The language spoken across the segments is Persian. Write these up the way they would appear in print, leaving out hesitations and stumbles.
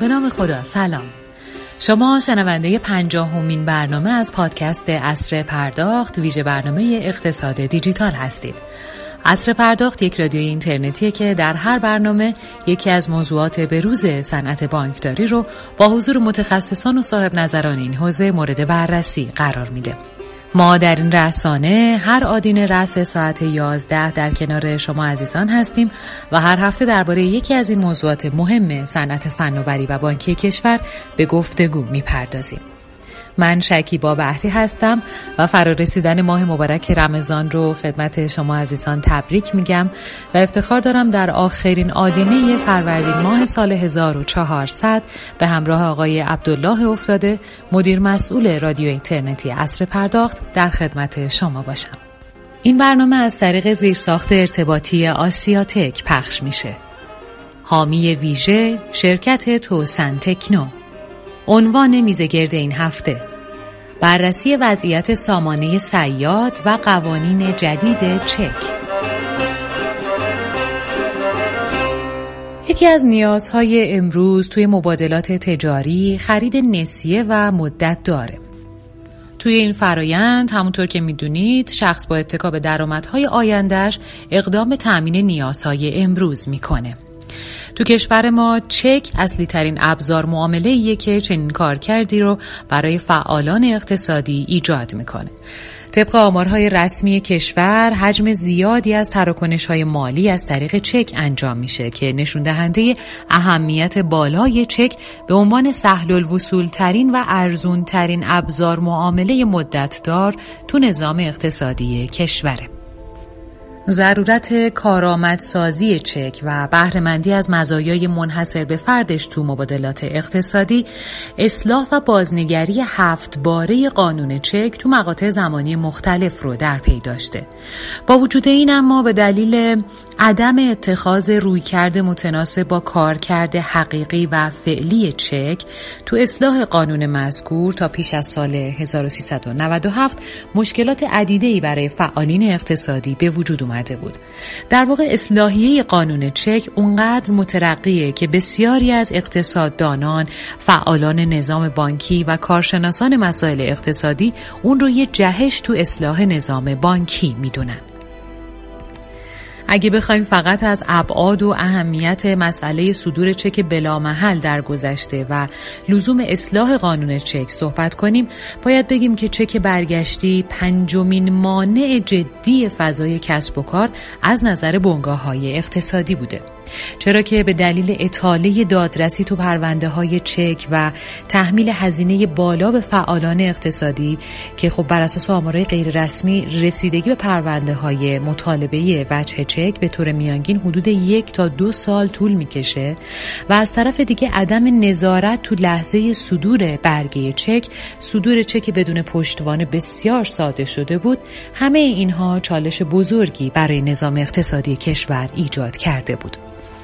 به نام خدا. سلام. شما شنونده 50مین برنامه از پادکست عصر پرداخت، ویژه برنامه اقتصاد دیجیتال هستید. عصر پرداخت یک رادیوی اینترنتیه که در هر برنامه یکی از موضوعات بروز صنعت بانکداری رو با حضور متخصصان و صاحب نظران این حوزه مورد بررسی قرار میده. ما در این رسانه هر آدین رأس ساعت 11 در کنار شما عزیزان هستیم و هر هفته درباره یکی از این موضوعات مهم صنعت فناوری و بانکی کشور به گفتگو میپردازیم. من شکیبا بحری هستم و فرارسیدن ماه مبارک رمضان رو خدمت شما عزیزان تبریک میگم و افتخار دارم در آخرین آدینه فروردین ماه سال 1400 به همراه آقای عبدالله افتاده، مدیر مسئول رادیو اینترنتی عصر پرداخت، در خدمت شما باشم. این برنامه از طریق زیرساخت ارتباطی آسیاتک پخش میشه. حامی ویژه شرکت توسن تکنو. عنوان میزگرد این هفته: بررسی وضعیت سامانه صیاد و قوانین جدید چک. یکی از نیازهای امروز توی مبادلات تجاری خرید نسیه و مدت داره. توی این فرایند همونطور که میدونید شخص با اتکا به درآمدهای آینده‌اش اقدام تأمین نیازهای امروز میکنه. تو کشور ما چک اصلی ترین ابزار معامله‌ایه که چنین کارکردی رو برای فعالان اقتصادی ایجاد میکنه. طبق آمارهای رسمی کشور حجم زیادی از تراکنش‌های مالی از طریق چک انجام میشه که نشون دهنده اهمیت بالای چک به عنوان سهل الوصول ترین و ارزون ترین ابزار معامله مدتدار تو نظام اقتصادی کشوره. ضرورت کارآمدسازی چک و بهره‌مندی از مزایای منحصر به فردش تو مبادلات اقتصادی، اصلاح و بازنگری 7 باره قانون چک تو مقاطع زمانی مختلف رو در پی داشته. با وجود این اما به دلیل عدم اتخاذ رویکرد متناسب با کارکرد حقیقی و فعلی چک تو اصلاح قانون مذکور تا پیش از سال 1397 مشکلات عدیده‌ای برای فعالین اقتصادی به وجود اومده بود. در واقع اصلاحیه قانون چک اونقدر مترقیه که بسیاری از اقتصاددانان، فعالان نظام بانکی و کارشناسان مسائل اقتصادی اون رو یه جهش تو اصلاح نظام بانکی میدونن. اگه بخوایم فقط از ابعاد و اهمیت مسئله صدور چک بلامحل در گذشته و لزوم اصلاح قانون چک صحبت کنیم، باید بگیم که چک برگشتی 5مین مانع جدی فضای کسب و کار از نظر بنگاه‌های اقتصادی بوده. چرا که به دلیل اطاله دادرسی تو پرونده‌های چک و تحمیل هزینه بالا به فعالان اقتصادی که خب بر اساس آمارهای غیر رسمی رسیدگی به پرونده‌های مطالبه وجه چک به طور میانگین حدود 1 تا 2 سال طول میکشه و از طرف دیگه عدم نظارت تو لحظه صدور برگه چک، صدور چک بدون پشتوانه بسیار ساده شده بود. همه اینها چالش بزرگی برای نظام اقتصادی کشور ایجاد کرده بود.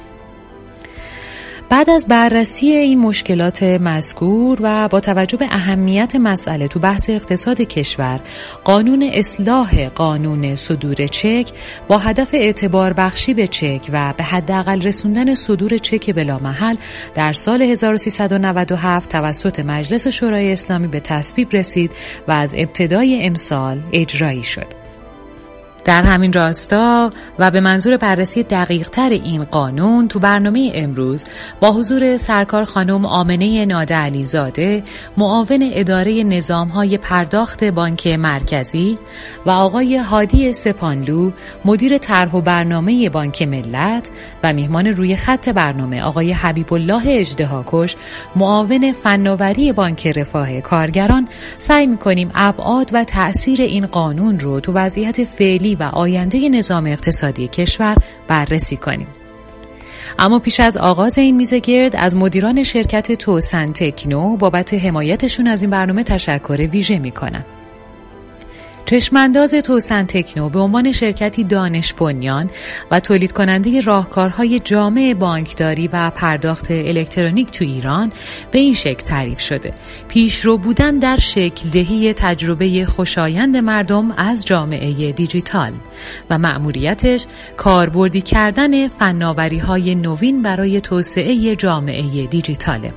بعد از بررسی این مشکلات مذکور و با توجه به اهمیت مسئله تو بحث اقتصاد کشور، قانون اصلاح قانون صدور چک با هدف اعتبار بخشی به چک و به حداقل رسوندن صدور چک بلامحل در سال 1397 توسط مجلس شورای اسلامی به تصویب رسید و از ابتدای امسال اجرایی شد. در همین راستا و به منظور بررسی دقیق‌تر این قانون تو برنامه امروز با حضور سرکار خانم آمنه ناده علیزاده، معاون اداره نظام‌های پرداخت بانک مرکزی و آقای هادی سپانلو، مدیر طرح و برنامه بانک ملت و میهمان روی خط برنامه آقای حبیب الله اژدهاکش، معاون فناوری بانک رفاه کارگران، سعی می‌کنیم ابعاد و تأثیر این قانون رو تو وضعیت فعلی و آینده نظام اقتصادی کشور بررسی کنیم. اما پیش از آغاز این میزگرد از مدیران شرکت توسن تکنو بابت حمایتشون از این برنامه تشکر ویژه میکنم. چشمانداز توسن تکنو به عنوان شرکتی دانش بنیان و تولید کننده راهکارهای جامع بانکداری و پرداخت الکترونیک تو ایران به این شکل تعریف شده: پیشرو بودن در شکل دهی تجربه خوشایند مردم از جامعه دیجیتال و مأموریتش کاربردی کردن فناوری‌های نوین برای توسعه جامعه دیجیتاله.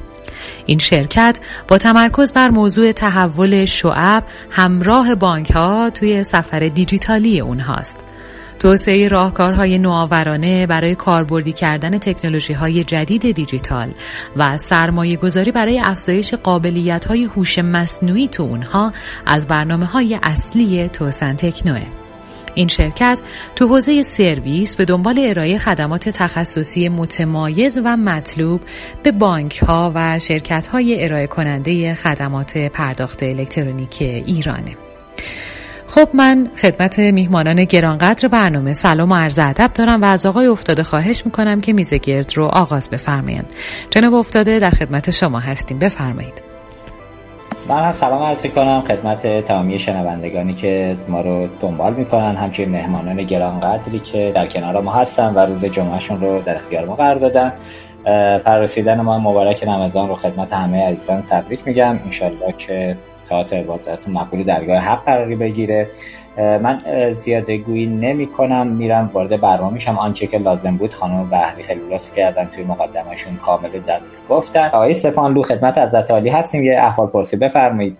این شرکت با تمرکز بر موضوع تحول شعب همراه بانک‌ها توی سفر دیجیتالی اونهاست. توسعه راهکارهای نوآورانه برای کاربردی کردن تکنولوژی‌های جدید دیجیتال و سرمایه‌گذاری برای افزایش قابلیت‌های هوش مصنوعی تو اونها از برنامه‌های اصلی توسن تکنوه. این شرکت تو حوزه سرویس به دنبال ارائه خدمات تخصصی متمایز و مطلوب به بانک‌ها و شرکت‌های ارائه کننده خدمات پرداخت الکترونیک ایرانه. خب من خدمت میهمانان گرانقدر برنامه سلام و عرض ادب دارم و از آقای افتاده خواهش میکنم که میز گرد رو آغاز بفرمایند. جناب افتاده در خدمت شما هستیم، بفرمایید. من هم سلام عرض میکنم خدمت تمامی شنوندگانی که ما رو دنبال میکنن، همچنین مهمانان گرانقدری که در کنار ما هستن و روز جمعهشون رو در اختیار ما قرار دادن. فرارسیدن ما مبارک رمضان رو خدمت همه عزیزان تبریک میگم. انشالله که طاعت عبادتتون مقبول درگاه حق قراری بگیره. من زیاده گویی نمی کنم، میرم وارد برنامه میشم. آنچه که لازم بود خانم بحری خیلی لطف کردن توی مقدمهشون کامل در گفتن. آقای سپانلو خدمت حضرت عالی هستیم، یه احوال پرسی بفرمایید.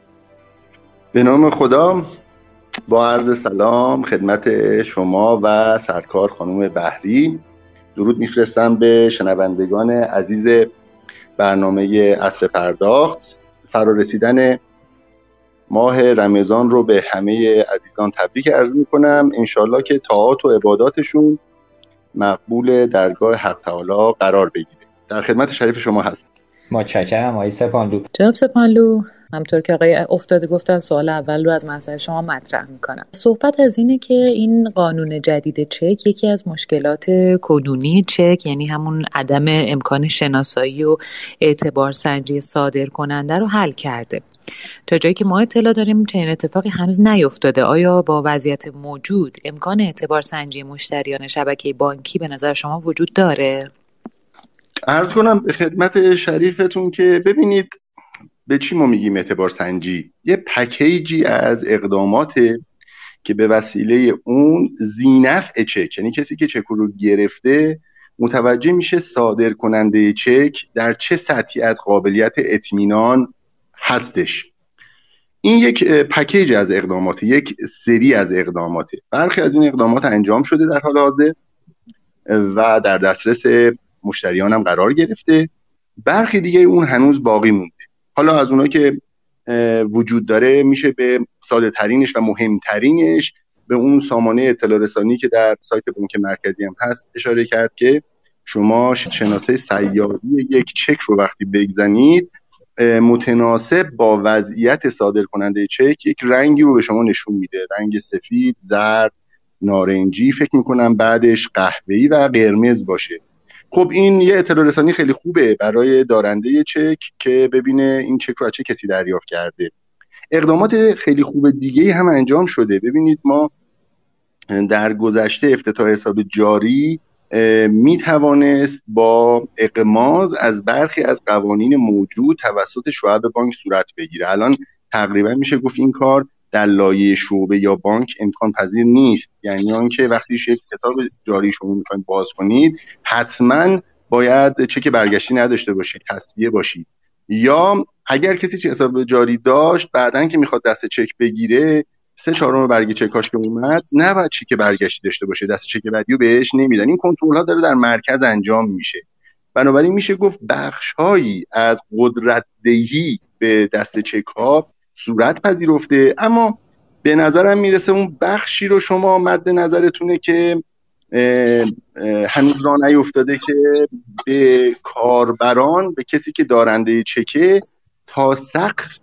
به نام خدا، با عرض سلام خدمت شما و سرکار خانم بحری. درود میفرستم به شنوندگان عزیز برنامه عصر پرداخت. فرارسیدن ماه رمضان رو به همه عزیزان تبریک عرض میکنم. انشالله که طاعات و عباداتشون مقبول درگاه حق تعالی قرار بگیره. در خدمت شریف شما هستم. متشکرم آقای سپانلو. جناب سپانلو، همطور که آقای افتاده گفتن سوال اول رو از محضر شما مطرح میکنم. صحبت از اینه که این قانون جدید چک یکی از مشکلات کنونی چک، یعنی همون عدم امکان شناسایی و اعتبار سنجی صادر کننده رو حل کرده. تا جایی که ما اطلاع داریم چنین اتفاقی هنوز نیفتاده. آیا با وضعیت موجود امکان اعتبار سنجی مشتریان شبکه بانکی به نظر شما وجود داره؟ عرض کنم به خدمت شریفتون که ببینید به چی ما میگیم اعتبار سنجی. یه پکیجی از اقداماته که به وسیله اون ذینفع چک، یعنی کسی که چک رو گرفته متوجه میشه صادر کننده چک در چه سطحی از قابلیت اطمینان هستش. این یک پکیج از اقدامات، یک سری از اقدامات. برخی از این اقدامات انجام شده در حال حاضر و در دسترس مشتریان هم قرار گرفته، برخی دیگه اون هنوز باقی مونده. حالا از اونها که وجود داره میشه به ساده ترینش و مهمترینش به اون سامانه اطلاع رسانی که در سایت بانک مرکزی هم هست اشاره کرد که شما شناسه سیاری یک چک رو وقتی بگذنید متناسب با وضعیت صادر کننده چک یک رنگی رو به شما نشون میده. رنگ سفید، زرد، نارنجی، فکر میکنم بعدش قهوه‌ای و قرمز باشه. خب این یه اطلاع رسانی خیلی خوبه برای دارنده چک که ببینه این چک رو از چه کسی دریافت کرده. اقدامات خیلی خوب دیگه هم انجام شده. ببینید ما در گذشته افتتاح حساب جاری می توانست با اغماض از برخی از قوانین موجود توسط شعب بانک صورت بگیره. الان تقریبا میشه گفت این کار در لایه شعبه یا بانک امکان پذیر نیست. یعنی آنکه وقتی یک حساب جاری شما میخواید باز کنید حتما باید چک برگشتی نداشته باشید، تسویه باشید، یا اگر کسی چه حساب جاری داشت بعدن که میخواد دست چک بگیره 3/4 برگ چکاش که اومد نباید چک برگشتی داشته باشه، دست چک بعدی رو بهش نمیدن. این کنترل ها داره در مرکز انجام میشه. بنابراین میشه گفت بخش‌هایی از قدرت دهی به دست چک ها صورت پذیرفته، اما به نظرم میرسه اون بخشی رو شما مد نظرتونه که هنوز راه نیفتاده که به کاربران، به کسی که دارنده چکه تا سقف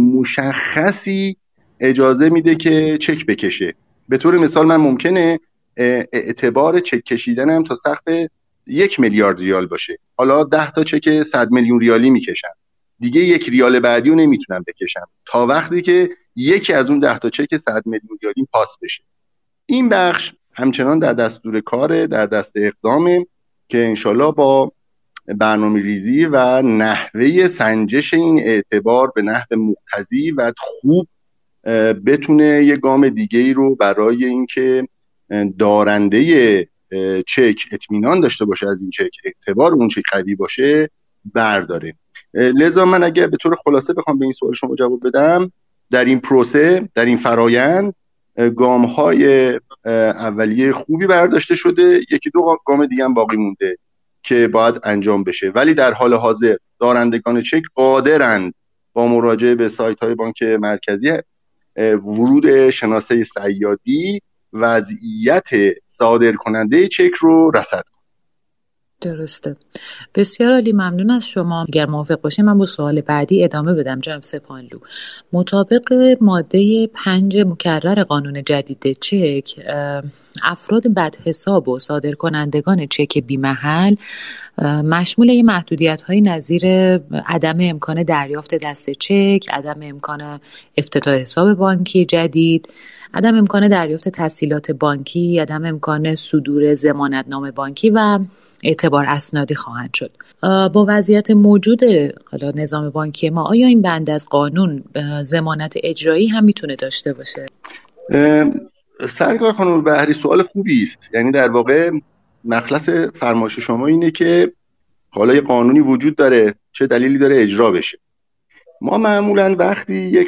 مشخصی اجازه میده که چک بکشه. به طور مثال من ممکنه اعتبار چک کشیدنم تا سقف 1 میلیارد ریال باشه. حالا 10 تا چک 100 میلیون ریالی میکشم، دیگه 1 ریال بعدی رو نمیتونم بکشم تا وقتی که یکی از اون 10 تا چک 100 میلیون ریالی پاس بشه. این بخش همچنان در دستور کاره، در دست اقدامه که انشالله با برنامه ریزی و نحوه سنجش این اعتبار به نحو مقتضی و خوب بتونه یه گام دیگه ای رو برای اینکه دارنده چک اطمینان داشته باشه از این چک، اعتبار اون چک قوی باشه، برداره. لذا من اگه به طور خلاصه بخوام به این سوال شما جواب بدم، در این پروسه، در این فرایند گام‌های اولیه خوبی برداشته شده، یکی دو گام دیگه هم باقی مونده که باید انجام بشه، ولی در حال حاضر دارندگان چک قادرند با مراجعه به سایت‌های بانک مرکزی ورود شناسه صیادی وضعیت صادر کننده چک رو رصد کنند. درسته. بسیار عالی، ممنون از شما. اگر موافق باشید من با سوال بعدی ادامه بدم جناب سپاهانلو. مطابق ماده 5 مکرر قانون جدید چک، افراد بدحساب و صادرکنندگان چک بی‌محل مشمول این محدودیت‌های نظیر عدم امکان دریافت دست چک، عدم امکان افتتاح حساب بانکی جدید، عدم امکان دریافت تسهیلات بانکی، عدم امکان صدور ضمانتنامه بانکی و اعتبار اسنادی خواهند شد. با وضعیت موجود حالا نظام بانکی ما، آیا این بند از قانون ضمانت اجرایی هم میتونه داشته باشه؟ سرکار خانم بحری، سوال خوبی است. یعنی در واقع مخلص فرمایش شما اینه که حالا یه قانونی وجود داره، چه دلیلی داره اجرا بشه. ما معمولا وقتی یک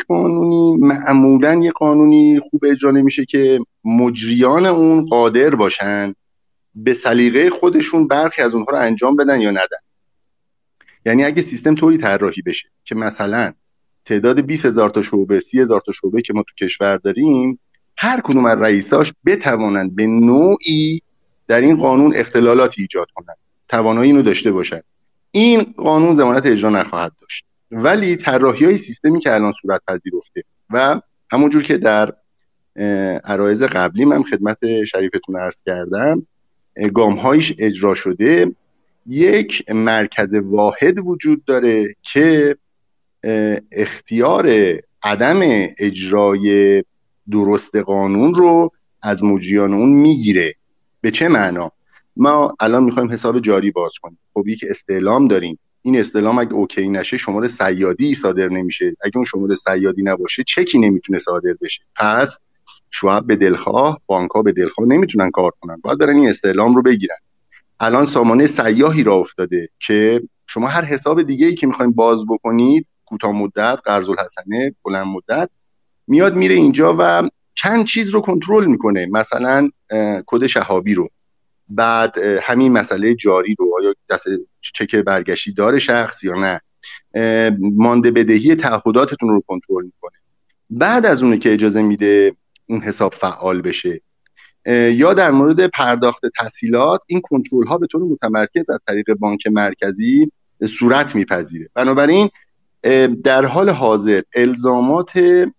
قانونی خوب اجرا نمیشه که مجریان اون قادر باشن به سلیقه خودشون برخی از اونها رو انجام بدن یا ندن. یعنی اگه سیستم طوری طراحی بشه که مثلا تعداد 20,000 تا شعبه، 30,000 تا شعبه که ما تو کشور داریم، هر کدوم از رئیساش بتوانند به نوعی در این قانون اختلالاتی ایجاد کنند، توانایی اینو داشته باشند، این قانون ضمانت اجرا نخواهد داشت. ولی طراحی‌های سیستمی که الان صورت پذیرفته و همونجور که در عرایض قبلی من خدمت شریفتون عرض کردم گام‌هایش اجرا شده، یک مرکز واحد وجود داره که اختیار عدم اجرای درست قانون رو از مجریان اون میگیره. به چه معنا؟ ما الان میخوایم حساب جاری باز کنیم، خب یک استعلام داریم، این استعلام اگه اوکی نشه شماره صیادی صادر نمیشه، اگه اون شماره صیادی نباشه چکی نمیتونه صادر بشه. پس شعب به دلخواه، بانک‌ها به دلخواه نمیتونن کار کنن، باید برن این استعلام رو بگیرن. الان سامانه سیاحی را افتاده که شما هر حساب دیگه‌ای که میخواین باز بکنید، کوتاه مدت، قرض الحسنه، بلند مدت، میاد میره اینجا و چند چیز رو کنترل میکنه، مثلا کد شهابی رو، بعد همین مسئله جاری رو، آیا دست چک برگشتی داره شخص یا نه، مانده بدهی تعهداتتون رو کنترل میکنه. بعد از اونه که اجازه میده اون حساب فعال بشه. یا در مورد پرداخت تسهیلات، این کنترل ها به طور متمرکز از طریق بانک مرکزی صورت میپذیره. بنابراین در حال حاضر الزامات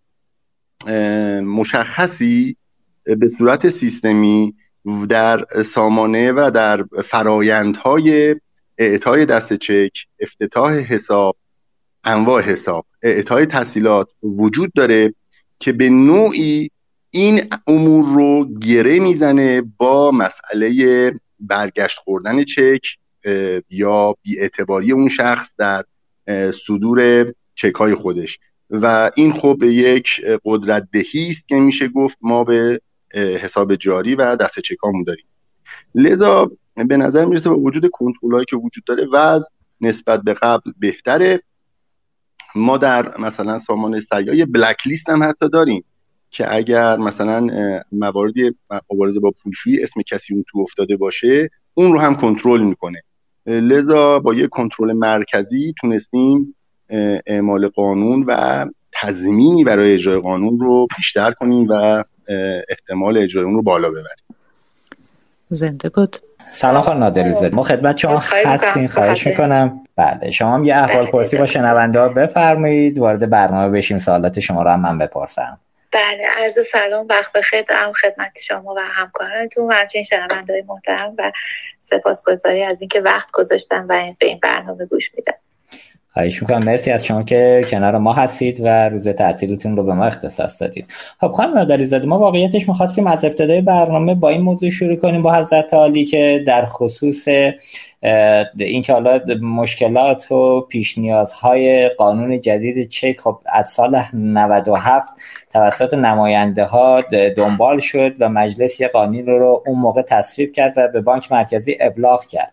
مشخصی به صورت سیستمی در سامانه و در فرایندهای اعطای دست چک، افتتاح حساب، انواع حساب، اعطای تسهیلات وجود داره که به نوعی این امور رو گره میزنه با مسئله برگشت خوردن چک یا بی‌اعتباری اون شخص در صدور چک‌های خودش، و این خب یک قدرت دهی است که میشه گفت ما به حساب جاری و دست چکامون داریم. لذا به نظر میرسه با وجود کنترل‌هایی که وجود داره وضع نسبت به قبل بهتره. ما در مثلا سامانه سیاحی بلک لیست هم حتی داریم که اگر مثلا مواردی مبارزه با پولشویی اسم کسی اون تو افتاده باشه اون رو هم کنترل میکنه. لذا با یک کنترل مرکزی تونستیم اعمال قانون و تضمینی برای اجرای قانون رو بیشتر کنیم و احتمال اجرای اون رو بالا ببریم. زنده باد. سلام خانم نادری‌زاده، ما خدمت شما هستیم، خواهش میکنم. بله شما هم یه احوال پرسی با شنونده ها بفرمایید، وارد برنامه بشیم، سوالات شما رو هم من بپرسم. بله، عرض سلام، وقت بخیر دارم خدمت شما و همکارانتون و همچنین شنونده‌های محترم و سپاسگزاری از اینکه وقت گذاشتن و به این برنامه گوش میدن. خواهش میکنم، مرسی از شما که کنار ما هستید و روز تعطیلتون رو به ما اختصاص دادید. خب خانم نادری‌زاده، ما واقعیتش می‌خواستیم از ابتدای برنامه با این موضوع شروع کنیم با حضرت عالی که در خصوص اینکه حالا مشکلات و پیش نیازهای قانون جدید چک خب از سال 97 توسط نماینده ها دنبال شد و مجلس یه قانون رو اون موقع تصویب کرد و به بانک مرکزی ابلاغ کرد.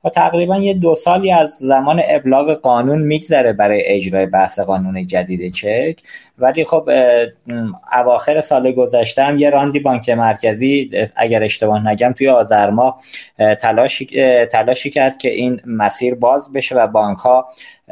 و تقریبا یه 2 سالی از زمان ابلاغ قانون میگذره برای اجرای بحث قانون جدید چک. ولی خب اواخر سال گذشته هم یه راندی بانک مرکزی اگر اشتباه نگم توی آذر ماه تلاشی کرد که این مسیر باز بشه و بانک‌ها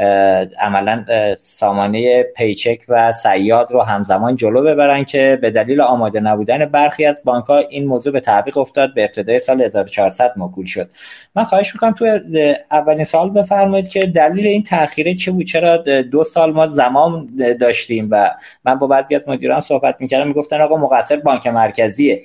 عملاً سامانه پیچک و صیاد رو همزمان جلو ببرن که به دلیل آماده نبودن برخی از بانک‌ها این موضوع به تعویق افتاد، به ابتدای سال 1400 موکول شد. من خواهش میکنم تو اولین سال بفرمایید که دلیل این تأخیر چه بود؟ چرا 2 سال ما زمان داشتیم؟ و من با بعضی از مدیران صحبت میکردم، میگفتن آقا مقصر بانک مرکزیه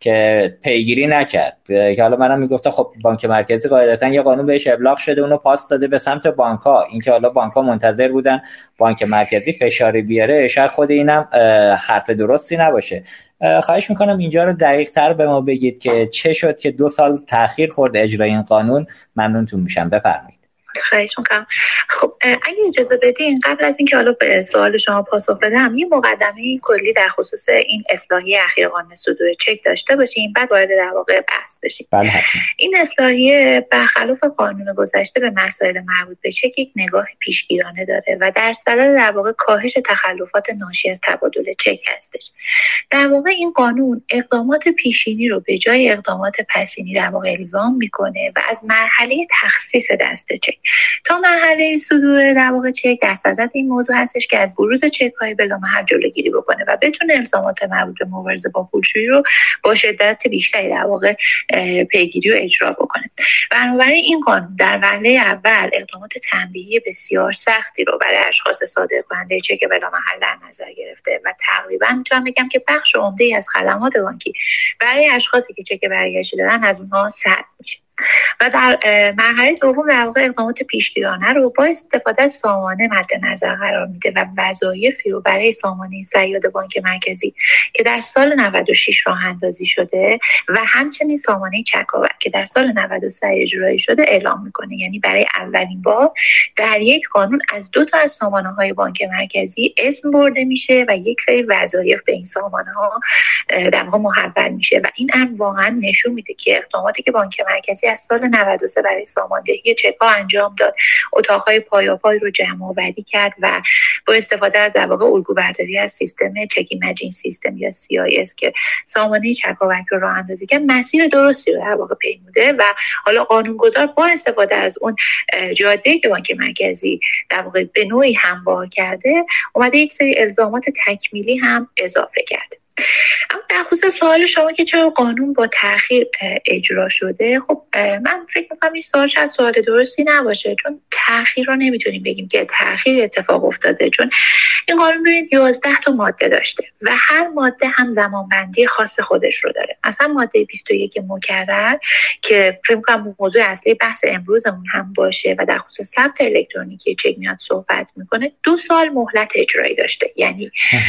که پیگیری نکرد. که حالا منم میگفتم خب بانک مرکزی قاعدتا یه قانون بهش ابلاغ شده، اونو پاس داده به سمت بانک‌ها. اینکه حالا بانک‌ها منتظر بودن بانک مرکزی فشاری بیاره، شاید خود اینم حرف درستی نباشه. خواهش میکنم اینجا رو دقیق‌تر به ما بگید که چه شد که 2 سال تأخیر خورد اجرای این قانون. ممنونتون میشم، بفرمایید. خواهش میکنم. خب اگه اجازه بدین قبل از اینکه حالا به سوال شما پاسخ بدم، یه مقدمه کلی در خصوص این اصلاحیه اخیر قانون صدور چک داشته باشیم، بعد وارد در واقع بحث بشیم. بله. این اصلاحیه برخلاف قانون گذشته به مسائل مربوط به چک یک نگاه پیشگیرانه داره و در صدد در واقع کاهش تخلفات ناشی از تبادل چک هستش. در واقع این قانون اقدامات پیشینی رو به جای اقدامات پسینی در واقع الزام میکنه و از مرحله تخصیص دست چک تا مرحله صدور در واقع چک در صدد این موضوع هستش که از بروز چک‌های بلامحل جلوگیری بکنه و بتونه الزامات مربوط به مبارزه با پولشویی رو با شدت بیشتری در واقع پیگیری و اجرا بکنه. بنابراین این قانون در وهله اول اقدامات تنبیهی بسیار سختی رو برای اشخاص صادر کننده چک بلامحل در نظر گرفته و تقریبا میتونم بگم که بخش عمده‌ای از خدمات بانکی برای اشخاصی که چک برگشتی دارن از اونها سلب میشه. و در مرحله دوم در واقع اقدامات پیشگیرانه رو با استفاده از سامانه مد نظر قرار میده و وظایفی رو برای سامانه صیاد بانک مرکزی که در سال 96 راه اندازی شده و همچنین سامانه چکاور که در سال 93 اجرایی شده اعلام میکنه. یعنی برای اولین بار در یک قانون از 2 تا از سامانه‌های بانک مرکزی اسم برده میشه و یک سری وظایف به این سامانه‌ها در واقع محول میشه و این امر واقعا نشون میده که اقداماتی که بانک مرکزی از سال 93 برای ساماندهی چک‌ها انجام داد، اتاق‌های پایاپای رو جمع‌آوری کرد و با استفاده از در واقع الگوبرداری از سیستم چک ایمیجینگ سیستم یا CIS که سامانه چکاور رو راه اندازی کرد، مسیر درستی رو در واقع پیموده و حالا قانونگذار با استفاده از اون جاده‌ای که بانک مرکزی در واقع به نوعی هموار کرده، اومده یک سری الزامات تکمیلی هم اضافه کرده. اما در خصوص سوال شما که چرا قانون با تأخیر اجرا شده، خب من فکر می‌کنم این سوال درستی نباشه، چون تأخیر رو نمیتونیم بگیم که تأخیر اتفاق افتاده، چون این قانون ببینید 11 تا ماده داشته و هر ماده هم زمانبندی خاص خودش رو داره. مثلا ماده 21 مکرر که فکر می‌کنم موضوع اصلی بحث امروزمون هم باشه و در خصوص ثبت الکترونیکی چک میاد صحبت میکنه، 2 سال مهلت اجرایی داشته. یعنی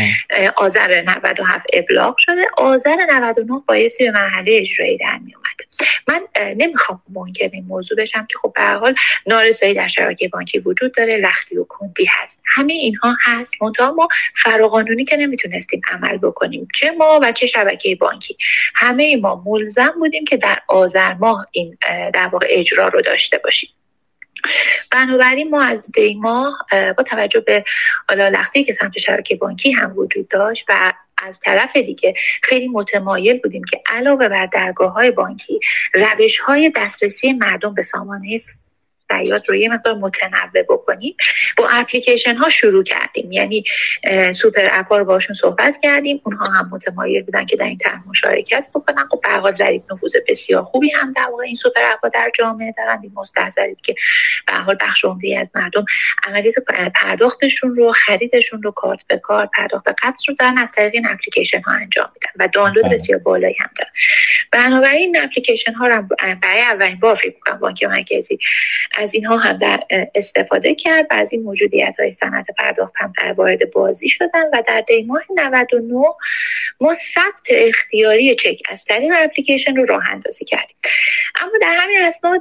آذر 97 ابلاغ شده، آذر 99 بایستی به مرحله اجرایی در می اومد. من نمیخوام منکر این موضوع بشم که خب به هر حال نارسایی در شبکه بانکی وجود داره، لختی و کندی هست، همه اینها هست، منتها ما فراقانونی که نمیتونستیم عمل بکنیم، چه ما و چه شبکه بانکی، همه ما ملزم بودیم که در آذر ماه این در واقع اجرا رو داشته باشیم. بنابراین ما از دی ماه با توجه به لختی که سمت شبکه بانکی هم وجود داشت و از طرف دیگه خیلی متمایل بودیم که علاوه بر درگاه‌های بانکی روش‌های دسترسی مردم به سامانه صیاد رو یه مقدار متنوع بکنیم، با اپلیکیشن ها شروع کردیم. یعنی سوپر اپ ها رو باشون صحبت کردیم، اونها هم متمایل بودن که در این طرح مشارکت بکنن. خب به هر حال ظریف نفوذ بسیار خوبی هم در واقع این سوپر اپ ها در جامعه دارن. این مستحضرید که به هر حال بخش عمده‌ای از مردم عملیات پرداختشون رو، خریدشون رو، کارت به کارت، پرداخت قبض رو دارن از طریق این اپلیکیشن ها انجام میدن و دانلود بسیار بالایی هم دارن. بنابراین اپلیکیشن ها رو برای اولین بار فکر می‌کنم بانک مرکزی از اینها هم در استفاده کرد و از این موجودیت‌های صنعت پرداخت هم در وارد بازی شدن و در دی ماه 99 ما ثبت اختیاری چک از طریق اپلیکیشن رو راه اندازی کردیم. اما در همین اسناد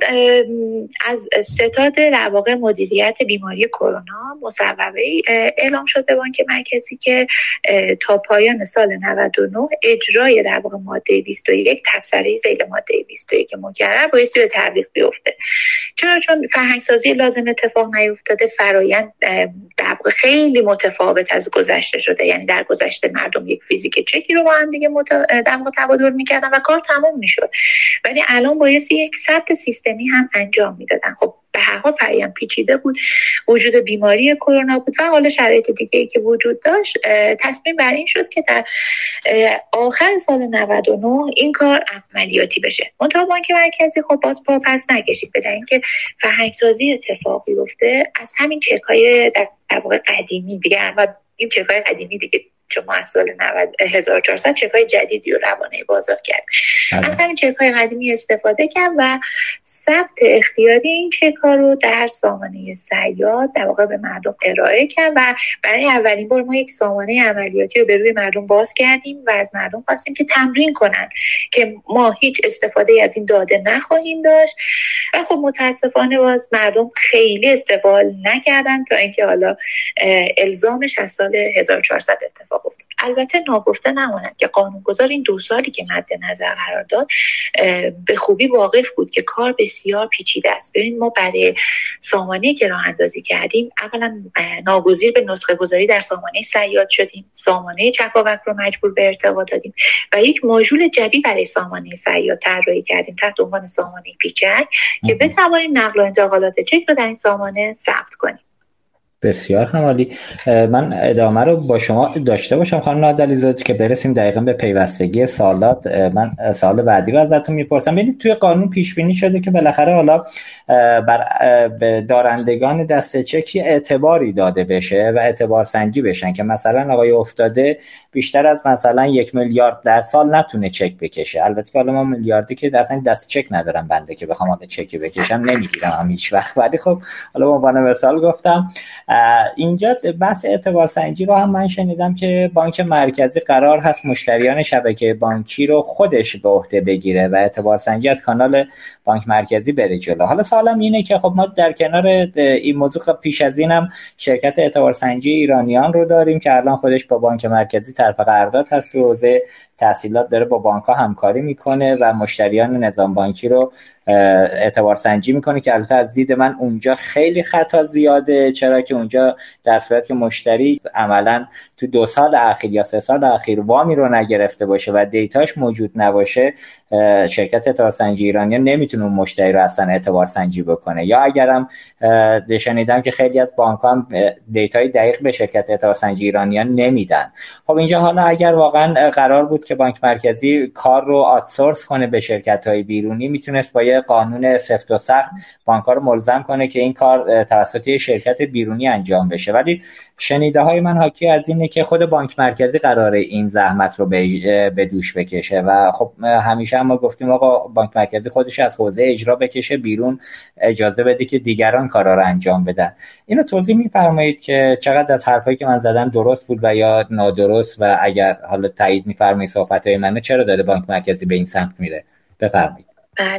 از ستاد در واقع مدیریت بیماری کرونا مصوبه‌ای اعلام شد به بانک مرکزی که تا پایان سال 99 اجرای در واقع ماده 21 تک تبصره ذیل ماده 21 مکرر بایستی به تعویق بیفته. چون فرهنگسازی لازم اتفاق نیفتاده، فرایند در واقع خیلی متفاوت از گذشته شده. یعنی در گذشته مردم یک فیزیک چکی رو با هم دیگه در واقع تبادل میکردن و کار تمام میشد، ولی الان بایستی یک ثبت سیستمی هم انجام میدادن. خب به هر حال فرآیند پیچیده بود، وجود بیماری کرونا بود و حالا شرایط دیگه‌ای که وجود داشت، تصمیم بر این شد که در آخر سال 99 این کار عملیاتی بشه. منتها بانک مرکزی خب باز پا پس نکشید، به دلیل اینکه فرهنگسازی اتفاق بیفته از همین چک‌های در واقع قدیمی دیگه، و این چک‌های قدیمی دیگه شما از سال 1400 چک‌های جدیدی رو روانه بازار کرد. از همین چک‌های قدیمی استفاده کرد و ثبت اختیاری این چک‌ها رو در سامانه صیاد در واقع به مردم ارائه کرد و برای اولین بار ما یک سامانه عملیاتی رو به روی مردم باز کردیم و از مردم خواستیم که تمرین کنن که ما هیچ استفاده از این داده نخواهیم داشت. و خب متاسفانه باز مردم خیلی استقبال نکردن تا اینکه حالا الزامش از سال 1400 اتفاق افتاد. البته ناگفته نماند که قانونگذار این 2 سالی که مد نظر قرار داد به خوبی واقف بود که کار بسیار پیچیده است. ببین ما برای سامانه‌ای که راه اندازی کردیم، اولا ناگزیر به نسخه گذاری در سامانه صیاد شدیم، سامانه چکاوک رو مجبور به ارتقا دادیم و یک ماژول جدید برای سامانه صیاد طراحی کردیم تحت عنوان سامانه پیچک که بتوانیم نقل و انتقالات چک رو در این سامانه ثبت کنیم. بسیار عالی. من ادامه رو با شما داشته باشم خانم نادرعلی‌زاده که برسیم دقیقاً به پیوستگی سوالات. من سوال بعدی رو ازتون میپرسم. ببینید توی قانون پیش بینی شده که بالاخره حالا به دارندگان دسته چک اعتباری داده بشه و اعتبار سنجی بشن که مثلا آقای افتاده بیشتر از مثلا 1 میلیارد در سال نتونه چک بکشه. البته که حالا ما میلیاردی که اصلا دست چک ندارم بنده که بخوام حالا چک بکشم نمیگیرم هیچ وقت، ولی خب حالا به عنوان مثال گفتم. اینجا بحث اعتبار سنجی رو هم من شنیدم که بانک مرکزی قرار هست مشتریان شبکه بانکی رو خودش به عهده بگیره و اعتبار سنجی از کانال بانک مرکزی بره جلو. حالا سوالم اینه که خب ما در کنار این موضوع پیش از اینم شرکت اعتبار سنجی ایرانیان رو داریم که الان خودش با بانک مرکزی طرف قرارداد هست، تو حوزه تحصیلات داره با بانک‌ها همکاری میکنه و مشتریان نظام بانکی رو اعتبار سنجی میکنه که البته از دید من اونجا خیلی خطا زیاده، چرا که اونجا در صورت که مشتری عملاً تو 2 سال اخیر یا 3 سال اخیر وامی رو نگرفته باشه و دیتاش موجود نباشه، شرکت اعتبار سنجی ایرانیان نمیتونه اون مشتری رو اصلا اعتبار سنجی بکنه. یا اگرم شنیدم که خیلی از بانک‌ها هم دیتای دقیق به شرکت اعتبار سنجی ایرانیان نمیدن. خب اینجا حالا اگر واقعا قرار بود که بانک مرکزی کار رو آتسورس کنه به شرکت‌های بیرونی، میتونست با یه قانون سفت و سخت بانک‌ها رو ملزم کنه که این کار توسط یه شرکت بیرونی انجام بشه، ولی شنیده‌های من حاکی از اینه که خود بانک مرکزی قراره این زحمت رو به دوش بکشه و خب همیشه ما گفتیم آقا بانک مرکزی خودش از حوزه اجرا بکشه بیرون، اجازه بده که دیگران کارا رو انجام بدن. اینو توضیح می‌فرمایید که چقدر از حرفایی که من زدم درست بود و یا نادرست، و اگر حالا تایید می‌فرمایید صحبت‌های منو چرا داره بانک مرکزی به این سمت میره؟ بفرمایید. بله.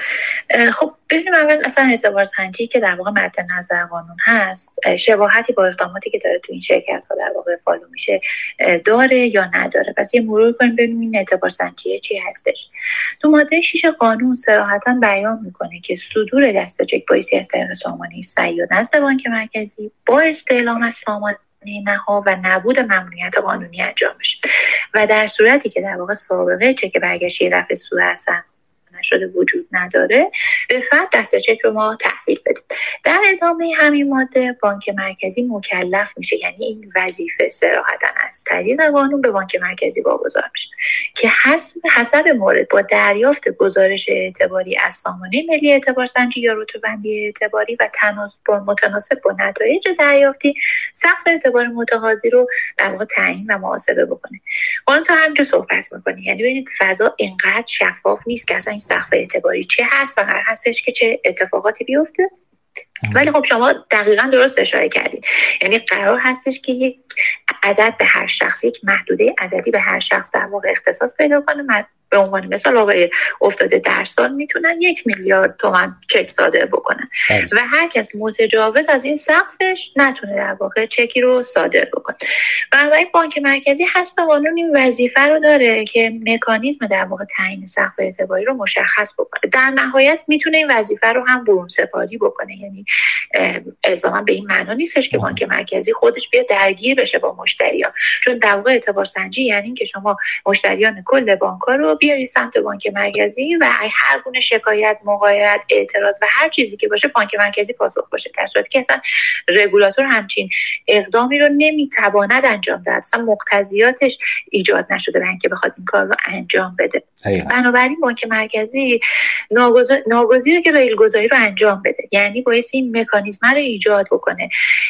خب ببینیم اول اصلا اعتبار سنجی که در واقع مد نظر قانون هست شباهتی با اقداماتی که داره تو این شرکت ها در واقع فالو میشه داره یا نداره. پس یه مرور کنیم ببینیم این اعتبار سنجی چی هستش. تو ماده 6 قانون صراحتا بیان میکنه که صدور دسته چک بایستی از طریق سامانه صیاد نزد بانک مرکزی با استعلام از سامانه نها و نبود ممنوعیت قانونی انجام بشه و در صورتی که در واقع سابقه چک برگشتی رفع سود اصلا شده وجود نداره به فرد دسته چک رو ما تحویل بدیم. در ادامه همین ماده بانک مرکزی مکلف میشه، یعنی این وظیفه صراحتاً از طریق قانون به بانک مرکزی واگذار میشه که حسب مورد با دریافت گزارش اعتباری از سامانه ملی اعتبار سنجی یا رتبه‌بندی اعتباری و متناسب با نتایج دریافتی سقف اعتبار متقاضی رو در واقع تعیین و محاسبه بکنه. قانون تا همینجا صحبت میکنه، یعنی ببینید فضا اینقدر شفاف نیست که اصلا سقف اعتباری چه هست و قرار هستش که چه اتفاقاتی بیفته. ولی خب شما دقیقاً درست اشاره کردید، یعنی قرار هستش که یک عدد به هر شخص، یک محدوده عددی به هر شخص در واقع اختصاص پیدا کنه به عنوان مثال آقای افتاده در سال میتونن 1 میلیارد تومان چک صادر بکنن و هر کس متجاوز از این سقفش نتونه در واقع چکی رو صادر بکنه. بنابراین بانک مرکزی حسب قانون این وظیفه رو داره که مکانیزم در واقع تعیین سقف اعتباری رو مشخص بکنه. در نهایت میتونه این وظیفه رو هم برون سپاری بکنه، یعنی الزاما به این معنا نیستش که بانک مرکزی خودش بیا درگیر بشه با مشتریان، چون در واقع اعتبار سنجی یعنی که شما مشتریان کل بانک‌ها رو بیاری سمت بانک مرکزی و هر گونه شکایت، موقعیت، اعتراض و هر چیزی که باشه بانک مرکزی پاسخ باشه، در صورتی که اصلا رگولاتور همچین اقدامی رو نمیتواند انجام داد، اصلا مقتضیاتش ایجاد نشده برای اینکه بخواد این کار رو انجام بده. بنابراین بانک مرکزی ناگزیره که ریلگذاری رو انجام بده، یعنی باید این مکانیزم رو ایجاد بکنه،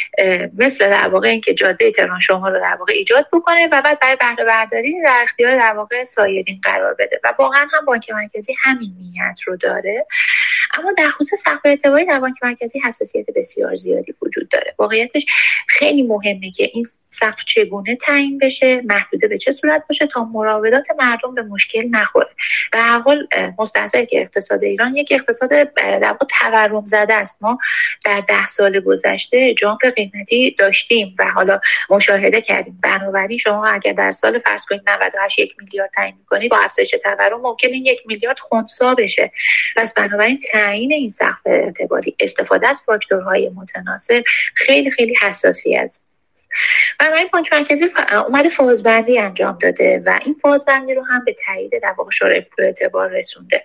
مثل در واقع اینکه جاده تهران شمال رو در واقع ایجاد بکنه و بعد برای بهره برداری در اختیار در واقع سایرین قرار بده و واقعا هم بانک مرکزی همین نیت رو داره. اما در خصوص سقف اعتباری در بانک مرکزی حساسیت بسیار زیادی وجود داره. واقعیتش خیلی مهمه که این سقف چگونه تعیین بشه، محدوده به چه صورت باشه تا مراودات مردم به مشکل نخوره. به هر حال مستحضر که اقتصاد ایران یک اقتصاد در واقع تورم زده است. ما در 10 سال گذشته جامپ قیمتی داشتیم و حالا مشاهده کردیم. بنابراین شما اگر در سال فرض کنید 98 1 میلیارد تعیین کنید، با افزایش تورم ممکنه این 1 میلیارد خنثی بشه. پس بنابراین تعیین این سقف اعتباری، استفاده از فاکتورهای متناسب خیلی خیلی حساسی است. بنابراین بانک مرکزی اومده فازبندی انجام داده و این فازبندی رو هم به تایید در واقع شورای پول اعتبار رسونده.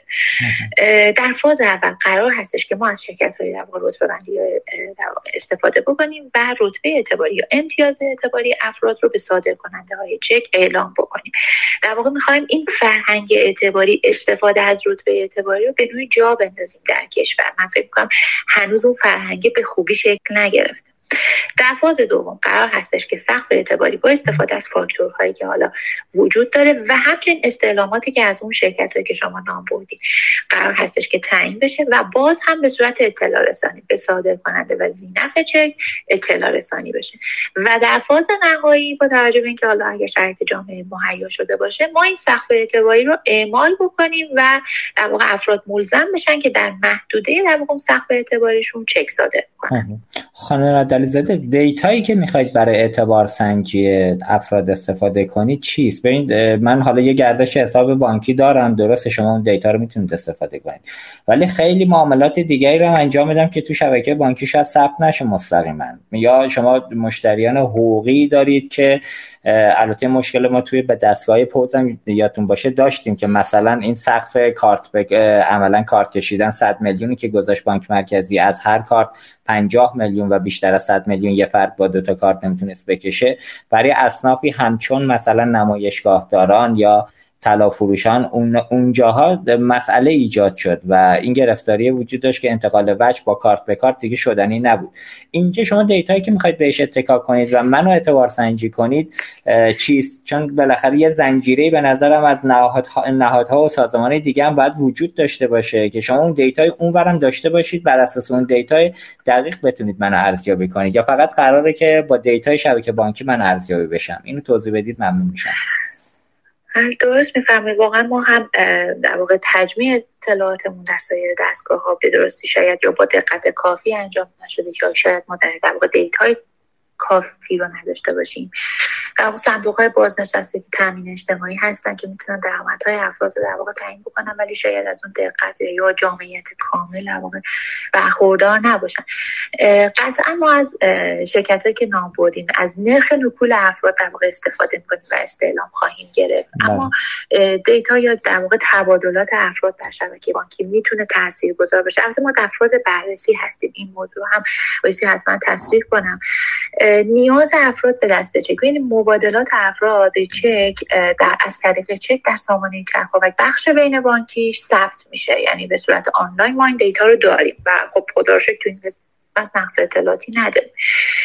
در فاز اول قرار هستش که ما از شرکت‌های در واقع رتبه بندی در واقع استفاده بکنیم و رتبه اعتباری یا امتیاز اعتباری افراد رو به صادرکننده‌های چک اعلام بکنیم. در واقع می‌خوایم این فرهنگ اعتباری، استفاده از رتبه اعتباری رو به نوعی جا بندازیم در کشور. من فکر می‌کنم هنوز اون فرهنگ به خوبی شکل نگرفته. در فاز دوم قرار هستش که سقف اعتباری با استفاده از فاکتورهایی که حالا وجود داره و همچنین استعلاماتی که از اون شرکت‌هایی که شما نام بردید قرار هستش که تعیین بشه و باز هم به صورت اطلاع رسانی به صادرکننده و ذینفع چک اطلاع رسانی بشه. و در فاز نهایی با توجه به اینکه حالا اگه شرایط جامعه مهیا شده باشه، ما این سقف اعتباری رو اعمال بکنیم و در واقع افراد ملزم بشن که در محدوده در واقع سقف اعتباریشون چک صادر کنن. خانم علیزاده، دیتایی که میخواید برای اعتبار سنجی افراد استفاده کنید چیست؟ ببینید من حالا یه گردش حساب بانکی دارم، درسته شما اون دیتا رو میتونید استفاده کنید، ولی خیلی معاملات دیگری رو انجام میدم که تو شبکه بانکی شاید ثبت نشه مستقیما، یا شما مشتریان حقوقی دارید که البته مشکل ما توی به دستگاه پوزم یادتون باشه داشتیم که مثلا این سقف کارت عملا کارت کشیدن 100 میلیونی که گذاشت بانک مرکزی، از هر کارت 50 میلیون و بیشتر از 100 میلیون یه فرد با 2 تا کارت نمیتونست بکشه. برای اصنافی همچون مثلا نمایشگاه داران یا طلا فروشان اونجاها مسئله ایجاد شد و این گرفتاری وجود داشت که انتقال وجه با کارت به کارت دیگه شدنی نبود. اینجا شما دیتایی که میخواید بهش اتکا کنید و منو اعتبار سنجی کنید چیست؟ چون بالاخره یه زنجیره به نظرم از نهادها و سازمان‌های دیگه هم باید وجود داشته باشه که شما اون دیتای اونورم داشته باشید، بر اساس اون دیتای دقیق بتونید منو ارزیابی کنید، یا فقط قراره که با دیتای شبکه بانکی من ارزیابی بشم؟ اینو توضیح بدید ممنون میشم. درست میفهمید. واقعا ما هم در واقع تجمیع اطلاعاتمون در سایر دستگاه‌ها به درستی شاید یا با دقت کافی انجام نشده یا شاید ما در واقع دیتای کافی رو نداشته باشیم. در واقع صندوق‌های بازنشستگی تامین اجتماعی هستن که میتونن درآمدهای افراد رو در واقع تعیین بکنن، ولی شاید از اون دقت یا جامعیت کامل در واقع برخوردار نباشن. قطعا ما از شرکتایی که نام بردیم از نرخ نکول افراد در واقع استفاده می‌کنیم و استعلام خواهیم گرفت، اما دیتا یا در واقع تبادلات افراد در شبکه بانکی میتونه تاثیرگذار باشه. البته ما در فاز بررسی هستیم، این موضوع هم باید حتما تصریح کنم. نیاز افراد به دست چک، یعنی مبادلات افراد چک از طریق چک در سامانه چک‌ها بخش بین بانکیش ثبت میشه، یعنی به صورت آنلاین ما این دیتا رو داریم و خب خدا رو شکر تو این قسمت نقص اطلاعاتی نداریم.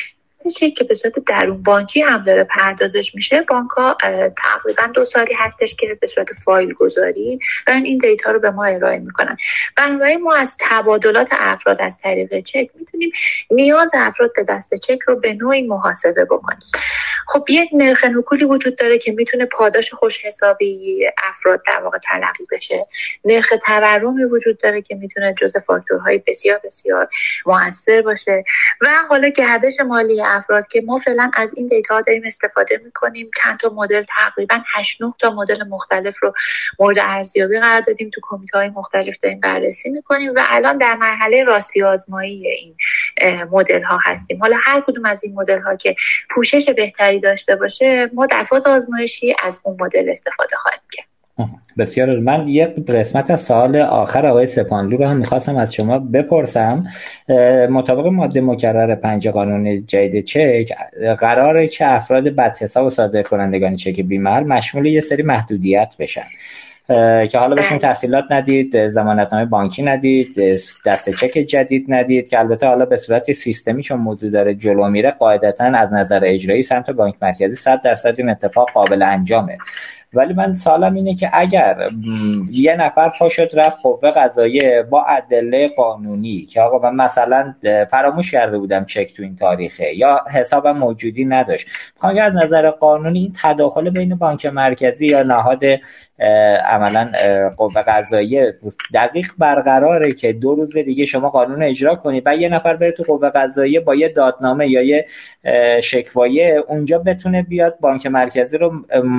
چک که به صورت درون بانکی هم داره پردازش میشه، بانک‌ها تقریبا 2 سالی هستش که به صورت فایل گذاری دارن این دیتا رو به ما ارائه میکنن. بنابراین ما از تبادلات افراد از طریق چک میتونیم نیاز افراد به دست چک رو به نوعی محاسبه بکنیم. خب یک نرخ نکولی وجود داره که میتونه پاداش خوش حسابی افراد در واقع تلقی بشه. نرخ تورمی وجود داره که میتونه جزء فاکتورهای بسیار بسیار مؤثر باشه و حالا گردش مالی افراد که ما فعلا از این دیتا داریم استفاده میکنیم. چند تا مدل، تقریبا 8-9 تا مدل مختلف رو مورد ارزیابی قرار دادیم، تو کمیته‌های مختلف داریم بررسی میکنیم و الان در مرحله راستی آزمایی این مدل ها هستیم. حالا هر کدوم از این مدل ها که پوشش بهتری داشته باشه، ما در فاز آزمایشی از اون مدل استفاده خواهیم کرد. بسیار. من یک قسمت از سوال آخر آقای سپانلو رو هم میخواستم از شما بپرسم. مطابق ماده مکرر 5 قانون جدید چک قراره که افراد بدحساب و صادر کنندگان چک بی‌محل مشمول یه سری محدودیت بشن که حالا بهشون تحصیلات ندید، ضمانتنامه بانکی ندید، دست چک جدید ندید، که البته حالا به صورت سیستمی چون موضوع داره جلو میره قاعدتاً از نظر اجرایی سمت بانک مرکزی 100% این اتفاق قابل انجامه. ولی من سوالم اینه که اگر یه نفر پا شد رفت قوه قضاییه با ادله قانونی که آقا من مثلا فراموش کرده بودم چک تو این تاریخه یا حسابم موجودی نداشت، میخوام از نظر قانونی این تداخل بین بانک مرکزی یا نهاد عملا قوه قضاییه دقیق برقراره که 2 روز دیگه شما قانون اجرا کنید و یه نفر بره تو قوه قضاییه با یه دادنامه یا یه شکوایه اونجا بتونه بیاد بانک مرکزی رو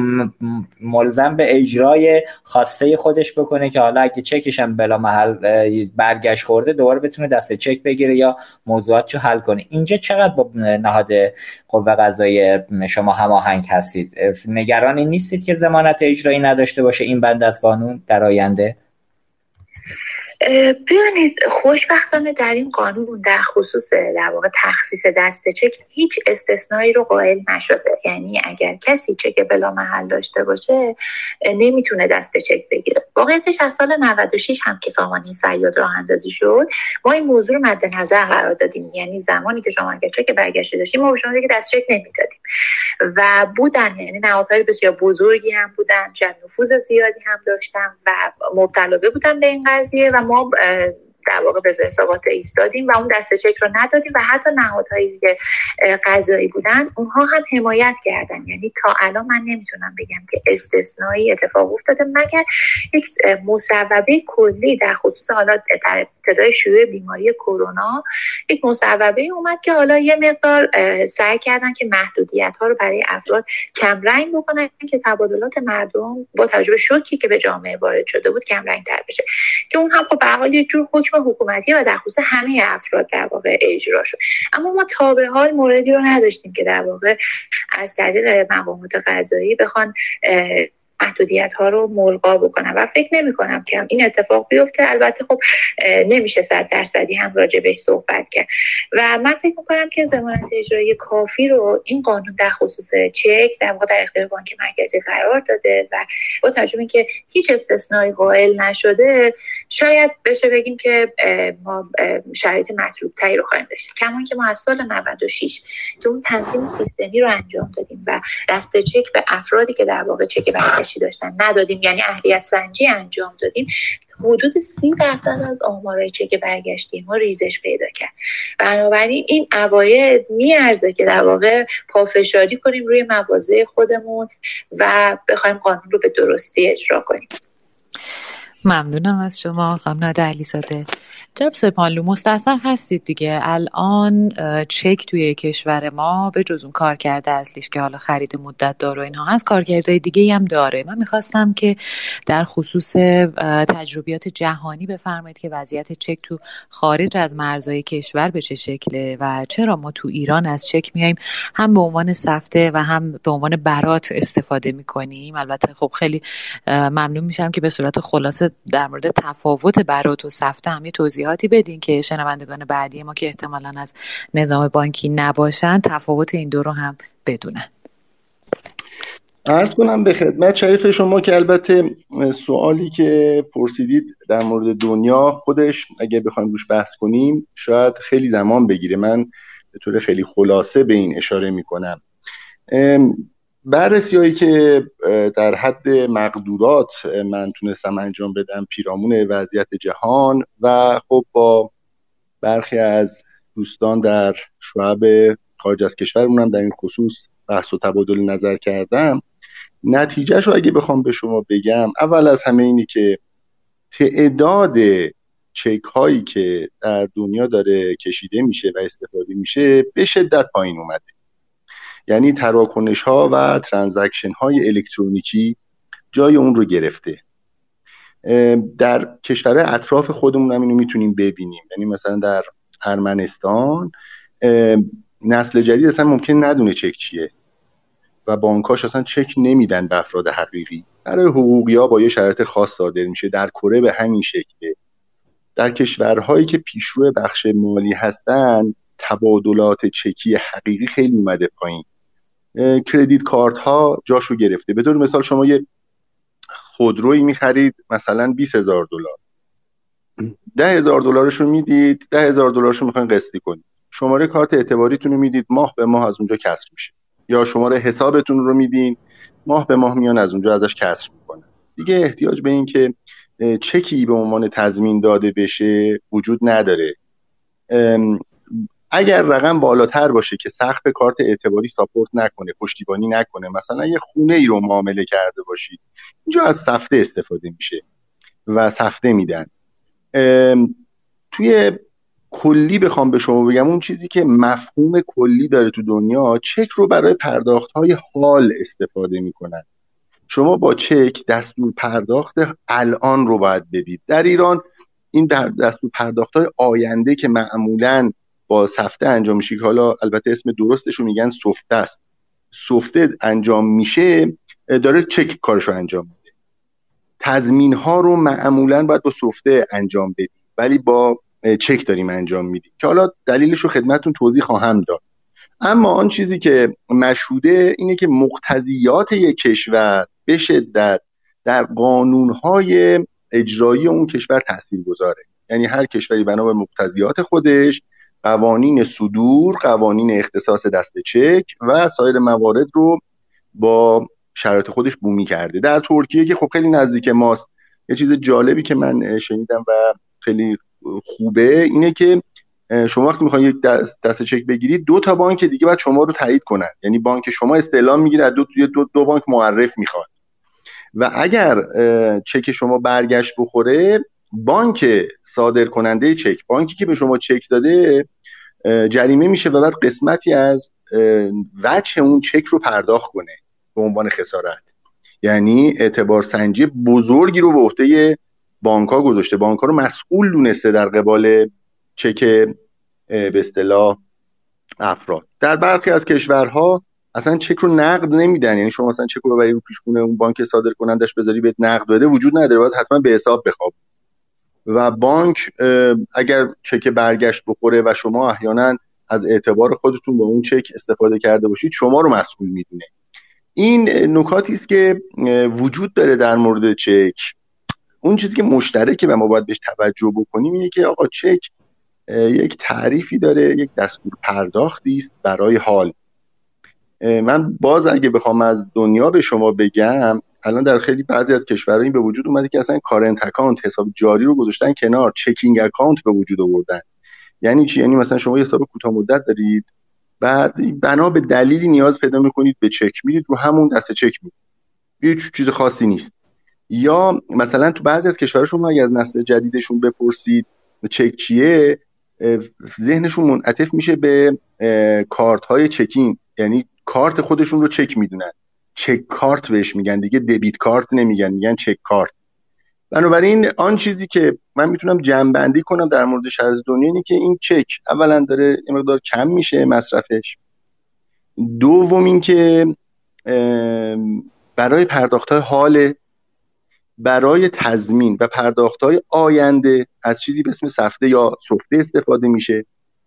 ملزم به اجرای خواسته خودش بکنه که حالا اگه چکش هم بلا محل برگشت خورده دوباره بتونه دست چک بگیره یا موضوعاتشو حل کنه. اینجا چقدر با نهاد قوه قضاییه شما هماهنگ هستید؟ نگرانی نیستید که ضمانت اجرایی نداشته باشه این بند از قانون در آینده؟ ببینید، خوشبختانه در این قانون در خصوص در واقع تخصیص دست چک هیچ استثنایی رو قائل نشده. یعنی اگر کسی چک بلا محل داشته باشه نمیتونه دست چک بگیره. واقعیتش از سال 96 هم که سامانه صیاد راه اندازی شد ما این موضوع رو مد نظر قرار دادیم. یعنی زمانی که شما اگر چک برگشته داشتیم ما به شما دیگه دست چک نمیدادیم و بودن، یعنی نهادهای بسیار بزرگی هم بودن، جمع نفوذ زیادی هم داشتن و مبتلا بودن به این قضیه و ما در واقع به حسابات ایستادیم و اون دست چک رو ندادیم و حتی نهادهایی که قضایی بودن اونها هم حمایت کردن. یعنی تا الان من نمیتونم بگم که استثنایی اتفاق افتاده مگر یک مصوبه کلی در خصوص حالا در ابتدای شیوع بیماری کرونا یک مصوبه اومد که حالا یه مقدار سعی کردن که محدودیت ها رو برای افراد کم رنگ بکنن که تبادلات مردم با توجه به شوکی که به جامعه وارد شده بود کم رنگ تر بشه، که اون هم خب به هر حال یه جور حکم حکومتی و در خصوص همه افراد در واقع اجرا شد. اما ما تا به حال موردی رو نداشتیم که در واقع از طریق مقامات قضایی بخوان محدودیت ها رو ملغا بکنم و فکر نمی کنم که این اتفاق بیفته. البته خب نمیشه 100% هم راجبش صحبت کرد و من فکر میکنم که ضمانت اجرایی کافی رو این قانون در خصوص چک در واقع در اختیار بانک مرکزی قرار داده و با توجه به اینکه هیچ استثنایی قائل نشده شاید بشه بگیم که ما شرایط مطلوب تری رو خواهیم داشت. کمان که ما از سال 96 که اون تنظیم سیستمی رو انجام دادیم و دست چک به افرادی که در واقع چک برگشتی داشتن ندادیم، یعنی اهلیت سنجی انجام دادیم، حدود 30% از آمارای چک برگشتی ما ریزش پیدا کرد. بنابراین این اوایل میارزه که در واقع پافشاری کنیم روی مواضع خودمون و بخوایم قانون رو به درستی اجرا کنیم. ممنونم از شما خانم ناده علیزاده. جناب سپانلو، مستحضر هستید دیگه الان چک توی کشور ما به جز اون کارکرد اصلیش که حالا خرید مدت دار و اینها هست کارکردهای دیگه هم داره. من میخواستم که در خصوص تجربیات جهانی بفرمایید که وضعیت چک تو خارج از مرزهای کشور به چه شکله و چرا ما تو ایران از چک میایم هم به عنوان سفته و هم به عنوان برات استفاده میکنیم. البته خب خیلی ممنون میشم که به صورت خلاصه در مورد تفاوت برات و سفته هم توضیحاتی بدین که شنوندگان بعدی ما که احتمالاً از نظام بانکی نباشن تفاوت این دو رو هم بدونن. عرض کنم به خدمت شریف شما که البته سوالی که پرسیدید در مورد دنیا خودش اگه بخوایم روش بحث کنیم شاید خیلی زمان بگیره. من به طور خیلی خلاصه به این اشاره میکنم. بررسی‌هایی که در حد مقدورات من تونستم انجام بدم پیرامون وضعیت جهان و خب با برخی از دوستان در شعب خارج از کشورمونم در این خصوص بحث و تبادل نظر کردم، نتیجهش رو اگه بخوام به شما بگم، اول از همه اینی که تعداد چک هایی که در دنیا داره کشیده میشه و استفاده میشه به شدت پایین اومده. یعنی تراکنش ها و ترانزکشن های الکترونیکی جای اون رو گرفته. در کشورهای اطراف خودمون هم اینو میتونیم ببینیم. یعنی مثلا در ارمنستان نسل جدید اصلا ممکن ندونه چک چیه و بانکاش اصلا چک نمیدن به افراد حقیقی. برای حقوقی‌ها با یه شرایط خاص صادر میشه. در کره به همین شکله. در کشورهایی که پیشرو بخش مالی هستن تبادلات چکی حقیقی خیلی اومده پایین. کردیت کارت ها جاشو گرفته. به طور مثال شما یه خودرویی میخرید مثلا $20,000، $10,000 رو میدید، $10,000 رو میخواین قسطی کنید، شماره کارت اعتباریتون رو میدید، ماه به ماه از اونجا کسر میشه، یا شماره حسابتون رو میدین، ماه به ماه میان از اونجا ازش کسر میکنن. دیگه احتیاج به این که چکی به عنوان تضمین داده بشه وجود نداره. اگر رقم بالاتر باشه که سقف کارت اعتباری ساپورت نکنه، پشتیبانی نکنه، مثلا یه خونه ای رو معامله کرده باشید، اینجا از سفته استفاده میشه و سفته میدن. توی کلی بخوام به شما بگم، اون چیزی که مفهوم کلی داره تو دنیا، چک رو برای پرداخت‌های حال استفاده میکنن. شما با چک دستور پرداخت الان رو باید بدید. در ایران این دستور پرداخت‌های آینده که معمولاً با سفته انجام میشه، که حالا البته اسم درستش رو میگن سفته است، سفته انجام میشه، داره چک کارشو انجام میده. تضمین ها رو معمولاً باید با سفته انجام بدیم، ولی با چک داریم انجام میدیم که حالا دلیلش رو خدمتتون توضیح خواهم داد. اما آن چیزی که مشهوده اینه که مقتضیات یک کشور به شدت در قانونهای اجرایی اون کشور تاثیرگذاره. یعنی هر کشوری بنا به مقتضیات خودش قوانین صدور، قوانین اختصاص دست چک و سایر موارد رو با شرایط خودش بومی کرده. در ترکیه که خب خیلی نزدیک ماست، یه چیز جالبی که من شنیدم و خیلی خوبه اینه که شما وقتی میخواین یک دست چک بگیرید، 2 تا بانک دیگه باید شما رو تایید کنن. یعنی بانک شما استعلام میگیره از دو بانک معرف میخواد و اگر چک شما برگشت بخوره، بانک صادر کننده چک، بانکی که به شما چک داده، جریمه میشه و بعد قسمتی از وجه اون چک رو پرداخت کنه به عنوان خسارت. یعنی اعتبار سنجی بزرگی رو به عهده بانک‌ها گذاشته، بانک‌ها رو مسئول دونسته در قبال چک به اصطلاح افراد. در برخی از کشورها اصلا چک رو نقد نمیدن. یعنی شما مثلا چک رو ببری رو پیشخونه اون بانک صادر کنندش بذاری بهت نقد بده، وجود نداره، باید حتما به حساب بخواب. و بانک اگر چک برگشت بخوره و شما احیانا از اعتبار خودتون با اون چک استفاده کرده باشید، شما رو مسئول میدونه. این نکاتی است که وجود داره در مورد چک. اون چیزی که مشترکه و ما باید بهش توجه بکنیم اینه که آقا چک یک تعریفی داره، یک دستور پرداختی است برای حال. من باز اگه بخوام از دنیا به شما بگم، الان در خیلی بعضی از کشورها این به وجود اومده که اصلا کارنت اکانت، حساب جاری رو گذاشتن کنار، چکینگ اکانت به وجود آوردن. یعنی چی؟ یعنی مثلا شما یه حساب کوتاه مدت دارید، بعد بنا به دلیلی نیاز پیدا میکنید به چک، میدید رو همون دست چک میدید، هیچ چیز خاصی نیست. یا مثلا تو بعضی از کشورها شما اگه از نسل جدیدشون بپرسید چک چیه، ذهنشون منعطف میشه به کارت های چکینگ. یعنی کارت خودشون رو چک میدونن، چک کارت بهش میگن دیگه، دبیت کارت نمیگن، میگن چک کارت. بنابراین آن چیزی که من میتونم جمع‌بندی کنم در مورد شرایط دنیا اینه که این چک اولا داره یه مقدار کم میشه مصرفش، دوم این که برای پرداخت‌های حال، برای تضمین و پرداخت‌های آینده از چیزی به اسم سفته یا سفته استفاده میشه.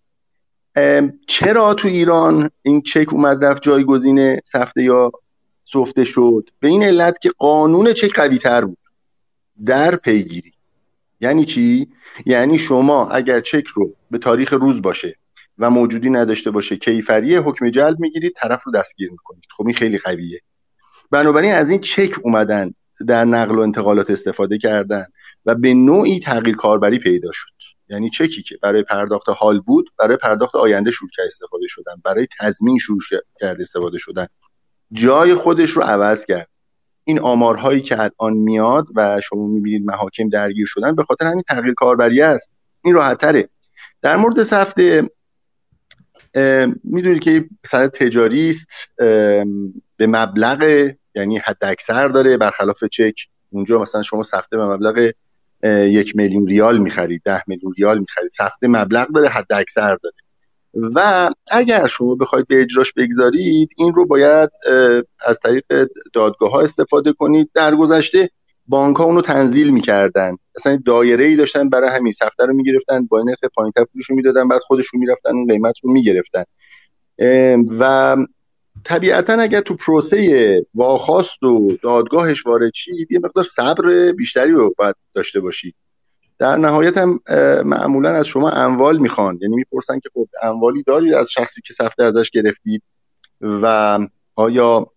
چرا تو ایران این چک اومد رفت جایگزین سفته یا سفته شد؟ به این علت که قانون چک قوی تر بود در پیگیری. یعنی چی؟ یعنی شما اگر چک رو به تاریخ روز باشه و موجودی نداشته باشه، کیفری حکم جلب میگیرید، طرف رو دستگیر میکنید. خب این خیلی قویه. بنابراین از این چک اومدن در نقل و انتقالات استفاده کردن و به نوعی تغییر کاربری پیدا شد. یعنی چکی که برای پرداخت حال بود، برای پرداخت آینده شروع کرد استفاده شدن، برای تضمین شروع کرد استفاده شدن، جای خودش رو عوض کرد. این آمارهایی که الان میاد و شما میبینید محاکم درگیر شدن به خاطر همین تغییر کاربری است. این راحت تره. در مورد سفته میدونید که سند تجاری است، به مبلغ، یعنی حد اکثر داره، برخلاف چک. اونجا مثلا شما سفته به مبلغ 1 میلیون ریال میخرید، 10 میلیون ریال میخرید، سفته مبلغ داره، حد اکثر داره و اگر شما بخواید به اجراش بگذارید این رو باید از طریق دادگاه ها استفاده کنید. در گذشته بانک ها اونو تنزیل میکردن، اصلا دایره‌ای داشتن برای همین، سفته رو میگرفتن با نرخ پایین‌تر پولش رو میدادن، بعد خودشون میرفتن اون قیمت رو میگرفتن. و طبیعتا اگر تو پروسه واخواست و دادگاهش وارد شید یه مقدار صبر بیشتری رو باید داشته باشید. در نهایت هم معمولا از شما اموال میخوان، یعنی میپرسن که خب اموالی دارید از شخصی که سفته ازش گرفتید و آیا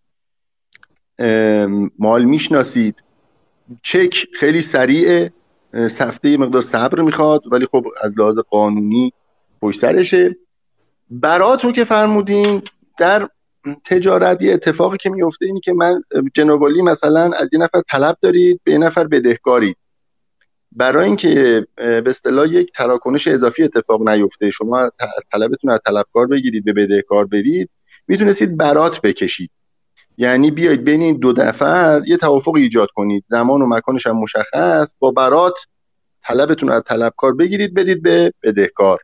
مال میشناسید. چک خیلی سریعه، سفته مقدار صبر میخواد، ولی خب از لحاظ قانونی پشت سرشه. برات رو که فرمودین، در تجارت یه اتفاقی که میفته اینی که من جناب عالی مثلا از یه نفر طلب دارید، به یه نفر بدهکارید. برای اینکه به اصطلاح یک تراکنش اضافی اتفاق نیفته، شما طلبتون از طلبکار بگیرید به بدهکار بدید، میتونستید برات بکشید. یعنی بیایید بین این دو نفر یه توافق ایجاد کنید، زمان و مکانش هم مشخص، با برات طلبتون از طلبکار بگیرید بدید به بدهکار.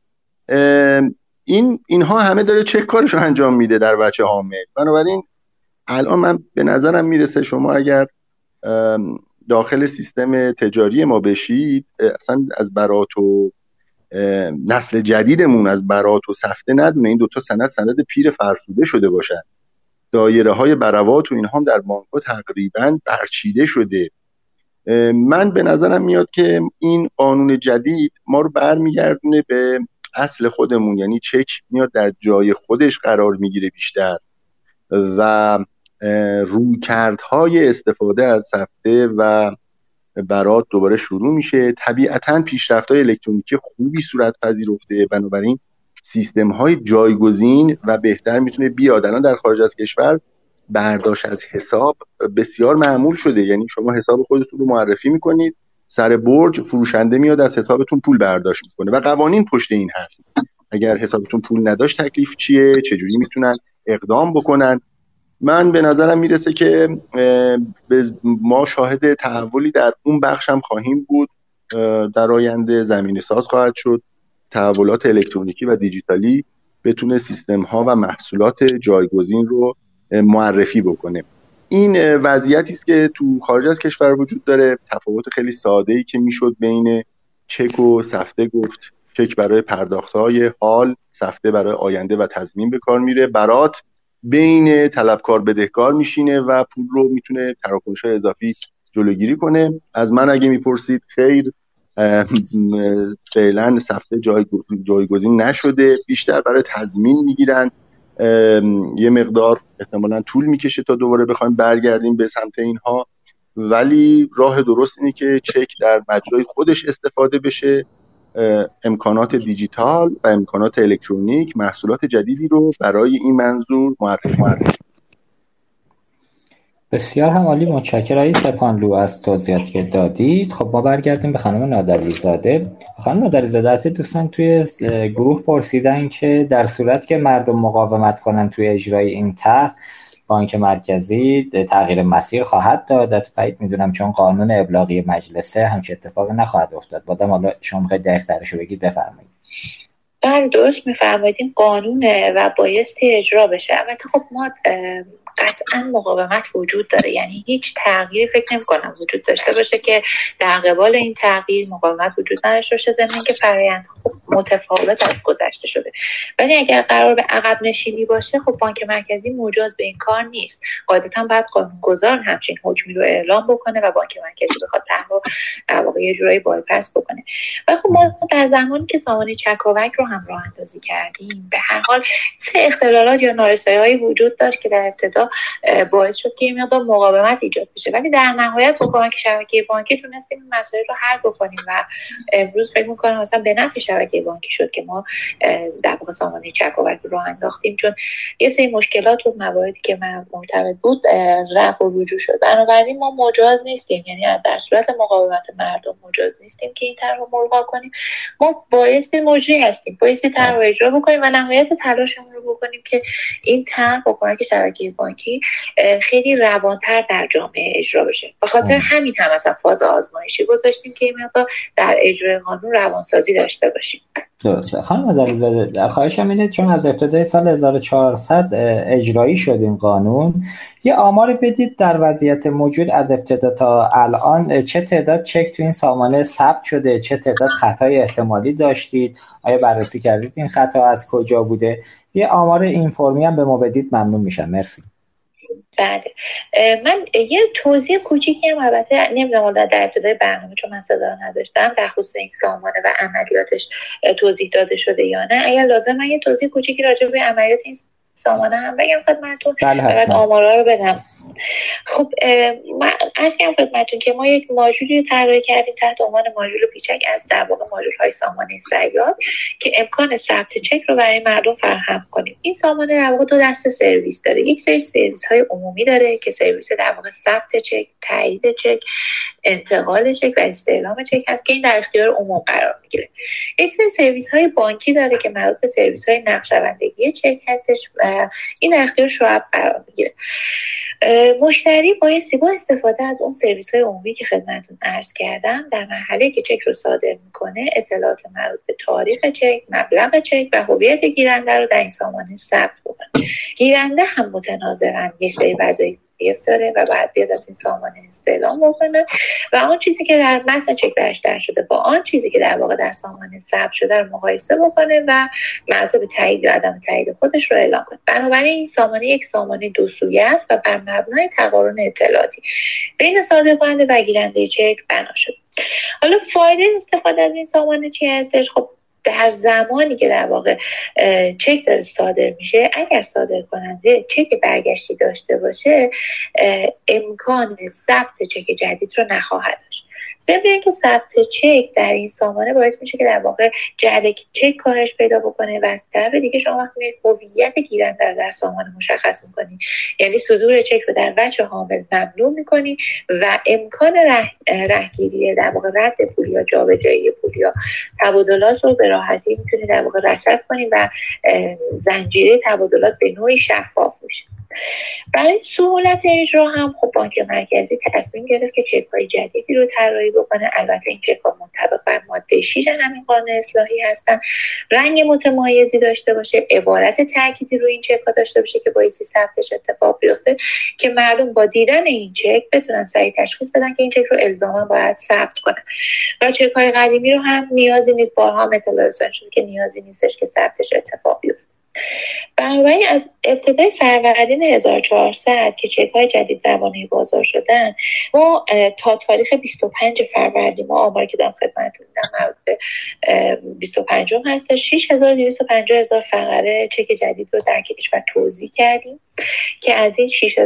اینها همه داره چک کارشو انجام میده در وجه عامه. بنابراین الان من به نظرم میرسه شما اگر داخل سیستم تجاری ما بشید، اصلا از برات و نسل جدیدمون از برات و سفته ندونه، این دوتا سند پیر فرسوده شده باشن. دایره های بروات و اینها هم در بانک‌ها تقریبا برچیده شده. من به نظرم میاد که این قانون جدید ما رو برمیگردونه به اصل خودمون، یعنی چک میاد در جای خودش قرار میگیره بیشتر و رویکردهای استفاده از سفته و برات دوباره شروع میشه. طبیعتاً پیشرفت‌های الکترونیکی خوبی صورت پذیرفته، بنابراین سیستم‌های جایگزین و بهتر میتونه بیاد. الان در خارج از کشور برداشت از حساب بسیار معمول شده، یعنی شما حساب خودتون رو معرفی میکنید، سر برج فروشنده میاد از حسابتون پول برداشت میکنه و قوانین پشت این هست. اگر حسابتون پول نداشت تکلیف چیه، چجوری میتونن اقدام بکنن. من به نظرم میرسه که ما شاهد تحولی در اون بخش هم خواهیم بود. در آینده زمینه ساز خواهد شد تحولات الکترونیکی و دیجیتالی بتونه سیستم ها و محصولات جایگزین رو معرفی بکنه. این وضعیتی است که تو خارج از کشور وجود داره. تفاوت خیلی ساده‌ای که میشد بین چک و سفته گفت. چک برای پرداخت‌های حال، سفته برای آینده و تضمین به کار میره. برات بین طلبکار بدهکار میشینه و پول رو میتونه تراکنش‌های اضافی جلوگیری کنه. از من اگه میپرسید خیر، فعلا سفته جایگزین نشده، بیشتر برای تضمین میگیرن. یه مقدار احتمالاً طول میکشه تا دوباره بخوایم برگردیم به سمت اینها، ولی راه درست اینه که چک در مجرای خودش استفاده بشه، امکانات دیجیتال و امکانات الکترونیک محصولات جدیدی رو برای این منظور معرفی. بسیار هم عالی، متشکرم آقای سپانلو از توضیحاتی که دادید. خب ما برگردیم به خانم نادری‌زاده. خانم نادری‌زاده، دوستان توی گروه پرسیدن که در صورت که مردم مقاومت کنن توی اجرای این طرح، بانک مرکزی تغییر مسیر خواهد داد؟ البته میدونم چون قانون ابلاغی مجلسه همچین اتفاقی نخواهد افتاد. بازم حالا شما میخواید دقیق‌ترشو بگید، بفرمایید. بله درست میفرمایید، قانونه و بایستی اجرا بشه. البته خب ما قطعا مقاومت وجود داره، یعنی هیچ تغییری فکر نمی‌کنم وجود داشته باشه که در قبال این تغییر مقاومت وجود نداشته باشه، ضمن اینکه فرآیند خب متفاوت از گذشته شده. ولی اگر قرار به عقب نشینی باشه، خب بانک مرکزی مجاز به این کار نیست. قاعدتاً باید قانونگذار همچین حکمی رو اعلام بکنه و بانک مرکزی بخواد واقع یه جورایی بایپاس بکنه. و خب ما در زمانی که سامانه چکاوک رو هم راه اندازی کردیم به هر حال سه اختلالات یا نارسایی‌هایی وجود داشت که در ابتدا باعث شد که این مقدار مقاومت ایجاد بشه، ولی در نهایت با کمک شبکه بانکی تونستیم این مسائل رو حل بکنیم و امروز فکر می‌کنم مثلا به نفع شبکه بانکی شد که ما در واقع سامانه چکاوک رو راه انداختیم، چون یه سری مشکلات و مواردی که مرتبط بود رفع و رجوع شد. بنابراین ما مجاز نیستیم، یعنی در صورت مقاومت مردم مجاز نیستیم که این طرح رو ملغا کنیم. ما بایستی مجری هستیم، بایستی طرح رو اجرا بکنیم و نهایت تلاشمون رو بکنیم که این طرح با کمک شبکه بانکی خیلی روانتر در جامعه اجرا بشه. به خاطر همین هم مثلا فاز آزمایشی گذاشتیم که این مقدار در اجرای قانون روانسازی داشته باشیم. درسته. خانم علیزاده، خواهشم اینه چون از ابتدای سال 1400 اجرایی شد این قانون، یه آمار بدید در وضعیت موجود از ابتدا تا الان چه تعداد چک تو این سامانه ثبت شده، چه تعداد خطای احتمالی داشتید، آیا بررسی کردید این خطا از کجا بوده؟ یه آمار این فرمی هم به ما بدید ممنون میشم. مرسی. بله، من یه توضیح کوچیکی هم البته نمیدونم در ابتدای برنامه چون من صدا نداشتم در خصوص این سامانه و عملیاتش توضیح داده شده یا نه. اگر لازم من یه توضیح کوچیکی راجع به عملیات این سامانه هم بگم خدمتتون. بعد آمارا رو بدم. خب من عرض کنم خدمتتون که ما یک ماژولی رو طراحی کردیم تحت عنوان ماژول پیچک از در واقع ماژول‌های سامانه صیاد که امکان ثبت چک رو برای مردم فراهم کنیم. این سامانه در واقع دو دسته سرویس داره. یک سری سرویس‌های عمومی داره که سرویس در واقع ثبت چک، تایید چک، انتقال چک و استعلام چک هست که این در اختیار عموم قرار میگیره. یک سری سرویس‌های بانکی داره که مربوط به سرویس‌های نقشه‌بندی چک هستش و این در اختیار شعب قرار میگیره. مشتری بایستی با استفاده از اون سرویس‌های عمومی که خدمتتون عرض کردم در مرحله که چک رو صادر میکنه اطلاعات مربوط به تاریخ چک، مبلغ چک و هویت گیرنده رو در این سامانه ثبت بکنه. گیرنده هم متناظراً یک سری وظایف داره و بعد بیاد از این سامانه استعلام بکنه و آن چیزی که در متن چک برش در شده با آن چیزی که در واقع در سامانه ثبت شده رو مقایسه بکنه و مراتب تایید یا عدم تایید خودش رو اعلام کنه. بنابراین این سامانه یک سامانه دو سویه است و بر مبنای تقارن اطلاعاتی بین صادرکننده و گیرنده چک بنا شده. حالا فایده استفاده از این سامانه چی هستش؟ خب در زمانی که در واقع چک داره صادر میشه، اگر صادر کننده چک برگشتی داشته باشه امکان ثبت چک جدید رو نخواهد داشت. ضمن اینکه ثبت چک در این سامانه باعث میشه که در واقع جعل چک کاهش پیدا بکنه و از طرف دیگه شما وقتی هویت گیرنده رو در سامانه مشخص میکنی، یعنی صدور چک رو در وجه حامل ممنوع میکنی و امکان رهگیری در واقع رد پول یا جابجایی پول یا تبادلات رو به راحتی میتونی در واقع رصد کنی و زنجیره تبادلات به نوعی شفاف میشه. برای سهولت اجرا هم خب بانک مرکزی تصمیم گرفت که چک‌های جدیدی رو طراحی بکنه. البته این چک‌ها منطبق بر ماده 6 همین قانون اصلاحی هستن، رنگ متمایزی داشته باشه، عبارت تأکیدی رو این چک‌ها داشته باشه که باعث ثبتش اتفاق بیفته که مردم با دیدن این چک بتونن سریع تشخیص بدن که این چک رو الزاما باید ثبت کنن. و چک‌های قدیمی رو هم نیازی نیست، بارها اطلاع رسانی شده که نیازی نیستش که ثبتش اتفاق بیفته. بنابراین از ابتدای فروردین 1400 که چک‌های جدید روانه بازار شدن، ما تا تاریخ 25 فروردین ما آماری که دارم خدمتتون میدم مربوط به 25 هست 6250 فقره چک جدید رو در کشور توزیع کردیم که از این 6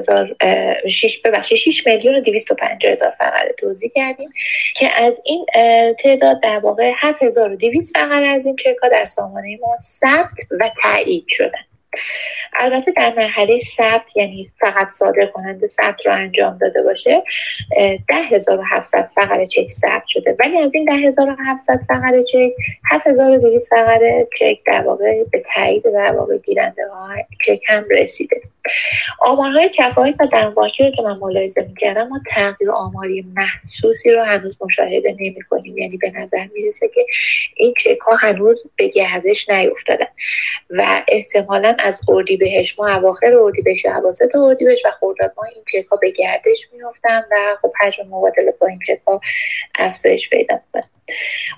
میلیون و 250,000 فقره توزیع کردیم که از این تعداد در واقع 7200 فقره از این چک‌ها در سامانه ما ثبت و تایید شدن. البته در مرحله ثبت یعنی فقط صادر کننده ثبت رو انجام داده باشه 10,700 فقره چک ثبت شده، ولی از این 10,700 فقره چک 7,200 فقره چک در واقع به تایید در واقع گیرنده ها چک هم رسیده. آمارهای کفایت و درون‌بانکی رو که من ملاحظه می‌کردم ما تغییر آماری محسوسی رو هنوز مشاهده نمی‌کنیم، یعنی به نظر میرسه که این چک‌ها هنوز به گردش نیفتادن و احتمالاً از اردیبهشت ماه اواخر اردیبهشت یا اواسط اردیبهشت و خرداد ماه این چک‌ها به گردش میافتن و خب حجم مبادله با این چک‌ها افزایش پیدا می‌کنه. عمده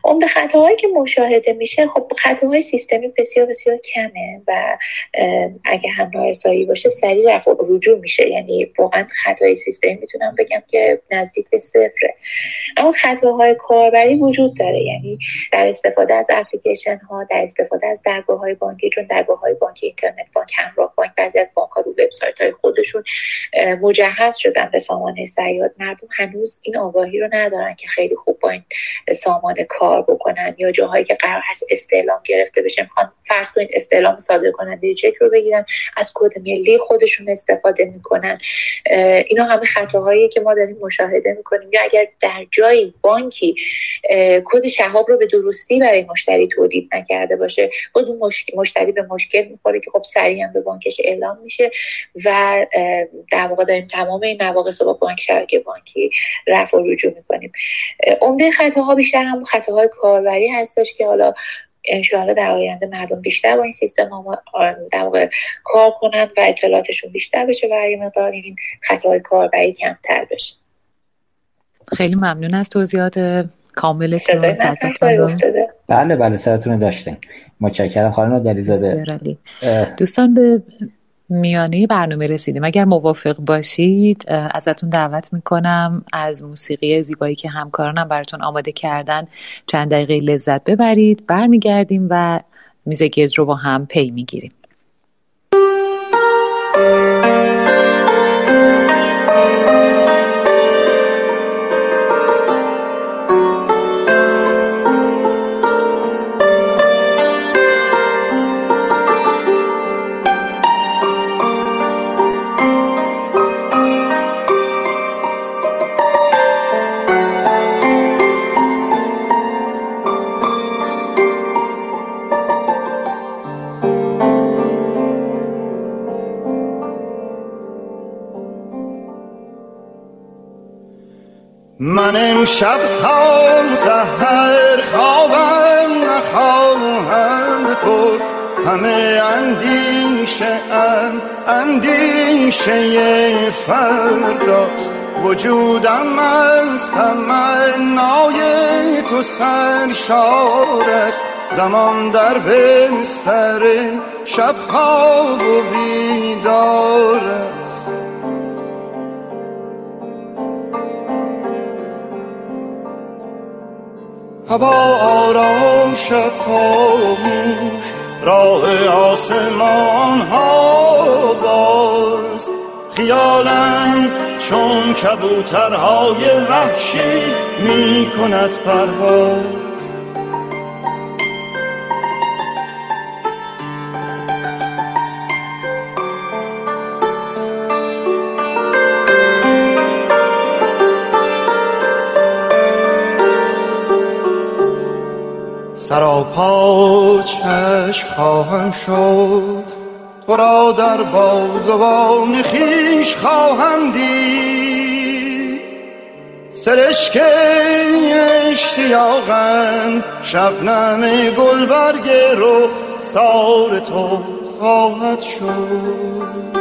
خطاهایی که مشاهده میشه، خب خطاهای سیستمی بسیار بسیار کمه و اگه هم نارسایی باشه سریع رفع رجوع میشه. یعنی واقعا خطای سیستمی میتونم بگم که نزدیک به صفره. اما خطاهای کاربری وجود داره، یعنی در استفاده از اپلیکیشن ها، در استفاده از درگاه‌های بانکی، چون درگاه‌های بانکی، اینترنت بانک، همراه بانک، بعضی از بانک‌ها رو وبسایت‌های خودشون مجهز شدن به سامانه صیاد. مردم هنوز این آگاهی رو ندارن که خیلی خوب با این سامانه کار بکنن، یا جاهایی که قرار هست استعلام گرفته بشه، میخوان فرض کنید استعلام صادرکننده چک رو بگیرن، از کد ملی خودشون استفاده میکنن. اینا همه خطاهایی که ما داریم مشاهده میکنیم. یا اگر در جای بانکی کد شهاب رو به درستی برای مشتری تولید نکرده باشه، باز اون مشتری به مشکل میخوره که خب سریعا به بانکش اعلام میشه و در واقع داریم تمام این نواقص رو با بانک شبکه بانکی رفع و رجوع میکنیم. عمده خطاها بیشتر هم خطاهای کاربری هستش که حالا انشاءالله در آینده مردم بیشتر با این سیستم در واقع کار کنند و اطلاعاتشون بیشتر بشه و یه مقدار این خطاهای کاربری کمتر بشه. خیلی ممنون از توضیحات کاملتون. بله صداتون رو داشتیم. متشکرم خانم دلیزاده. دوستان به میانه برنامه رسیدیم. اگر موافق باشید ازتون دعوت میکنم از موسیقی زیبایی که همکارانم براتون آماده کردن چند دقیقه لذت ببرید. برمیگردیم و میز گرد رو با هم پی میگیریم. من امشب تا سحر خوابم نخواهم برد، همه اندیشه فرداست. وجودم از تمنای تو سرشار است، زمان در بستر شب خواب و بیدار است. هوا آرام شب خاموش، راه آسمان ها باز. خیالم چون کبوترهای وحشی می کند پرواز. سراپا چشم خواهم شد، تو را در بازوان خویش خواهم دید. سرشک اشتیاقم شبنم گلبرگ رخسار تو خواهد شد.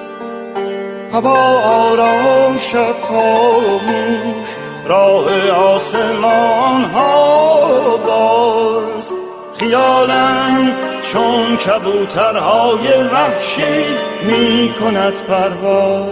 هوا آرام شب خاموش، راه آسمان ها باز. خیالم چون کبوترهای وحشی می کند پرواز.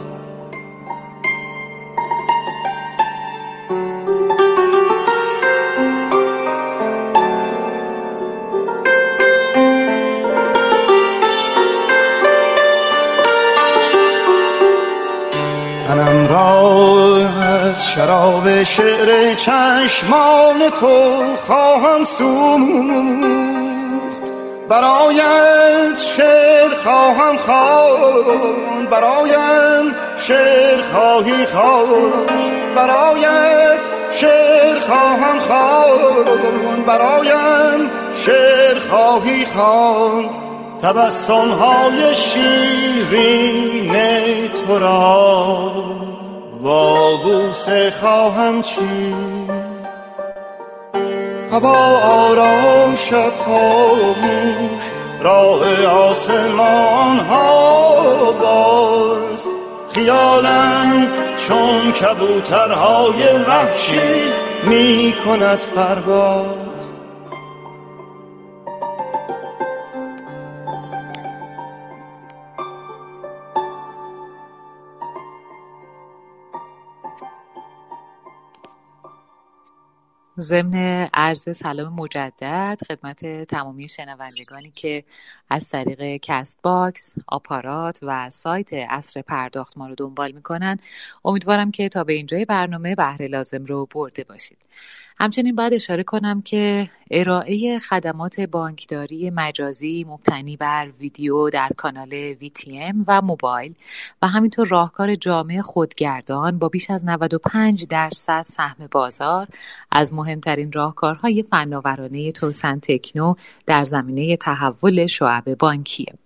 تنم را از شراب شعر چشمان تو خواهم سوخت. برایت شعر خواهم خواند، برایم شعر خواهی خواند. برایت شعر خواهم خواند، برایم شعر خواهی خواند. تبسم‌های شیرین تو را با بوسه خواهم چید. هوا آرام شب خاموش، راه آسمان ها باز. خیالم چون کبوترهای وحشی می کند پرواز. ضمن عرض سلام مجدد خدمت تمامی شنوندگانی که از طریق کست باکس، آپارات و سایت عصر پرداخت ما رو دنبال میکنن، امیدوارم که تا به اینجای برنامه بهره لازم رو برده باشید. همچنین باید اشاره کنم که ارائه خدمات بانکداری مجازی مبتنی بر ویدیو در کانال VTM و موبایل و همینطور راهکار جامع خودگردان با بیش از 95% سهم بازار از مهمترین راهکارهای فناورانه توسن تکنو در زمینه تحول شعب بانکیه.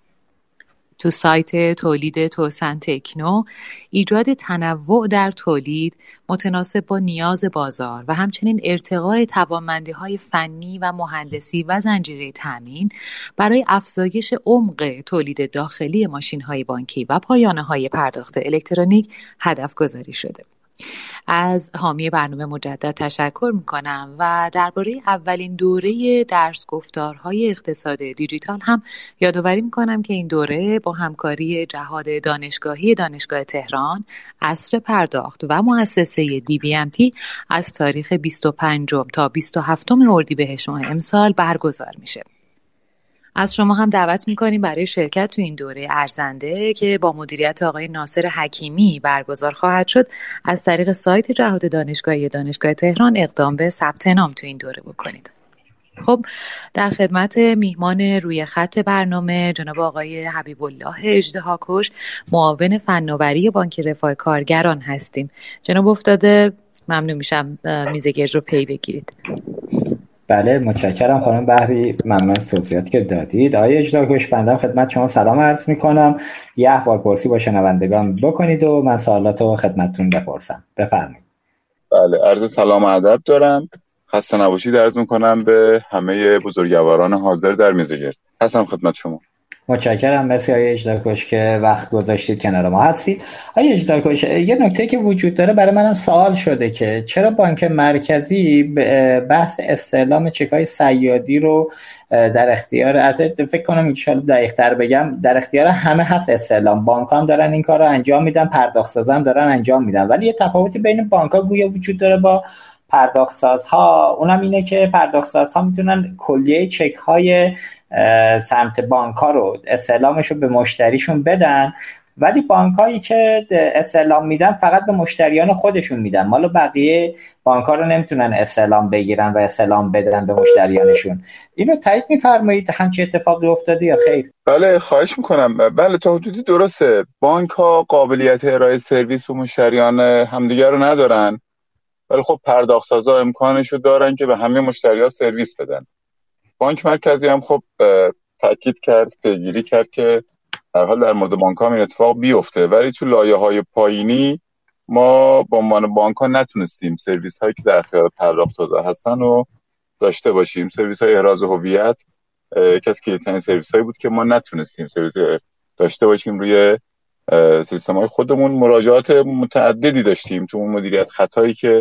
تو سایت تولید توسن تکنو ایجاد تنوع در تولید متناسب با نیاز بازار و همچنین ارتقای توانمندی‌های فنی و مهندسی و زنجیره تامین برای افزایش عمق تولید داخلی ماشین‌های بانکی و پایانه‌های پرداخت الکترونیک هدف گذاری شده. از حامی برنامه مجدد تشکر میکنم و درباره اولین دوره درس گفتارهای اقتصاد دیجیتال هم یادآوری میکنم که این دوره با همکاری جهاد دانشگاهی دانشگاه تهران، عصر پرداخت و مؤسسه DBMT از تاریخ 25 تا 27 اردیبهشت ماه امسال برگزار میشه. از شما هم دعوت میکنیم برای شرکت تو این دوره ارزنده که با مدیریت آقای ناصر حکیمی برگزار خواهد شد از طریق سایت جهاد دانشگاهی دانشگاه تهران اقدام به ثبت نام تو این دوره بکنید. خب در خدمت میهمان روی خط برنامه جناب آقای حبیب الله اژدهاکش، معاون فناوری بانک رفاه کارگران هستیم. جناب افتاده، ممنون میشم میز گرد رو پی بگیرید. بله، متشکرم خانم بحری، ممنون از توضیحاتی که دادید. آقای اژدهاکش، بنده خدمت شما سلام عرض میکنم. یه احوالپرسی با شنوندگان بکنید و من سوالات رو خدمتتون بپرسم. بفرمایید. بله، عرض سلام و ادب دارم. خسته نباشید عرض میکنم به همه بزرگواران حاضر در میز گرد. هستم خدمت شما. متشکرم، مرسی آقای اژدهاکش که وقت گذاشتید کنار ما هستید. آقای اژدهاکش، یه نکته که وجود داره برای منم سوال شده که چرا بانک مرکزی بحث استعلام چک‌های صیادی رو در اختیار، از فکر کنم ان دقیق‌تر بگم، در اختیار همه هست استعلام. بانک‌ها هم دارن این کار رو انجام میدن، پرداخت‌سازا هم دارن انجام میدن، ولی یه تفاوتی بین بانک‌ها گویا وجود داره با پرداخت‌سازها. اونم اینه که پرداخت‌سازها میتونن کلیه چک‌های سمت بانک‌ها رو استعلامش رو به مشتریشون بدن، ولی بانک‌هایی که استعلام میدن فقط به مشتریان خودشون میدن. مال بقیه بانک‌ها رو نمیتونن استعلام بگیرن و استعلام بدن به مشتریانشون. اینو تایید می‌فرمایید همچین اتفاقی افتاده یا خیر؟ بله، خواهش میکنم. بله، تا حدودی درسته. بانک‌ها قابلیت ارائه سرویس به مشتریان همدیگر رو ندارن، ولی خب پرداخت‌سازا امکانش رو دارن که به همه مشتری‌ها سرویس بدن. بانک مرکزی هم خب تاکید کرد، پیگیری کرد که در حال در مورد بانک‌ها این اتفاق بیفته، ولی تو لایه‌های پایینی ما به عنوان بانک‌ها نتونستیم سرویس‌هایی که در اختیار پرداخت‌سازا هستن رو داشته باشیم. سرویس‌های احراز هویت یکی از کلیدترین سرویس‌هایی بود که ما نتونستیم سرویس داشته باشیم روی سیستم‌های خودمون. مراجعات متعددی داشتیم تو اون مدیریت خطایی که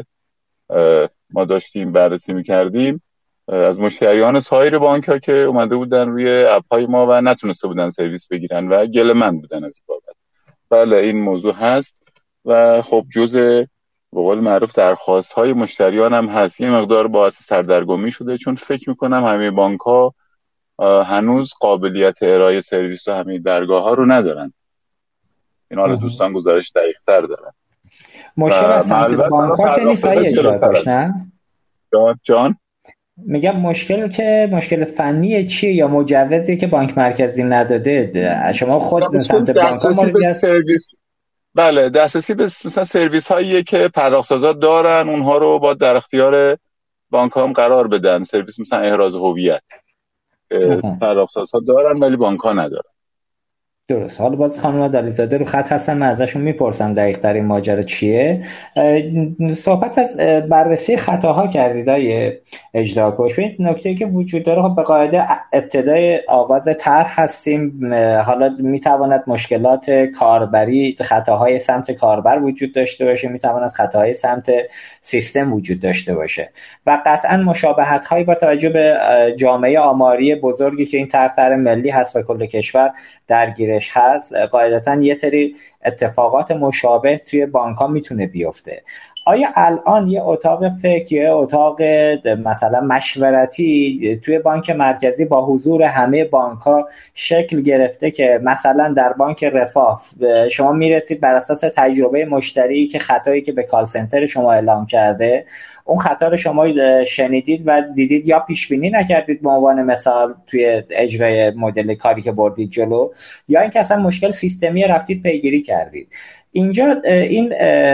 ما داشتیم بررسی می‌کردیم از مشتریان سایر بانک‌ها که اومده بودن روی اپ‌های ما و نتونسته بودن سرویس بگیرن و گله‌مند بودن از این بابت. بله، این موضوع هست و خب جزء به قول معروف درخواست‌های مشتریان هم هست. یه مقدار باعث سردرگمی شده چون فکر می‌کنم همه بانک‌ها هنوز قابلیت ارائه سرویس و همه درگاه‌ها رو ندارن. این حالا دوستان گزارش دقیق‌تر دارن. مشکل از سمت بانک‌ها که نیست اجراش، نه؟ جان میگم مشکل فنی چیه یا مجوزی که بانک مرکزی نداده؟ شما خود سمت بانک‌ها سرویس، بله، دسترسی به مثلا سرویس هایی که پرداخت‌سازا دارن، اونها رو با در اختیار بانک‌ها هم قرار بدن. سرویس مثلا احراز هویت پرداخت‌سازا دارن ولی بانک‌ها ندارن. درست. حالا باز خانم علیزاده رو خط هستن، من ازشون میپرسم دقیق تر این ماجرا چیه. صحبت از بررسی خطاها کردید آقای اژدهاکش. این نکته که وجود داره، خب به قاعده ابتدای آغاز طرح هستیم، حالا میتواند مشکلات کاربری، خطاهای سمت کاربر وجود داشته باشه، میتواند خطاهای سمت سیستم وجود داشته باشه و قطعا مشابهت هایی با توجه به جامعه آماری بزرگی که این طرح ملی هست و کل کشور درگیرش هست، قاعدتاً یه سری اتفاقات مشابه توی بانک‌ها میتونه بیفته. آیا الان یه اتاق فکر، یه اتاق مثلا مشورتی توی بانک مرکزی با حضور همه بانک‌ها شکل گرفته که مثلا در بانک رفاه شما میرسید بر اساس تجربه مشتری که خطایی که به کال سنتر شما اعلام کرده، اون خطا رو شما شنیدید و دیدید یا پیش بینی نکردید به عنوان مثال توی اجرای مدل کاری که بردید جلو، یا اینکه اصلا مشکل سیستمی رفتید پیگیری کردید. اینجا این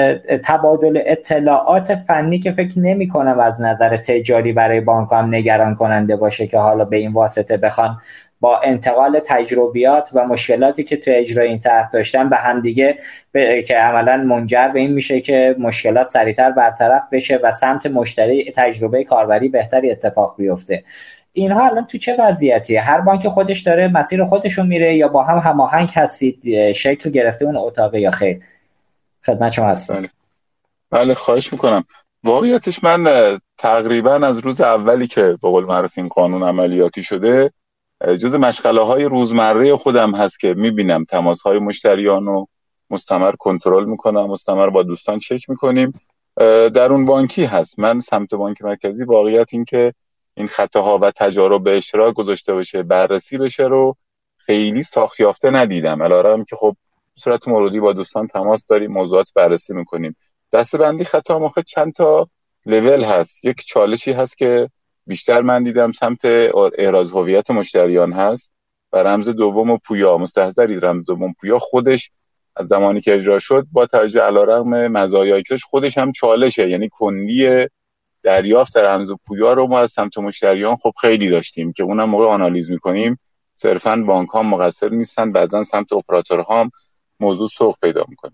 تبادل اطلاعات فنی که فکر نمی کنم از نظر تجاری برای بانک هم نگران کننده باشه که حالا به این واسطه بخوان با انتقال تجربیات و مشکلاتی که تو اجرای این طرح داشتن به هم دیگه که عملا منجر به این میشه که مشکلات سریعتر برطرف بشه و سمت مشتری تجربه کاربری بهتری اتفاق بیفته. اینها الان تو چه وضعیتیه؟ هر بانک خودش داره مسیر خودشون میره یا با هم هماهنگ هستید شکل گرفته اون اتاق یا خیر؟ خدمت شما هستم. بله خواهش میکنم. واقعیتش من تقریبا از روز اولی که به قول معروف این قانون عملیاتی شده جز مشغله های روزمره خودم هست که میبینم تماس های مشتریان رو مستمر کنترل میکنم، مستمر با دوستان چک میکنیم. در اون بانکی هست. من سمت بانک مرکزی واقعیت این که این خطاها و تجارب به اشتراک گذاشته بشه، بررسی بشه رو خیلی ساخت یافته ندیدم. علیرغم که خب صورت موردی با دوستان تماس داریم، موضوعات بررسی میکنیم. دسته‌بندی خطا مخه چند تا لول هست. یک چالشی هست که بیشتر من دیدم سمت احراز هویت مشتریان هست و رمز دوم پویا مستحضری رمز دوم پویا خودش از زمانی که اجرا شد با توجه علیرغم مزایایی که خودش هم چالشه، یعنی کندی دریافت رمز پویا رو ما از سمت مشتریان خب خیلی داشتیم که اونم موقع آنالیز میکنیم صرفاً بانک ها مقصر نیستن، بعضا سمت اپراتورها هم موضوع سوق پیدا میکنه.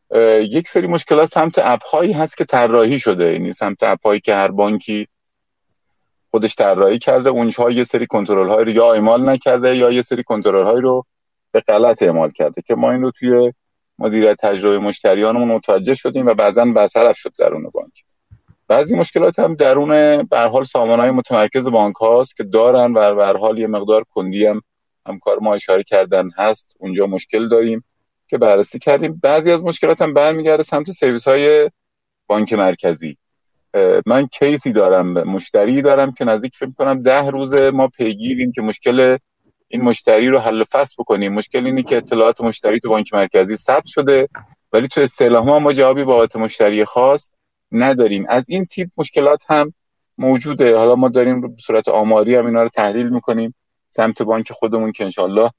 یک سری مشکلات سمت اپ هایی هست که طراحی شده، یعنی سمت اپ هایی که هر بانکی خودش طراحی کرده، اونجا یه سری کنترل های رو یا اعمال نکرده یا یه سری کنترل های رو به غلط اعمال کرده که ما این رو توی مدیریت تجربه مشتریانمون متوجه شدیم و بعضا برطرف شد درون بانک. بعضی مشکلات هم درون به هر حال سامانه‌های متمرکز بانک هاست که دارن و به هر حال یه مقدار کندی هم همکار ما اشاره کردن هست، اونجا مشکل داریم که بررسی کردیم. بعضی از مشکلات هم برمیگرده سمت سرویس های بانک مرکزی. من کیسی دارم، مشتری دارم که نزدیک فکر کنم 10 روزه ما پیگیریم که مشکل این مشتری رو حل فصل بکنیم. مشکل اینه که اطلاعات مشتری تو بانک مرکزی ثبت شده ولی تو استعلام ما جوابی بابت مشتری خاص نداریم. از این تیپ مشکلات هم موجوده. حالا ما داریم به صورت آماری هم اینا رو تحلیل میکنیم سمت بانک خودمون که انشالله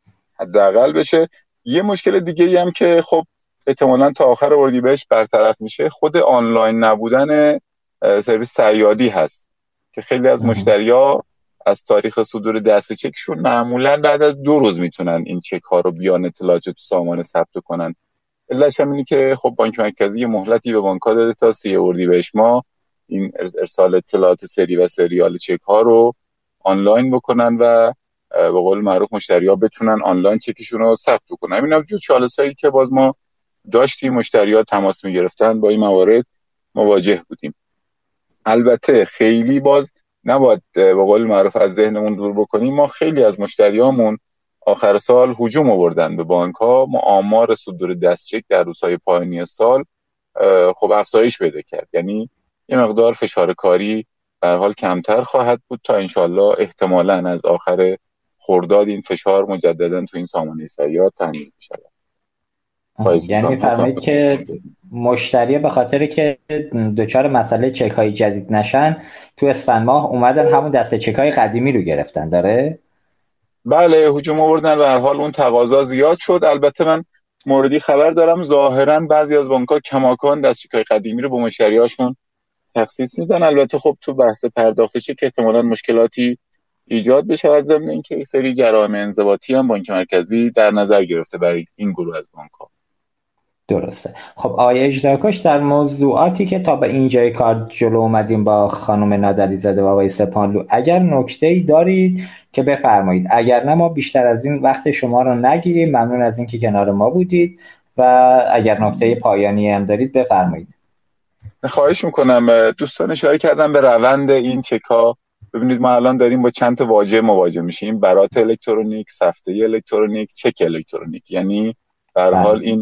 حداقل بشه. یه مشکل دیگه ای هم که خب احتمالاً تا آخر اردیبهشت برطرف میشه خود آنلاین نبودن سرویس تاییدی هست که خیلی از مشتری‌ها از تاریخ صدور دست چکشون معمولاً بعد از 2 روز میتونن این چک ها رو بیان اطلاعات تو سامان ثبت کنن. علتش هم اینه که خب بانک مرکزی مهلتی به بانک‌ها داده تا 3 اردیبهشت ما این ارسال اطلاعات سری و سریال چک ها رو آنلاین بکنن و به قول معروف مشتری‌ها بتونن آنلاین چکشون رو ثبت کنن. همین جو چالشایی که باز ما داشتیم، مشتری‌ها تماس می‌گرفتن، با این موارد مواجه بودیم. البته خیلی باز نباید به قول معروف از ذهنمون دور بکنیم. ما خیلی از مشتریامون آخر سال هجوم آوردن به بانک‌ها. ما آمار صدور دست چک در روزهای پایانی سال خب افزایش پیدا کرد، یعنی یه مقدار فشار کاری به هر حال کمتر خواهد بود تا انشالله احتمالاً از آخر خرداد این فشار مجددا تو این سامانه سیاحت تامین بشه. یعنی می‌فرمایید که مشتری به خاطر که دچار مسئله چک‌های جدید نشن تو اسفند ماه اومدن همون دسته چک‌های قدیمی رو گرفتن داره؟ بله هجوم آوردن و هر حال اون تقاضا زیاد شد. البته من موردی خبر دارم ظاهراً بعضی از بانک‌ها کماکان دسته چک‌های قدیمی رو به مشتریاشون تخصیص میدن. البته خب تو بحث پرداخت چک احتمالاً مشکلاتی ایجاد بشه از ضمن اینکه یک سری جرایم انضباطی هم بانک مرکزی در نظر گرفته برای این گروه از بانک‌ها. درسته. خب آقای اجراکش در موضوعاتی که تا به اینجای کار جلو اومدیم با خانم نادری‌زاده و آقای سپانلو اگر نکته‌ای دارید که بفرمایید، اگر نه ما بیشتر از این وقت شما رو نگیریم. ممنون از اینکه کنار ما بودید و اگر نکته پایانی هم دارید بفرمایید. خواهش میکنم. دوستان اشاره کردم به روند این چک‌ها. ببینید ما الان داریم با چند تا واژه مواجه میشیم: برات الکترونیک، سفته الکترونیک، چک الکترونیک. یعنی در حال این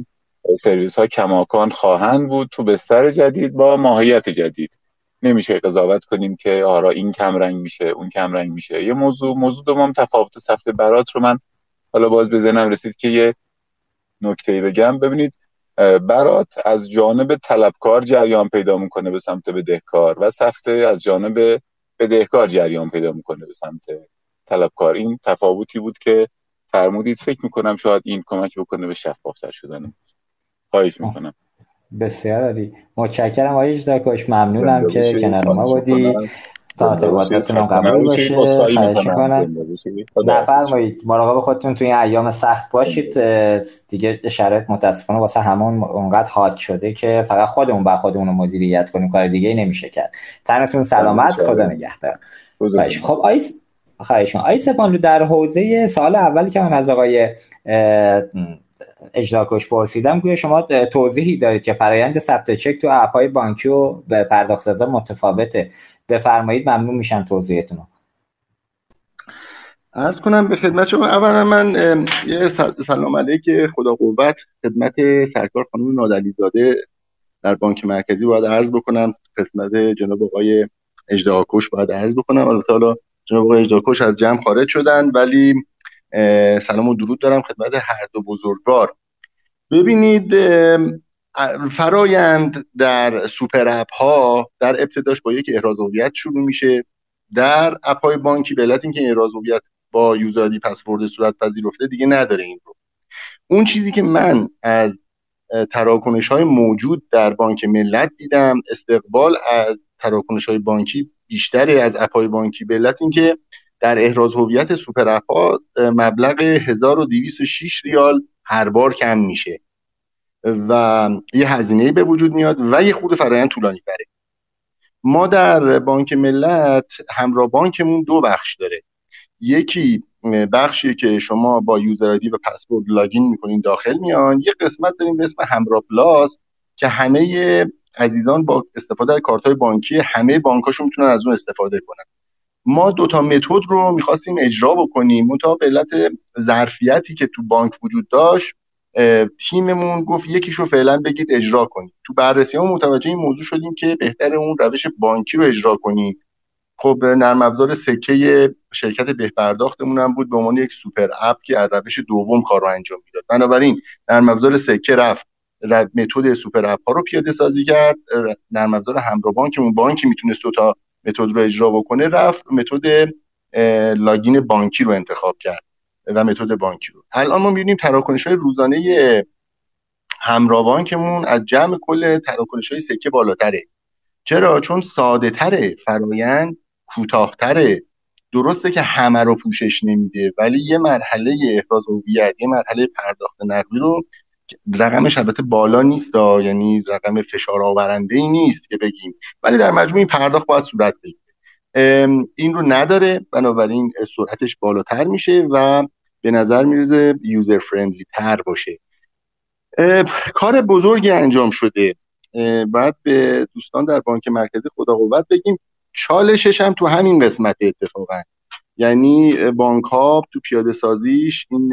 سرویس ها کماکان خواهند بود تو بستر جدید با ماهیت جدید. نمیشه قضاوت کنیم که آرا این کم رنگ میشه اون کم رنگ میشه. یه موضوع دوم تفاوت سفت برات رو من حالا باز به ذهنم رسید که یه نکته‌ای بگم. ببینید برات از جانب طلبکار جریان پیدا میکنه به سمت بدهکار و سفته از جانب بدهکار جریان پیدا میکنه به سمت طلبکار. این تفاوتی بود که فرمودید، فکر میکنم شاید این کمک بکنه به شفافتر شدن. خواهش میکنم. بسیار عالی، متشکرم آقای اژدهاکوش، ممنونم که کنار ما بودی. ساعت‌باتتون هم قبول باشه. خواهش میکنم. نفرمایید، مراقب خودتون توی این ایام سخت باشید. دیگه شرایط متاسفانه واسه همون اونقدر حاد شده که فقط خودمون با خودمون رو مدیریت کنیم، کار دیگه نمیشه کرد. تنتون سلامت، خدا نگهدار. خب آقای سپانلو، در حوزه سال اولی که من از آقای اژدهاکوش پرسیدم، گویا شما توضیحی دارید که فرآیند ثبت چک تو اپ‌های بانکی و به پرداخت‌سازا متفاوته. بفرمایید، ممنون میشم توضیحتون رو. عرض کنم به خدمت شما. اولا من یه سلام علیک خدا قوت خدمت سرکار خانم نادعلی زاده در بانک مرکزی باید عرض بکنم، خدمت جناب آقای اژدهاکوش باید عرض بکنم. البته حالا جناب آقای اژدهاکوش از جمع خارج شدن، ولی سلام و درود دارم خدمت هر دو بزرگوار. ببینید، فرایند در سوپر اپ ها در ابتداش با یک احراز هویت شروع میشه. در اپ های بانکی به علت اینکه احراز هویت با یوزر آیدی پسورد صورت پذیرفته دیگه نداره این رو. اون چیزی که من از تراکنش های موجود در بانک ملت دیدم، استقبال از تراکنش های بانکی بیشتره از اپ های بانکی، به علت اینکه در احراز هویت سوپر اپ ها مبلغ 1206 ریال هر بار کم میشه و یه هزینه‌ای به وجود میاد و یه خود فرآیند طولانی تره. ما در بانک ملت همراه بانکمون دو بخش داره. یکی بخشیه که شما با یوزر آیدی و پسورد لاگین میکنین داخل میان. یه قسمت داریم به اسم همراه پلاس که همه عزیزان با استفاده از کارت‌های بانکی همه بانک‌هاشون میتونن از اون استفاده کنن. ما دوتا متد رو میخواستیم اجرا بکنیم، منتها به علت ظرفیتی که تو بانک وجود داشت تیممون گفت یکیشو فعلا بگید اجرا کنید. تو بررسی ها متوجه این موضوع شدیم که بهتر اون روش بانکی رو اجرا کنیم. خب نرم افزار سکه شرکت بهپرداختمون هم بود به عنوان یک سوپر اپ که از روش دوم کار رو انجام میداد. بنابراین نرم افزار سکه رفت متد سوپر اپ ها رو پیاده سازی کرد. نرم افزار همراه بانکمون، بانکی میتونست دو تا متد رو اجرا بکنه، رفت متد لاگین بانکی رو انتخاب کرد و متد بانکی رو. الان ما می‌بینیم تراکنش‌های روزانه همراه بانکمون از جمع کل تراکنش‌های سکه بالاتره. چرا؟ چون ساده‌تره، فرآیند کوتاه‌تره. درسته که همه رو پوشش نمیده، ولی یه مرحله احراز هویت، یه مرحله پرداخت نقدی رو رقمش البته بالا نیست، یعنی رقم فشار آورنده‌ای نیست که بگیم، ولی در مجموع این پرداخت باید صورت بگیره. این رو نداره، بنابراین سرعتش بالاتر میشه و به نظر میرسه یوزر فرندلی تر باشه. کار بزرگی انجام شده. بعد به دوستان در بانک مرکزی خدا قوت بگیم، چالشش هم تو همین قسمت اتفاقا، یعنی بانک ها تو پیاده سازیش این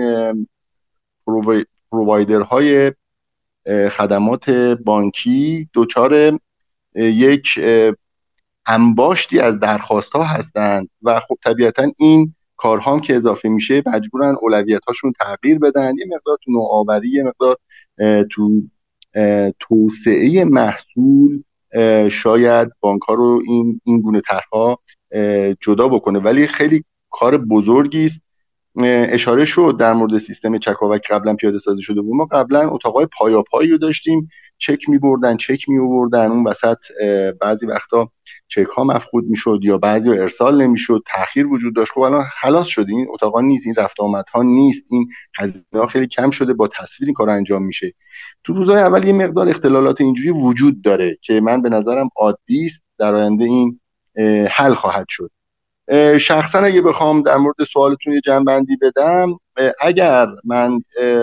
پرووایدرهای خدمات بانکی دوچار یک انباشتی از درخواست ها هستند و خب طبیعتا این کارها هم که اضافه میشه مجبورن اولویت هاشون تغییر بدن، یه مقدار تو نوآوری، یه مقدار تو توسعه محصول شاید بانک ها رو این گونه طرح‌ها جدا بکنه، ولی خیلی کار بزرگی است. اشاره شد در مورد سیستم چکاوک قبلا پیاده سازی شده بود. ما قبلا اتاقای پایاپایی رو داشتیم، چک می‌بردن، چک می‌آوردن، اون وسط بعضی وقتا چک ها مفقود میشد یا بعضی ها ارسال نمیشد، تأخیر وجود داشت. خب الان خلاص شد، این اتاقا نیست، این رفت آمدها نیست، این هزینه‌ها خیلی کم شده، با تصویر این کار انجام میشه. تو روزهای اول یه مقدار اختلالات اینجوری وجود داره که من به نظرم عادی است، در آینده این حل خواهد شد. شخصا اگه بخوام در مورد سوالتون یه جنبندی بدم، اگر من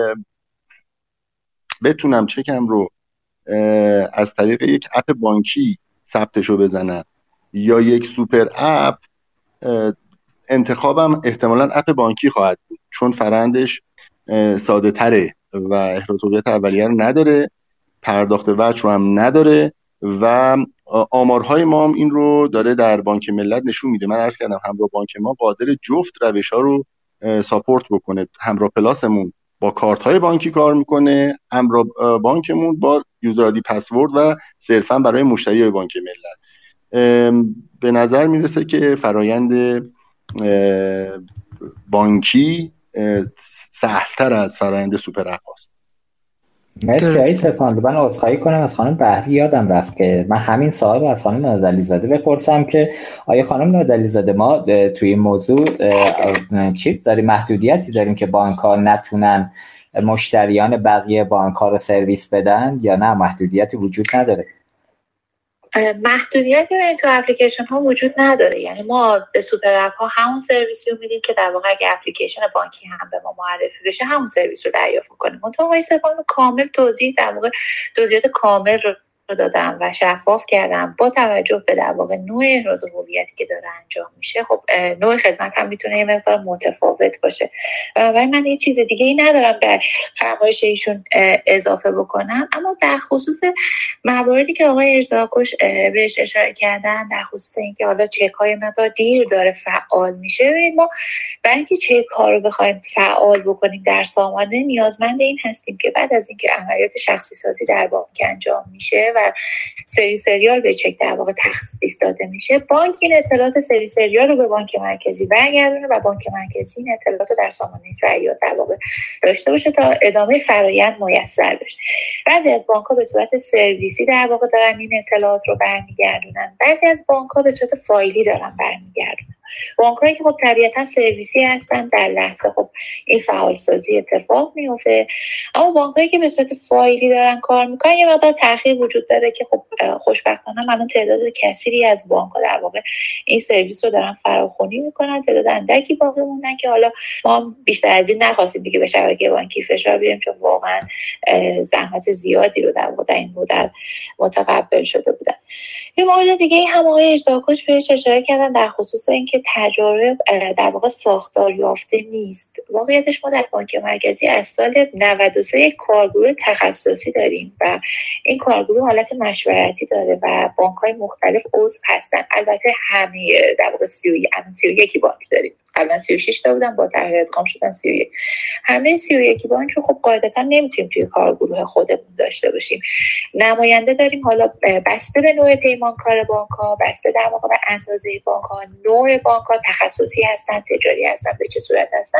بتونم چکم رو از طریق یک اپ بانکی ثبتشو بزنم یا یک سوپر اپ، انتخابم احتمالاً اپ بانکی خواهد بود، چون فرآیندش ساده تره و احراز هویت اولیه رو نداره، پرداخت وجه رو هم نداره و آمارهای ما هم این رو داره در بانک ملت نشون میده. من عرض کردم همراه بانک ما قادر جفت روش‌ها رو ساپورت بکنه. همراه پلاسمون با کارت های بانکی کار میکنه، همراه بانکمون با یوزر آیدی پسورد و صرفا برای مشتری بانک ملت. به نظر میرسه که فرایند بانکی سهل‌تر از فرایند سوپر اپ هست. مرسی آقای سپاندو. من عذرخواهی کنم از خانم بهری، یادم رفت که من همین سوال رو از خانم نادلی زاده بپرسم که آیا خانم نادلی زاده ما توی این موضوع چیز داریم، محدودیتی داریم که بانک‌ها نتونن مشتریان بقیه بانک‌ها رو سرویس بدن یا نه محدودیتی وجود نداره؟ محدودیتی تو اپلیکیشن ها وجود نداره. یعنی ما به سوپر اپ ها همون سرویسی رو میدیم که در واقع اگه اپلیکیشن بانکی هم به ما معرفی بشه همون سرویس رو دریافت کنیم. منتها آقای سپاندو کامل توضیح در واقع توضیحات کامل رو دادم و شفاف کردم با توجه به در واقع نوع احراز هویتی که داره انجام میشه. خب نوع خدمت هم میتونه یه مقدار متفاوت باشه و من یه چیز دیگه ای ندارم در فرمایش ایشون اضافه بکنم. اما در خصوص مواردی که آقای اژدهاکش بهش اشاره کردن، در خصوص اینکه حالا چک های مقدار دیر داره فعال میشه، ببینید ما برای اینکه چک ها رو بخوایم فعال بکنیم در سامانه نیازمند این هستیم که بعد از اینکه عملیات شخصی سازی در بانک انجام میشه و سریال به چک در واقع تخصیص داده میشه، بانک این اطلاعات سریال رو به بانک مرکزی برگردونه و بانک مرکزی این اطلاعات رو در سامانه سریال در واقع داشته باشه تا ادامه فرآیند میسر بشه. بعضی از بانک‌ها به صورت سرویسی در واقع دارن این اطلاعات رو برمیگردونن، بعضی از بانک‌ها به صورت فایلی دارن برمیگردونن. بانک‌هایی که خب طبیعتاً سرویسی هستن در لحظه خب این فعالسازی اتفاق میفته، اما بانک‌هایی که به صورت فایلی دارن کار میکنن یه مقدار تأخیر وجود داره که خب خوشبختانه الان تعداد کثیری از بانک‌ها در واقع این سرویس رو دارن فراخوانی میکنن. تعداد اندکی باقی موندن که حالا ما بیشتر از این نخواستیم دیگه به شبکه بانکی فشار بیاریم، چون واقعا زحمت زیادی رو در واقع این مدل متقبل شده بودن. یه مورد دیگه هم آقای اژدهاکش بهش اشاره کردن در خصوص اینکه تجارب در واقع ساختار یافته نیست. واقعیتش ما در بانک مرکزی از سال 93 یک کارگروه تخصصی داریم و این کارگروه حالت مشورتی داره و بانک‌های مختلف عضو هستن. البته همه در واقع 31 بانک داریم، قبلا 36 تا بودن با تغییر ادغام شدن 31. همه 31 بانک رو خب قاعدتا نمیتونیم توی کارگروه خودمون داشته باشیم. نماینده داریم، حالا بسته به نوع پیمانکار بانک‌ها، بسته در واقع به اندازه بانک‌ها، نوع بانک‌ها تخصصی هستن، تجاری هستن، به چه صورت هستن.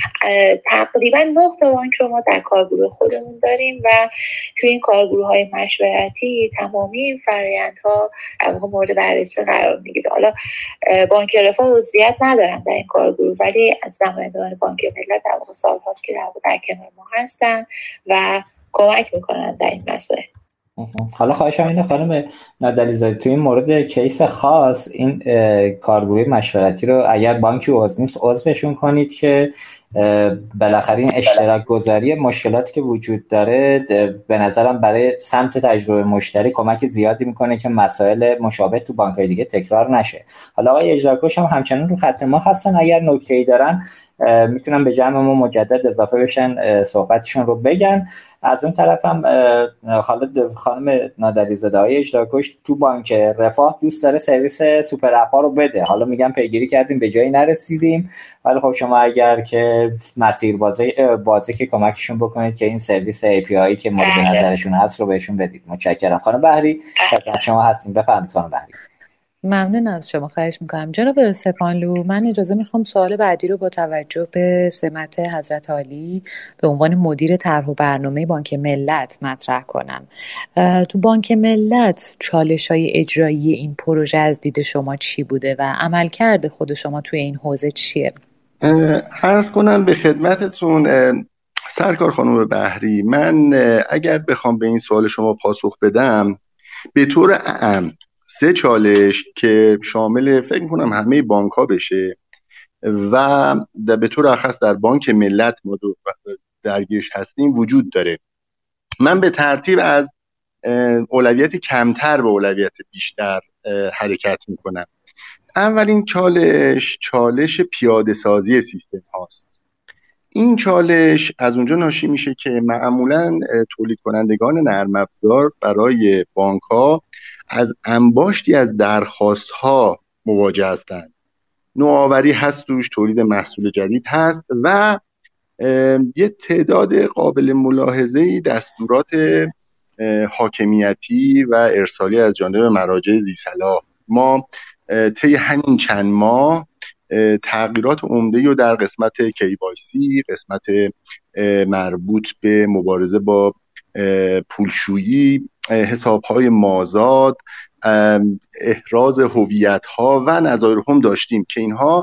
تقریبا 9 تا بانک رو ما در کارگروه خودمون داریم و توی این کارگروه‌های مشورتی تمامی این فرآیندها در واقع مورد بررسی قرار میگیره. حالا بانک رفاه عضویت ندارن در این کارگروه، ولی از نمایندگان بانک ملت در واقع سال‌هاست که در کنار ما هستن و کمک میکنن در این مسائل. حالا خواهشم اینه خانم نادلی زاده توی این مورد کیس خاص این کارگروه مشورتی رو اگر بانکی عضو نیست عضوشون کنید که بالاخره این اشتراک گذاری مشکلاتی که وجود داره به نظرم برای سمت تجربه مشتری کمک زیادی میکنه که مسائل مشابه تو بانک‌های دیگه تکرار نشه. حالا آقای اژدهاکش هم همچنان رو خط ما هستن، اگر نکته‌ای دارن میتونن به جمع ما مجدد اضافه بشن صحبتشون رو بگن. از اون طرف هم حالا خانم نادلی زاده های اژدهاکش تو بانک رفاه دوست داره سرویس سوپر اپ ها رو بده. حالا میگم پیگیری کردیم به جایی نرسیدیم، ولی خب شما اگر که مسیر بازی که کمکشون بکنید که این سرویس API که مورد نظرشون هست رو بهشون بدید. متشکرم. خانم بهری خدمت شما هستیم، بفرمایید خانم بهری. ممنون از شما، خواهش میکنم. جناب سپانلو، من اجازه میخوام سوال بعدی رو با توجه به سمت حضرت عالی به عنوان مدیر طرح و برنامه بانک ملت مطرح کنم. تو بانک ملت چالش‌های اجرایی این پروژه از دید شما چی بوده و عملکرد خود شما توی این حوزه چیه؟ عرض کنم به خدمتتون سرکار خانم بهری، من اگر بخوام به این سوال شما پاسخ بدم به طور عام 3 چالش که شامل فکر میکنم همه بانک ها بشه و به طور خاص در بانک ملت ما درگیرش هستیم وجود داره. من به ترتیب از اولویت کمتر به اولویت بیشتر حرکت میکنم. اولین چالش پیاده سازی سیستم هاست. این چالش از اونجا ناشی میشه که معمولا تولید کنندگان نرم افزار برای بانک ها از انباشتی از درخواست ها مواجه هستند. نوآوری هست توش، تولید محصول جدید هست و یه تعداد قابل ملاحظه‌ای دستورات حاکمیتی و ارسالی از جانب مراجع ذی‌صلاح. ما طی همین چند ماه تغییرات عمده‌ای رو در قسمت KYC، قسمت مربوط به مبارزه با پولشویی، حساب‌های مازاد، احراز هویت‌ها و نظایر هم داشتیم که اینها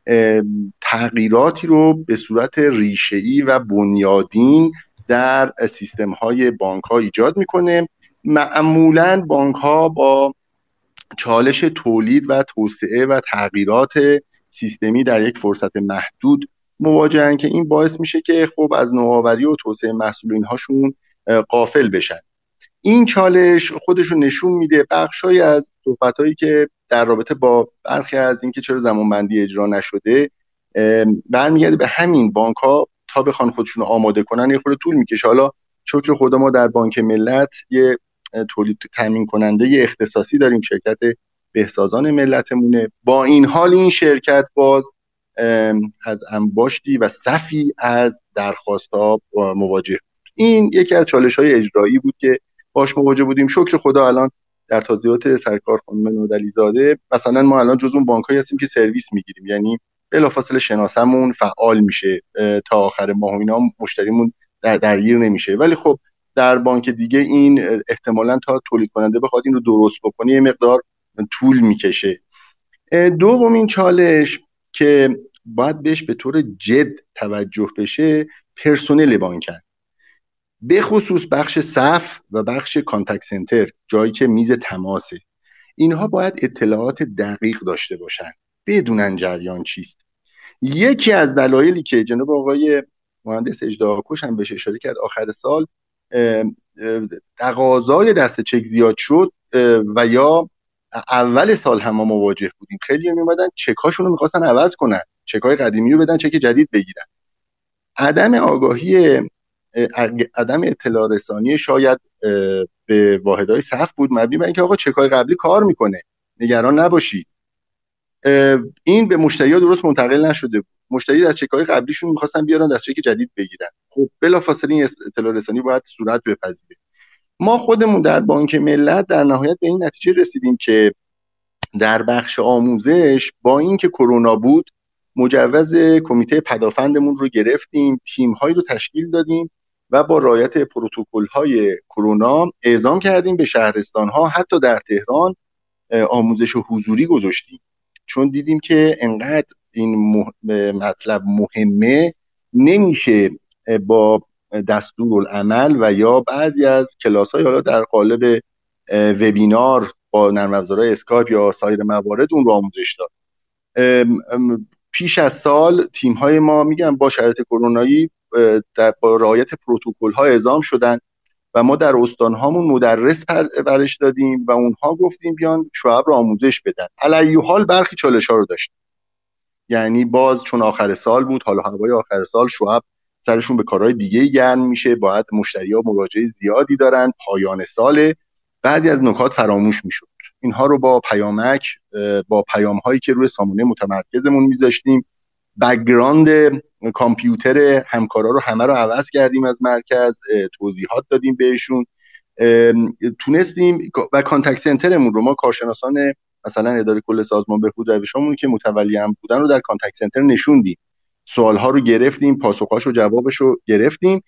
تغییراتی رو به صورت ریشه‌ای و بنیادین در سیستم‌های بانک‌ها ایجاد می‌کنه. معمولاً بانک‌ها با چالش تولید و توسعه و تغییرات سیستمی در یک فرصت محدود مواجهن که این باعث میشه که خب از نوآوری و توسعه محصول اینهاشون غافل بشن. این چالش خودش رو نشون میده. بخشایی از صحبتایی که در رابطه با برخی از اینکه چرا زمانبندی اجرا نشده برمیگرده به همین بانک ها تا بخوان خودشون رو آماده کنن یه خورده طول میکشه. حالا شکر خدا ما در بانک ملت یه تولید تامین کننده اختصاصی داریم، شرکت بهسازان ملتمونه. با این حال این شرکت باز از انباشتی و صفی از درخواست‌ها مواجه بود. این یکی از چالش‌های اجرایی بود که باش مواجه بودیم. شکر خدا الان در توضیحات سرکار خانم نودلی زاده مثلا ما الان جزو اون بانک‌هایی هستیم که سرویس میگیریم، یعنی بلافاصله شناسمون فعال میشه تا آخر ماه و اینا مشتریمون درگیر نمیشه. ولی خب در بانک دیگه این احتمالاً تا تولید کننده بخواد این رو درست بکنه یه مقدار طول میکشه. دومین چالش که باید بهش به طور جد توجه بشه پرسنل بانکن، به خصوص بخش صف و بخش کانتکت سنتر، جایی که میز تماسه. اینها باید اطلاعات دقیق داشته باشن، بدونن جریان چیست. یکی از دلایلی که جناب آقای مهندس اژدهاکش هم بهش اشاره کرد آخر سال تقاضای دست چک زیاد شد و یا اول سال هم ما مواجه بودیم خیلی میومدن چکاشون رو میخواستن عوض کنن، چکای قدیمی رو بدن چک جدید بگیرن. عدم آگاهی، عدم اطلاع رسانی شاید به واحدهای صف بود مبنی بر اینکه آقا چکای قبلی کار میکنه نگران نباشید. این به مشتری‌ها درست منتقل نشده بود. مشتری از چکای قبلیشون میخواستن بیارن دست چک جدید بگیرن. خب بلافاصله این اطلاع رسانی باید صورت بپذیره. ما خودمون در بانک ملت در نهایت به این نتیجه رسیدیم که در بخش آموزش با اینکه کرونا بود مجوز کمیته پدافندمون رو گرفتیم، تیم‌هایی رو تشکیل دادیم و با رعایت پروتکل‌های کرونا اعزام کردیم به شهرستان‌ها، حتی در تهران آموزش حضوری گذاشتیم، چون دیدیم که انقدر این مطلب مهمه نمیشه با دستورالعمل و یا بعضی از کلاس‌های حالا در قالب وبینار با نرم افزارهای اسکایپ یا سایر موارد اون رو آموزش داد. پیش از سال تیم‌های ما میگم با شرایط کرونایی با رعایت پروتکل‌ها اعزام شدن و ما در استان‌هامون مدرس برش دادیم و اونها گفتیم بیان شعب رو آموزش بدن. علی حال برخی چالش‌ها رو داشت، یعنی باز چون آخر سال بود، حالا هوای آخر سال شعب سرشون به کارهای دیگه گرم میشه، باید مشتری‌ها مراجعه زیادی دارن، پایان سال بعضی از نکات فراموش میشد. اینها رو با پیامک، با پیام‌هایی که روی سامانه متمرکزمون میذاشتیم، بک‌گراند کامپیوتر همکارا رو همه رو عوض کردیم از مرکز، توضیحات دادیم بهشون، تونستیم و کانتکت سنترمون رو ما کارشناسان مثلا اداره کل سازمان بهبود روشامون که متولی هم بودن رو در کانتکت سنتر نشوندیم، سوالها رو گرفتیم، پاسخهاش رو جوابش رو گرفتیم.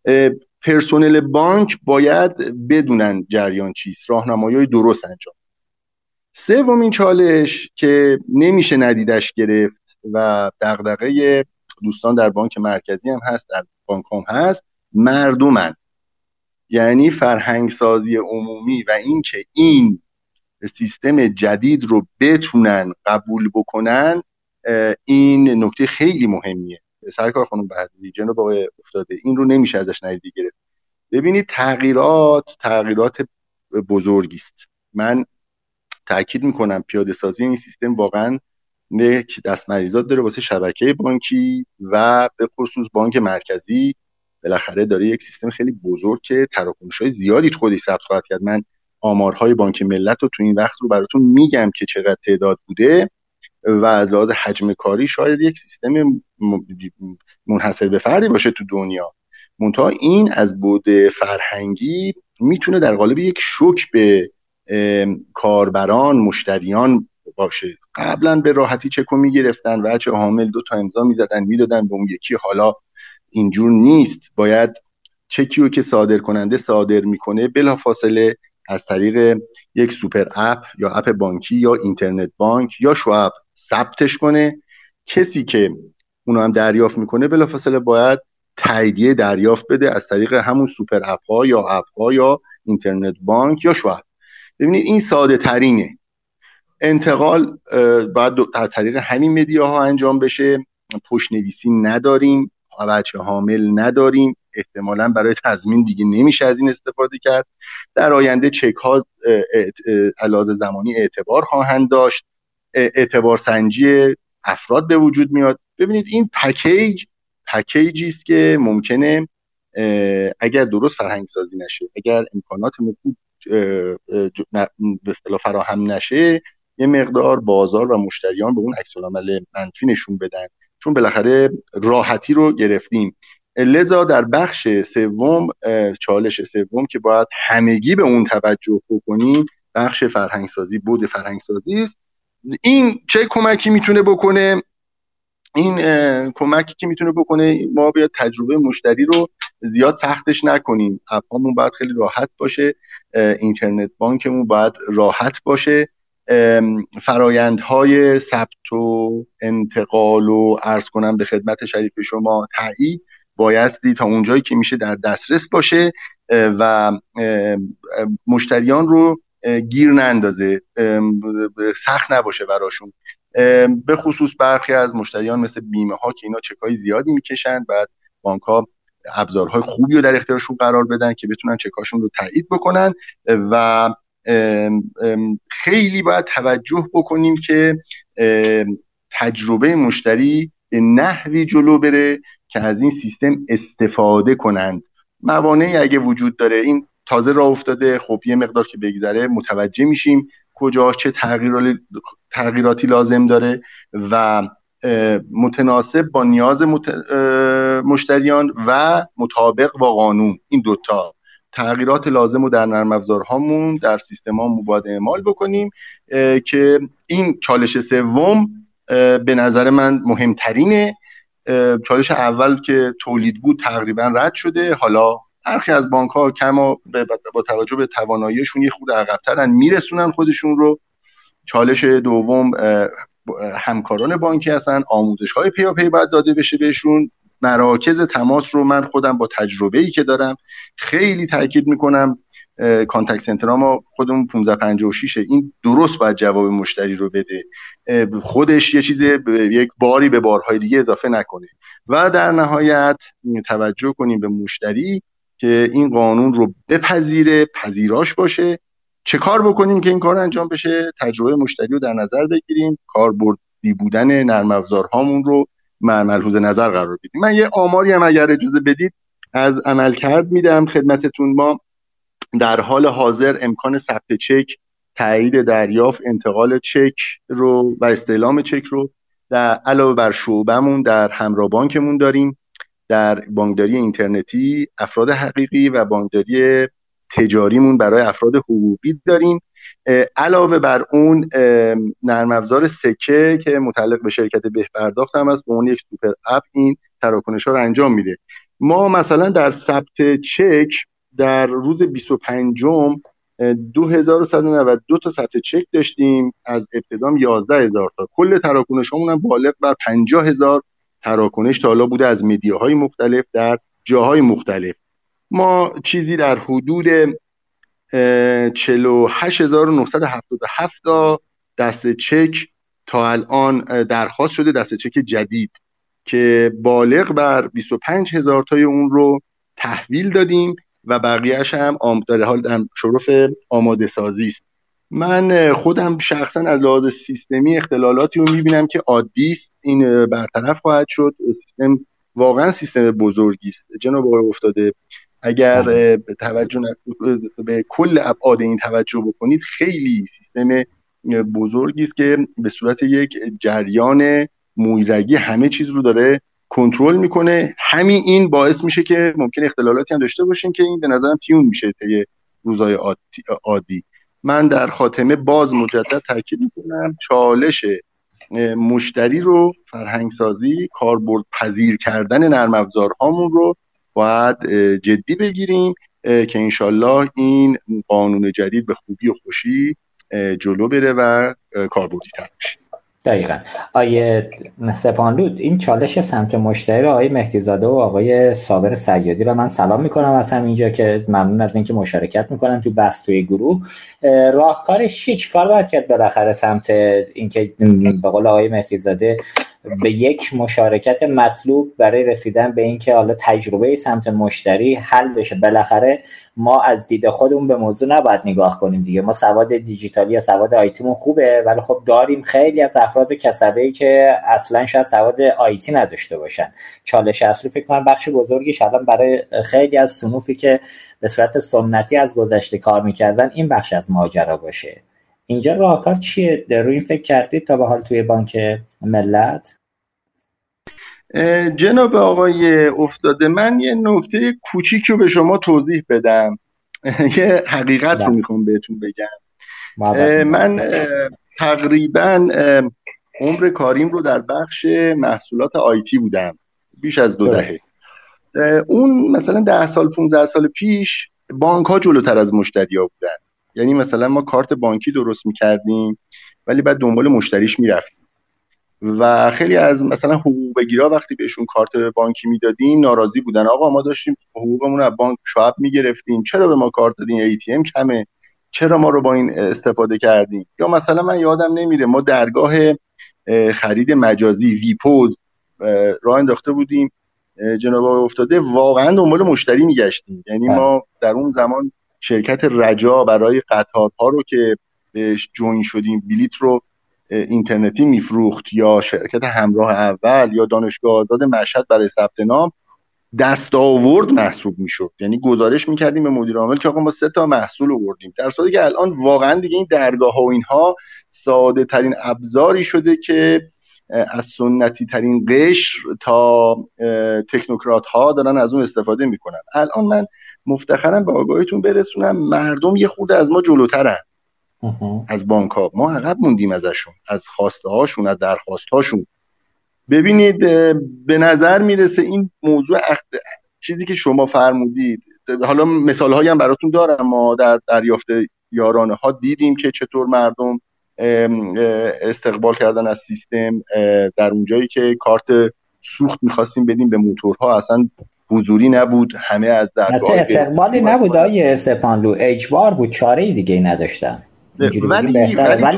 پرسنل بانک باید بدونن جریان چیست، راهنمایی درست انجام. سومین چالش که نمیشه ندیدش گرفت و دغدغه دوستان در بانک مرکزی هم هست، در بانک هم هست، مردمن، یعنی فرهنگ سازی عمومی و این که این سیستم جدید رو بتونن قبول بکنن. این نکته خیلی مهمیه. سرکار خانم بهادری، جناب آقای افتاده، این رو نمیشه ازش ندیده گرفت. ببینید تغییرات بزرگی است. من تأکید میکنم پیاده سازی این سیستم واقعا یک دستمریزات داره واسه شبکه بانکی و به خصوص بانک مرکزی بالاخره داره یک سیستم خیلی بزرگ که تراکنش‌های زیادی خودش ثبت خواهد کرد. من آمارهای بانک ملت رو تو این وقت رو براتون میگم که چقدر تعداد بوده و از لحاظ حجم کاری شاید یک سیستم منحصر به فردی باشه تو دنیا. منتها این از بعد فرهنگی میتونه در قالب یک شوک به کاربران مشتریان باشه. قبلا به راحتی چکو میگرفتن و چه حامل 2 تا امضا میزدن میدادن به اون یکی، حالا اینجور نیست. باید چکیو که صادر کننده صادر میکنه بلافاصله از طریق یک سوپر اپ یا اپ بانکی یا اینترنت بانک یا شواب ثبتش کنه. کسی که اونو هم دریافت میکنه بلافاصله باید تاییدیه دریافت بده از طریق همون سوپر اپ ها یا اینترنت بانک یا شواب. ببینید این ساده ترینه. انتقال باید از طریق همین مدیاها انجام بشه. پشت نویسی نداریم، بچه حامل نداریم، احتمالاً برای تضمین دیگه نمیشه از این استفاده کرد. در آینده چک ها علاوه زمانی اعتبار خواهند داشت، اعتبار سنجی افراد به وجود میاد. ببینید این پکیجی است که ممکنه اگر درست فرهنگ سازی نشه، اگر امکانات مفید به اصطلاح فراهم نشه، یه مقدار بازار و مشتریان به اون عکس العمل منفی نشون بدن، چون بالاخره راحتی رو گرفتیم. لذا در بخش سوم، چالش سوم که باید همگی به اون توجه بکنیم، بخش فرهنگسازی، بود فرهنگسازی است. این چه کمکی میتونه بکنه؟ این کمکی که میتونه بکنه ما باید تجربه مشتری رو زیاد سختش نکنیم. اپامون باید خیلی راحت باشه، اینترنت بانکمون باید راحت باشه، فرایندهای ثبت و انتقال و عرض کنم به خدمت شریف شما تایید بایستی تا اونجایی که میشه در دسترس باشه و مشتریان رو گیر نندازه، سخت نباشه براشون. به خصوص برخی از مشتریان مثل بیمه ها که اینا چکای زیادی میکشن، بعد بانک ها ابزارهای خوبی رو در اختیارشون قرار بدن که بتونن چکاشون رو تایید بکنن و خیلی باید توجه بکنیم که تجربه مشتری به نحوی جلو بره که از این سیستم استفاده کنند. موانعی اگه وجود داره، این تازه راه افتاده، خب یه مقدار که بگذره متوجه میشیم کجاش چه تغییراتی لازم داره و متناسب با نیاز مشتریان و مطابق با قانون. این دوتا تغییرات لازم رو در نرم افزارهامون در سیستمامون باید اعمال بکنیم که این چالش سوم به نظر من مهمترینه. چالش اول که تولید بود تقریبا رد شده، حالا برخی از بانک‌ها کما با توجه به تواناییشون یه خود عقب‌ترن، میرسونن خودشون رو. چالش دوم همکاران بانکی هستن، آموزش‌های پیاپی باید داده بشه بهشون. مراکز تماس رو من خودم با تجربه‌ای که دارم خیلی تاکید میکنم، کانتکت سنترام خودمون 1556 این درست باید جواب مشتری رو بده، خودش یه چیز یک باری به بارهای دیگه اضافه نکنه. و در نهایت توجه کنیم به مشتری که این قانون رو بپذیره، پذیراش باشه. چه کار بکنیم که این کار انجام بشه؟ تجربه مشتری رو در نظر بگیریم، کاربردی بودن نرم افزارهامون رو ملحوظ نظر قرار بدیم. من یه آماری هم اگر اجازه بدید از عملکرد میدم خدمتتون. ما در حال حاضر امکان ثبت چک، تایید دریافت، انتقال چک رو و استعلام چک رو در علاوه بر شعبمون در همراه بانکمون داریم، در بانکداری اینترنتی افراد حقیقی و بانکداری تجاریمون برای افراد حقوقی داریم. علاوه بر اون نرم افزار سکه که متعلق به شرکت بهپرداخت هم از اون یک سوپر اپ این تراکنش‌ها رو انجام میده. ما مثلا در ثبت چک در روز 25م 2192 تا ثبت چک داشتیم، از ابتدام 11000 تا. کل تراکنش‌هامون هم بالغ بر 50000 تراکنش تا حالا بوده از مدیاهای مختلف در جاهای مختلف. ما چیزی در حدود 48977 تا دسته چک تا الان درخواست شده، دسته چک جدید که بالغ بر 25000 تای اون رو تحویل دادیم و بقیه‌اش هم در حال شرف آماده سازی است. من خودم شخصا از لحاظ سیستمی اختلالاتی رو میبینم که عادی است، این برطرف خواهد شد. سیستم واقعا سیستم بزرگی است جناب آقای افتاده. اگر به کل ابعاد این توجه بکنید، خیلی سیستم بزرگی است که به صورت یک جریان مویرگی همه چیز رو داره کنترل میکنه. همین این باعث میشه که ممکن اختلالاتی هم داشته باشیم که این به نظرم تیون میشه طی روزهای عادی. من در خاتمه باز مجدد تاکید میکنم چالش مشتری رو، فرهنگسازی، کاربرد پذیر کردن نرم افزارهامون رو باید جدی بگیریم که انشالله این قانون جدید به خوبی و خوشی جلو بره و کاربردی تر بشه. دقیقاً. آیه سپانلود، این چالش سمت مشتری رو آقای مهدیزاده و آقای صابر سیادی رو من سلام میکنم از همینجا که ممنون از اینکه مشارکت میکنن تو بحث توی گروه. راهکارش چی کار باید کرد بالاخره سمت اینکه به قول آقای مهدیزاده به یک مشارکت مطلوب برای رسیدن به این که حالا تجربه سمت مشتری حل بشه؟ بالاخره ما از دید خودمون به موضوع نباید نگاه کنیم دیگه. ما سواد دیجیتالی یا سواد آیتیمون خوبه، ولی خب داریم خیلی از افراد کسبه‌ای که اصلا شاید سواد آیتی نداشته باشن. چالش اصلی فکر کنم بخش بزرگیش الان برای خیلی از صنوفی که به صورت سنتی از گذشته کار میکردن این بخش از ماجرا باشه. اینجا راهکار چیه؟ روی این فکر کردید تا به حال توی بانک ملت؟ جناب آقای افتاده، من یه نکته کوچیک رو به شما توضیح بدم. یه حقیقت رو میخوام بهتون بگم. من تقریبا عمر کاریم رو در بخش محصولات آیتی بودم، بیش از 2 دهه. اون مثلا 10 سال 15 سال پیش بانک ها جلوتر از مشتری ها بودن. یعنی مثلا ما کارت بانکی درست میکردیم ولی بعد دنبال مشتریش میرفتیم و خیلی از مثلا حقوق بگیرا وقتی بهشون کارت بانکی میدادیم ناراضی بودن. آقا ما داشتیم حقوقمون رو از بانک شعب میگرفتیم، چرا به ما کارت دادین؟ ATM کمه، چرا ما رو با این استفاده کردیم؟ یا مثلا من یادم نمیره ما درگاه خرید مجازی ویپوز راه انداخته بودیم جناب آقای افتاده، واقعا دنبال مشتری میگشتیم. یعنی ما در اون زمان شرکت رجا برای قطارها رو که بهش جوین شدیم بلیت رو اینترنتی میفروخت، یا شرکت همراه اول یا دانشگاه آزاد مشهد برای ثبت نام دستاورد محسوب میشد. یعنی گزارش میکردیم به مدیر عامل که آقا ما 3 تا محصول آوردیم، در صورتی که الان واقعا دیگه این درگاه ها و اینها ساده ترین ابزاری شده که از سنتی ترین قشر تا تکنوکرات ها دارن از اون استفاده میکنن. الان من مفتخرم به آگاهیتون برسونم مردم یه خورده از ما جلوترن، از بانک ها. ما عقب موندیم ازشون، از خواسته هاشون، از درخواست هاشون. ببینید به نظر میرسه این موضوع چیزی که شما فرمودید، حالا مثال هایی هم براتون دارم، ما در دریافت یارانه ها دیدیم که چطور مردم استقبال کردن از سیستم. در اونجایی که کارت سوخت میخواستیم بدیم به موتورها اصلا حضوری نبود، همه از درگاه استقبالی نبود آیه سپانلو، اجبار بود، چاره ای دیگه نداشتن. ولی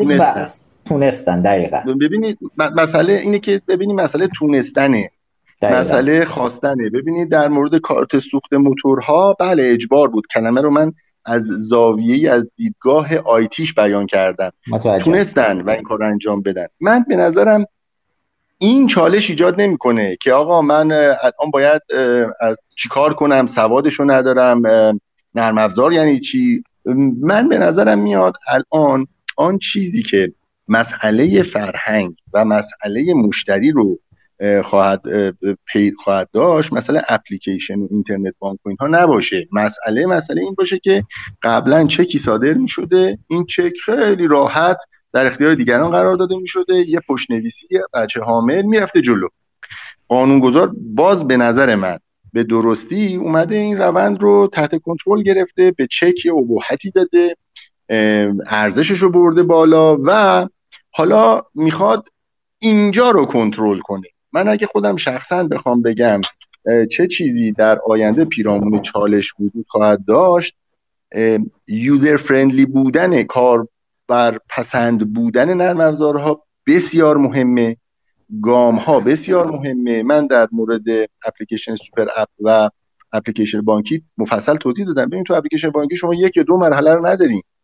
تونستن. دقیقاً. ببینید مسئله اینه که ببینید مسئله تونستنه، مسئله خواستنه. ببینید در مورد کارت سوخت موتورها بله اجبار بود، کلمه رو من از زاویه‌ای از دیدگاه آیتیش بیان کردم. تونستن و این کار رو انجام بدن. من به نظرم این چالش ایجاد نمیکنه که آقا من الان باید چیکار کنم، سوادشو ندارم، نرم افزار یعنی چی. من به نظرم میاد الان آن چیزی که مسئله فرهنگ و مسئله مشتری رو خواهد داشت، مسئله اپلیکیشن و اینترنت بانک و اینها نباشه. مسئله این باشه که قبلا چکی صادر می شده، این چک خیلی راحت در اختیار دیگران قرار داده می شده، یه پشت‌نویسی بچه حامل می رفته جلو. قانونگذار باز به نظر من به درستی اومده این روند رو تحت کنترل گرفته، به چک یه اباحتی داده، ارزشش رو برده بالا و حالا میخواد اینجا رو کنترل کنه. من اگه خودم شخصا بخوام بگم چه چیزی در آینده پیرامون چالش وجود خواهد داشت، یوزر فرندلی بودن، کاربر پسند بودن نرم افزارها بسیار مهمه، گام ها بسیار مهمه. من در مورد اپلیکیشن سوپر اپ و اپلیکیشن بانکی مفصل توضیح دادم. ببین تو اپلیکیشن بانکی شما 1 یا 2 مرحله رو نداری،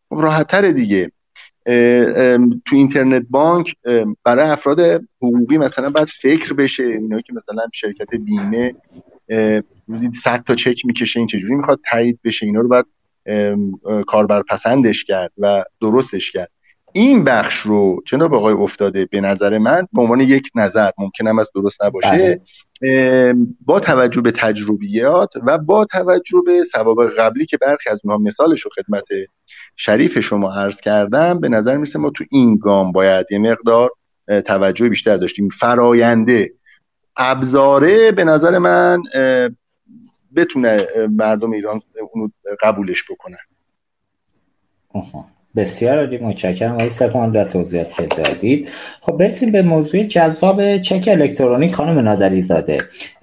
راحت‌تره دیگه. تو اینترنت بانک برای افراد حقوقی مثلا باید فکر بشه، اینایی که مثلا شرکت بیمه روزی 100 تا چک میکشه، این چجوری میخواد تایید بشه، اینا رو باید کاربر پسندش کرد و درستش کرد. این بخش رو جناب آقای افتاده به نظر من به عنوان یک نظر، ممکنم از درست نباشه، با توجه به تجربیات و با توجه به سوابق قبلی که برخی از اونها مثالش رو خدمت شریف شما عرض کردم، به نظر میرسه ما تو این گام باید یه مقدار توجه بیشتر داشتیم. فراینده ابزاره به نظر من بتونه مردم ایران اونو قبولش بکنن. بسیار عالی، متشکرم آقای سپاهان در توضیحات که دادید. خب برسیم به موضوع جذاب چک الکترونیک. خانم نادری زاده،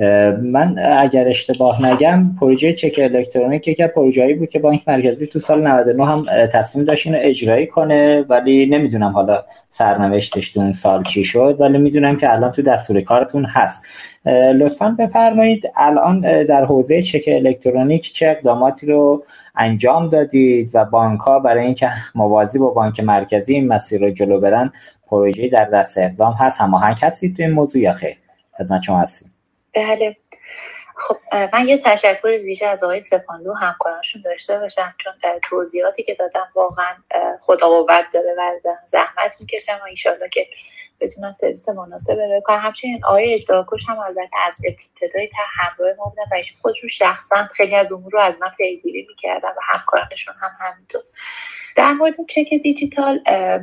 من اگر اشتباه نگم پروژه چک الکترونیک یک پروژه‌ای بود که بانک مرکزی تو سال 99 هم تصمیم داشت اینو اجرایی کنه، ولی نمیدونم حالا سرنوشتش تو اون سال چی شد، ولی میدونم که الان تو دستور کارتون هست. لطفاً بفرمایید الان در حوزه چک الکترونیک چه اقداماتی رو انجام دادید و بانک‌ها برای اینکه موازی با بانک مرکزی این مسیر رو جلو برن پروژه‌ای در دست اقدام هست؟ هماهنگ هستید تو این موضوع یا خیر؟ خدمت شما هستیم. بله. خب من یه تشکر ویژه از آقای سپاهانلو همکارانشون داشته باشم، چون توضیحاتی که دادم واقعا خدا قوت داره و زحمت میکشم و انشالله که بتونن سرویس مناسب ارائه کنن. همچنین آقای اجراکوش هم البته از ابتدای تا همراه ما بودن و ایشون خودشون شخصا خیلی از امور رو از من پیگیری میکردن و همکارانشون هم همینطور. در مورد چک دیجیتال،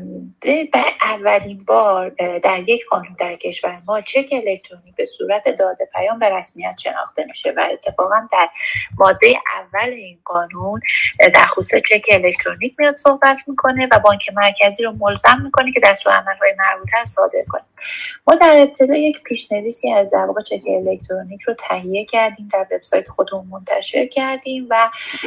به اولین بار در یک قانون در کشور ما چک الکترونیک به صورت داده پیام به رسمیت شناخته میشه و اتفاقا در ماده اول این قانون در خصوص چک الکترونیک میاد صحبت میکنه و بانک مرکزی رو ملزم میکنه که دستورالعمل‌های مربوطه رو صادر کنه. ما در ابتدا یک پیشنویسی از در واقع چک الکترونیک رو تهیه کردیم، در وبسایت خودمون منتشر کردیم و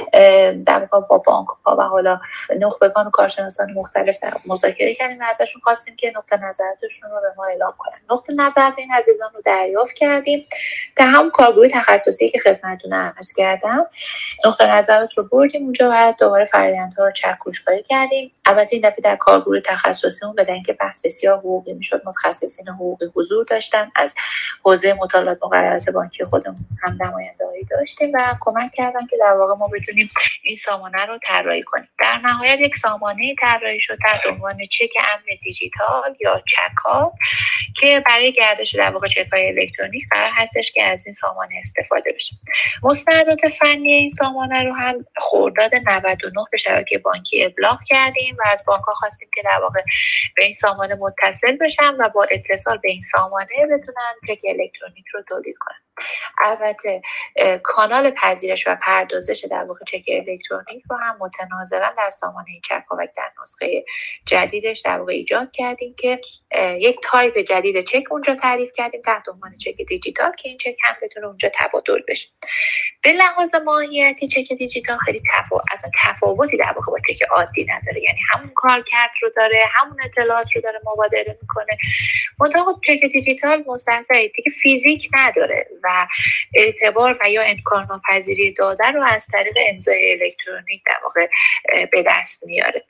در واقع با بانک‌ها و حالا نخبگان و کارشناسان مختلف مذاکره کردیم و ازشون خواستیم که نقطه نظراتشون رو به ما اعلام کنن. نقطه نظرات این عزیزان رو دریافت کردیم. در هم کارگروه تخصصی که خدمتتون عرض کردم نقطه نظرات رو بردیم اونجا و دوباره فرآیندها رو چک‌کوش‌کاری کردیم. البته این دفعه در کارگروه تخصصیمون بدن که بحث بسیار حقوقی میشد، متخصصین حقوقی حضور داشتن، از حوزه مطالعات مقررات بانکی خودمون هم نماینده‌ای داشتیم و کمک کردن که در واقع ما بتونیم این سامانه رو طراحی کنیم. در نهایت یک سامانه طراحی شد تحت عنوان چک امن دیجیتال یا چک‌ها که برای گردش در واقع چک‌های الکترونیک قرار هستش که از این سامانه استفاده بشه. مستندات فنی این سامانه رو هم خرداد 99 به شبکه بانکی ابلاغ کردیم و از بانک‌ها خواستیم که در واقع به این سامانه متصل بشن و با اتصال به این سامانه بتونن چک الکترونیک رو تولید کنن. البته کانال پذیرش و پردازش در واقع چک الکترونیک رو هم متناظرا در سامانه چک‌ها در نسخه جدیدش در واقع ایجاد کردیم که یک تایپ جدید چک اونجا تعریف کردیم تحت عنوان چک دیجیتال که این چک هم بتونه اونجا تبادل بشه. به لحاظ ماهیتی چک دیجیتال خیلی اصلا تفاوتی در واقع با چک عادی نداره، یعنی همون کارکرد رو داره، همون اطلاعات رو داره مبادله میکنه. منتها چک دیجیتال مستلزم دیگه فیزیک نداره و اعتبار و یا انکارناپذیری داده رو از طریق امضای الکترونیک در واقع به دست میاره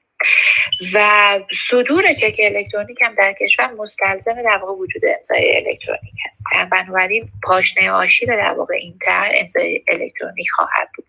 و صدور چک الکترونیک هم در کشور مستلزم در واقع وجود امضای الکترونیک هست. بنابراین پاشنه آشیل در واقع این طرح امضای الکترونیک خواهد بود.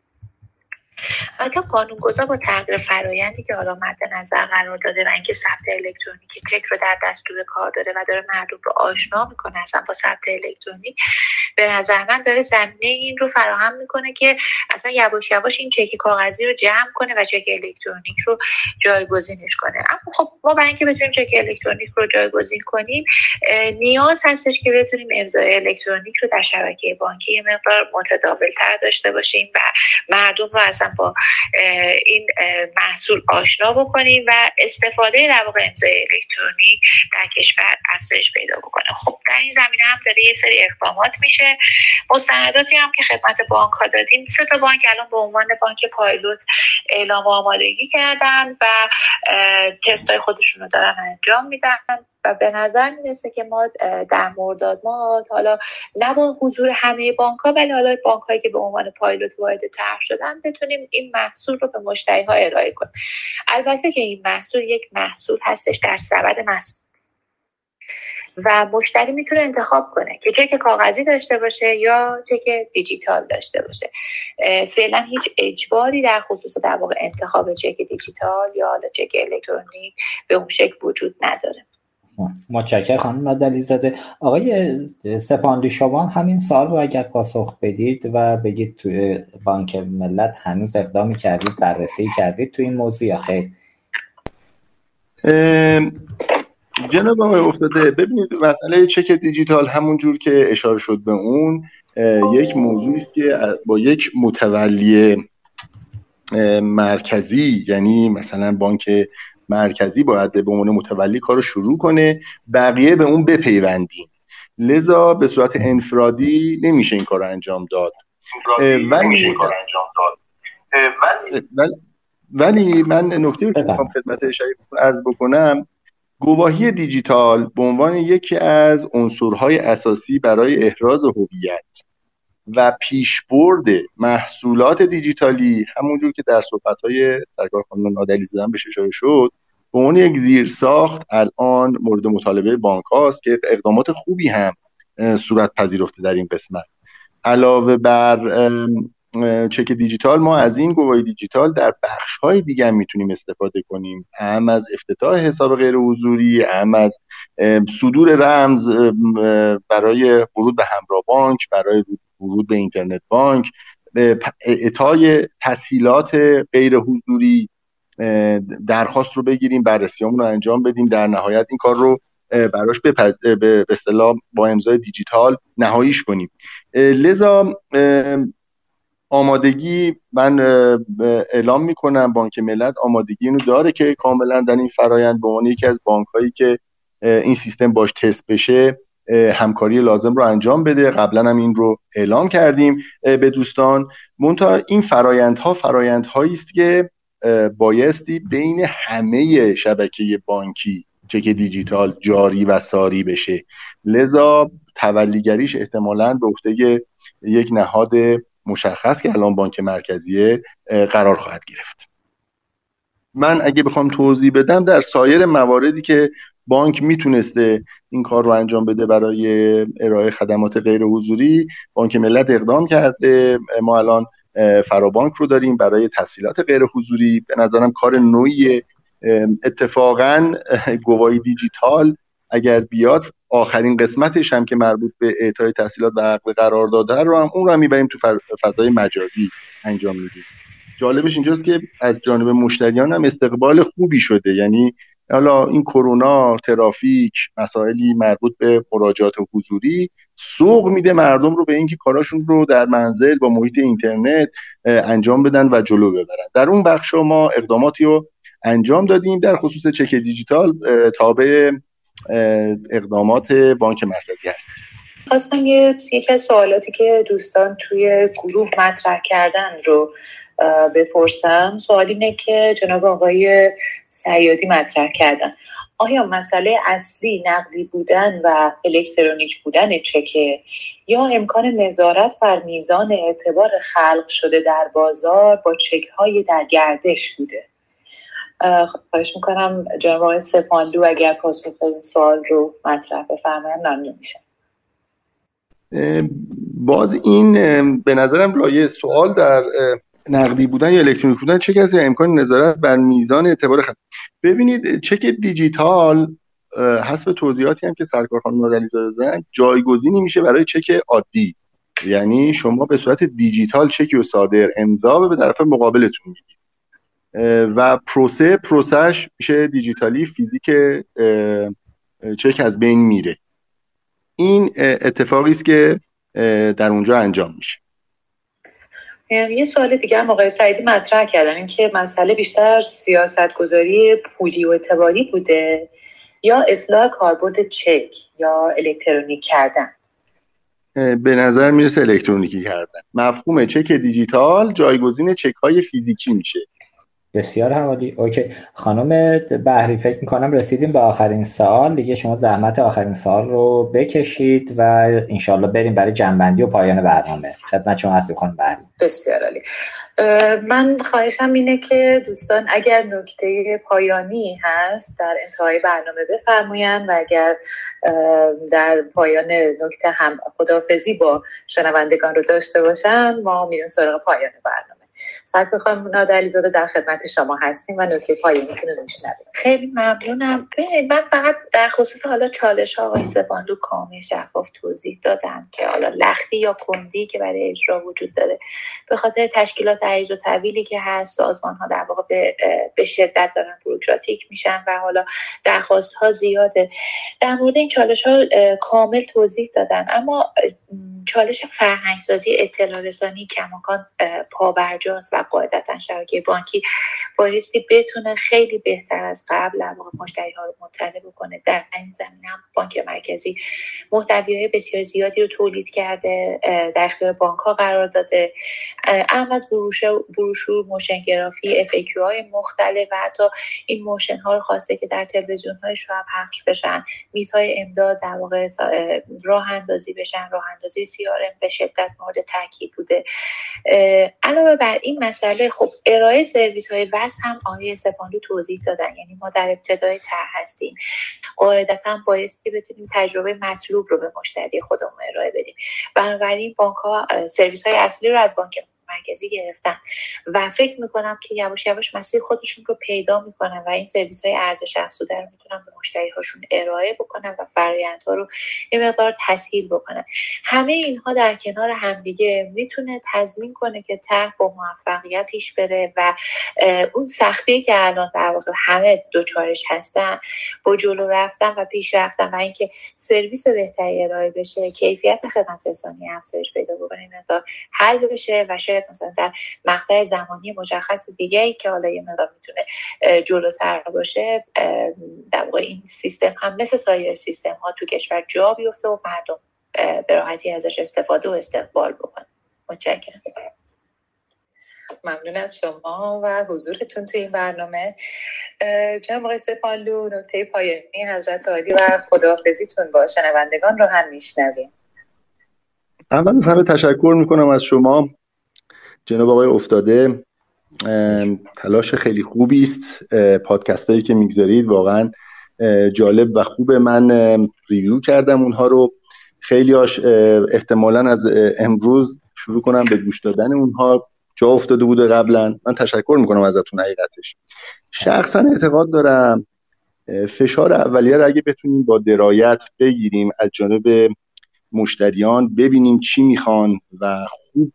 البته قانونگذار با تغییر فرآیندی که حالا مد نظر قرار داده و اینکه ثبت الکترونیک چک رو در دستور کار داره و داره مردم رو آشنا میکنه اصلا با ثبت الکترونیک، به نظر من داره زمینه این رو فراهم میکنه که اصلا یواش یواش این چک کاغذی رو جمع کنه و چک الکترونیک رو جایگزینش کنه. اما خب ما برای اینکه بتونیم چک الکترونیک رو جایگزین کنیم نیاز هستش که بتونیم امضای الکترونیک رو در شبکه بانکی یه مقدار متداول‌تر داشته باشیم و مردم رو اصلا با این محصول آشنا بکنیم و استفاده در واقع امضای الکترونیک در کشور افزایش پیدا بکنه. خب در این زمینه هم داره یه سری اقدامات میشه. مستنداتی هم که خدمت بانک ها دادیم، 3 تا بانک الان به عنوان بانک پایلوت اعلام آمادگی کردن و تستای خودشون رو دارن انجام میدن. و به نظر میرسه که ما در مرداد ماه حالا نه با حضور همه بانک‌ها ولی حالا بانک‌هایی که به عنوان پایلوت وارد طرح شدن بتونیم این محصول رو به مشتری‌ها ارائه کنیم. البته که این محصول یک محصول هستش در سبد محصول و مشتری میتونه انتخاب کنه که چک کاغذی داشته باشه یا چک دیجیتال داشته باشه. فعلا هیچ اجباری در خصوص در واقع انتخاب چک دیجیتال یا چک الکترونیک به اون شکل وجود نداره. متشکرم خانم نادلی‌زاده. آقای سپاندی شما همین سوال رو اگر پاسخ بدید و بگید توی بانک ملت هنوز اقدامی کردید، بررسی کردید توی این موضوع یا خیر؟ جناب آقای افتاده، ببینید مسئله چک دیجیتال همون جور که اشاره شد به اون یک موضوعی است که با یک متولی مرکزی، یعنی مثلا بانک مرکزی باید به عنوان متولی کارو شروع کنه، بقیه به اون بپیوندیم. لذا به صورت انفرادی نمیشه این کارو انجام داد. ولی من نکته که میخوام خدمت شریفتون عرض بکنم، گواهی دیجیتال به عنوان یکی از عنصرهای اساسی برای احراز هویت و پیشبرد محصولات دیجیتالی، همونجور که در صحبت‌های سرکار خانم نادلی‌زاده بهش اشاره شد، به عنوان یک زیرساخت الان مورد مطالبه بانک‌هاست که اقدامات خوبی هم صورت پذیرفته در این قسمت. علاوه بر چک دیجیتال، ما از این گواهی دیجیتال در بخش‌های دیگه هم میتونیم استفاده کنیم، اهم از افتتاح حساب غیر حضوری، اهم از صدور رمز برای ورود به همراه بانک، برای ورود به اینترنت بانک، اعطای تسهیلات غیر حضوری، درخواست رو بگیریم، بررسیامون رو انجام بدیم، در نهایت این کار رو براش به اصطلاح با امضای دیجیتال نهاییش کنیم. لذا آمادگی، من اعلام میکنم بانک ملت آمادگی اینو داره که کاملا در این فرایند به عنوان یکی از بانک‌هایی که این سیستم باش تست بشه همکاری لازم رو انجام بده. قبلا هم این رو اعلام کردیم به دوستان. منتها این فرایندهایی است که بایستی بین همه شبکه بانکی چک دیجیتال جاری و ساری بشه. لذا تولیگریش احتمالاً به عهده یک نهاد مشخص که الان بانک مرکزیه قرار خواهد گرفت. من اگه بخوام توضیح بدم، در سایر مواردی که بانک میتونسته این کار رو انجام بده برای ارائه خدمات غیر حضوری، بانک ملت اقدام کرده. ما الان فرابانک رو داریم برای تسهیلات غیر حضوری. به نظرم کار نوعی. اتفاقاً گواهی دیجیتال اگر بیاد، آخرین قسمتش هم که مربوط به اعطای تسهیلات و عقد قرارداد رو هم اون رو هم میبریم تو فضای مجازی انجام میدیم. جالبش اینجاست که از جانب مشتریان هم استقبال خوبی شده. یعنی حالا این کرونا، ترافیک، مسائلی مربوط به مراجعات حضوری سوق میده مردم رو به اینکه کاراشون رو در منزل با محیط اینترنت انجام بدن و جلو ببرن. در اون بخشا ما اقداماتی رو انجام دادیم. در خصوص چک دیجیتال تابع اقدامات بانک مرکزی هست. خواستم یکی از سوالاتی که دوستان توی گروه مطرح کردن رو بپرسم. سوال اینه که جناب آقای سیادی مطرح کردن، آیا مسئله اصلی نقدی بودن و الکترونیک بودن چکه یا امکان نظارت بر میزان اعتبار خلق شده در بازار با چک‌های در گردش بوده؟ خواهش میکنم جناب آقای سپاندو اگر پاسخ این سوال رو مطرح بفرمایید ممنون میشم. باز این به نظرم لایه سوال در نقدی بودن یا الکترونیک بودن چک است یا امکان نظارت بر میزان اعتبار خلق. ببینید چک دیجیتال حسب توضیحاتی هم که سرکار خانم نادلی‌زاده دادن جایگزینی میشه برای چک عادی. یعنی شما به صورت دیجیتال چکی و صادر امضا به طرف مقابلتون میدید و پروسش میشه دیجیتالی، فیزیک چک از بین میره. این اتفاقی است که در اونجا انجام میشه. یه سوال دیگه هم آقای سعیدی مطرح کردن، این که مسئله بیشتر سیاستگذاری پولی و اعتباری بوده یا اصلاح کاربرد چک یا الکترونیک کردن؟ به نظر میرسه الکترونیکی کردن. مفهوم چک دیجیتال جایگزین چک های فیزیکی میشه. بسیار عالی. اوکی خانم بحری، فکر میکنم رسیدیم به آخرین سوال دیگه. شما زحمت آخرین سوال رو بکشید و انشالله بریم برای جنبندی و پایان برنامه. خدمت شما هستم خانم بحری. بسیار عالی. من خواهشم اینه که دوستان اگر نکته پایانی هست در انتهای برنامه بفرمایند و اگر در پایان نکته هم خداحافظی با شنوندگان رو داشته باشن ما میریم سراغ پایان برنامه. سرکار خانم نادرعلیزاده در خدمت شما هستیم و نکته پایانیتون رو میشنویم. خیلی ممنونم. من فقط در خصوص حالا چالش ها آقای سپاندو کامل شفاف توضیح دادن که حالا لختی یا کندی که برای اجرا وجود داره به خاطر تشکیلات عریض و طویلی که هست، سازمان ها در واقع به شدت دارن بوروکراتیک میشن و حالا درخواست ها زیاده. در مورد این چالش ها کامل توضیح دادن، اما چالش فرهنگسازی اطلاع رسانی کماکان پابرجاست و قاعدتا شبکه بانکی بایستی بتونه خیلی بهتر از قبل در واقع مشتری‌ها رو مطلع بکنه. در این زمینه هم بانک مرکزی محتویات بسیار زیادی رو تولید کرده، در اختیار بانک‌ها قرار داده، اهم از بروشور، موشن گرافی، FAQ های مختلف و حتی این موشن ها رو خواسته که در تلویزیون‌های شعب پخش بشن، میزهای امداد در واقع راه اندازی بشن. راه اندازی CRM به شدت مورد تاکید بوده. علاوه بر این مسئله خب ارائه سرویس های وصل هم آقای سپاندو توضیح دادن. یعنی ما در ابتدای طرح هستیم، قاعدتا بایستی بتونیم تجربه مطلوب رو به مشتری خودمون ارائه بدیم. بنابراین بانک ها سرویس های اصلی رو از بانک مرکزی گرفتن و فکر میکنم که یواش یواش مسیر خودشون رو پیدا میکنن و این سرویس های ارزش افزوده رو میتونن به مشتری هاشون ارائه بکنن و فرآیندها رو یه مقدار تسهیل بکنن. همه اینها در کنار همدیگه میتونه تضمین کنه که طرح با موفقیت پیش بره و اون سختی که الان در واقع همه دوچارش هستن با جلو رفتن و پیش رفتن و اینکه سرویس بهتری ارائه بشه، کیفیت خدمت رسانی افزایش پیدا بکنه، مقدار حل بشه و شاید مثلا در مقطع زمانی مشخص دیگه‌ای که حالا یه مقدار میتونه جلوتر باشه، در واقع این سیستم هم مثل سایر سیستم ها تو کشور جا بیفته و مردم به راحتی ازش استفاده و استقبال بکنن. متشکرم. ممنون از شما و حضورتون توی این برنامه. جناب آقای سپاندو، نکته پایانی حضرت عالی و خداحافظیتون با شنوندگان رو هم میشنویم. اول از همه تشکر میکنم از شما جناب آقای افتاده. تلاش خیلی خوبی است. پادکست هایی که میگذارید واقعا جالب و خوبه. من ریویو کردم اونها رو، خیلی هاش احتمالاً از امروز شروع کنم به گوش دادن اونها، جا افتاده بوده قبلا. من تشکر میکنم ازتون. حقیقتش شخصا اعتقاد دارم فشار اولیه رو اگه بتونیم با درایت بگیریم از جانب مشتریان، ببینیم چی میخوان و خوب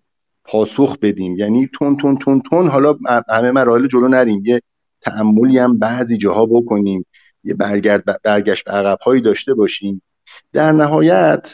پاسخ بدیم، یعنی تون تون تون تون حالا همه مراحل جلو نریم، یه تأملی هم بعضی جاها بکنیم، یه برگشت به عقب هایی داشته باشیم. در نهایت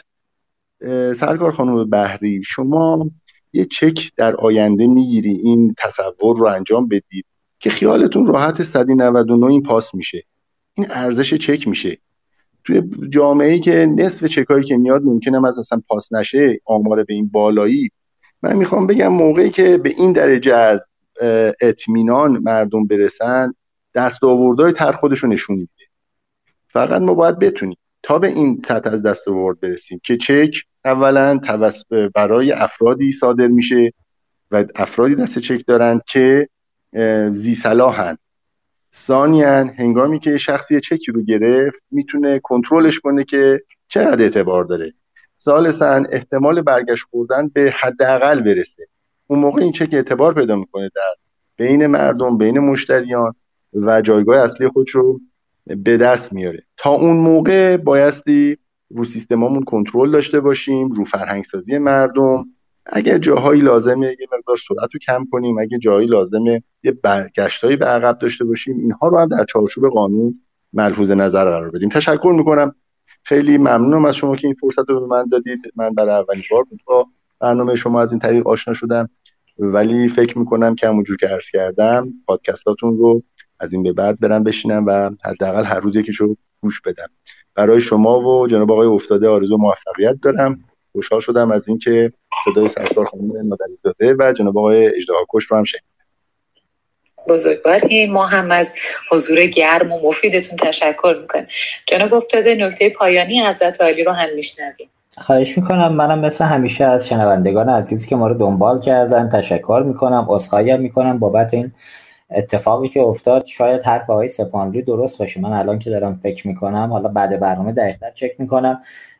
سرکار خانم بحری، شما یه چک در آینده میگیری، این تصور رو انجام بدید که خیالتون راحت 199 این پاس میشه. این ارزش چک میشه. توی جامعه‌ای که نصف چکایی که میاد ممکنه اصلا پاس نشه، آمار به این بالایی، من میخوام بگم موقعی که به این درجه از اطمینان مردم برسن، دستاوردهای طرح خودشو نشون میده. فقط ما باید بتونیم تا به این سطح از دستاورد برسیم که چک اولا برای افرادی صادر میشه و افرادی دست چک دارند که ذی صلاحن. ثانیاً هنگامی که شخصی چکی رو گرفت میتونه کنترلش کنه که چقدر اعتبار داره. ثالثاً احتمال برگشت خوردن به حداقل برسه. اون موقع این چک اعتبار پیدا میکنه در بین مردم، بین مشتریان و جایگاه اصلی خودش رو به دست میاره. تا اون موقع بایستی رو سیستمامون کنترل داشته باشیم، رو فرهنگسازی مردم. اگه جاهایی لازمه یه مقدار سرعت رو کم کنیم، اگه جاهایی لازمه یه برگشتایی به عقب داشته باشیم، اینها رو هم در چارچوب قانون ملحوظ نظر قرار بدیم. تشکر میکنم. خیلی ممنونم از شما که این فرصت رو به من دادید. من برای اولین بار بود با برنامه شما از این طریق آشنا شدم، ولی فکر میکنم که همونجور که عرض کردم پادکستاتون رو از این به بعد برم بشینم و حداقل هر روز یکیشو گوش بدم. برای شما و جناب آقای افتاده آرزو موفقیت دارم. خوشحال شدم از اینکه صدای سرکار خانم نادرعلیزاده و جناب آقای اژدهاکش رو هم شنیدم. بزرگواری. ما هم از حضور گرم و مفیدتون تشکر میکنیم. جناب افتاده، نکته پایانی حضرت عالی رو هم میشنویم. خواهش میکنم. منم مثل همیشه از شنوندگان عزیزی که ما رو دنبال کردن تشکر میکنم. عذرخواهی میکنم بابت این اتفاقی که افتاد. شاید حرف آقای سپاهانلو درست باشه. من الان که دارم فکر میکنم، حالا بعد برنامه دقیق‌تر چک میکنم،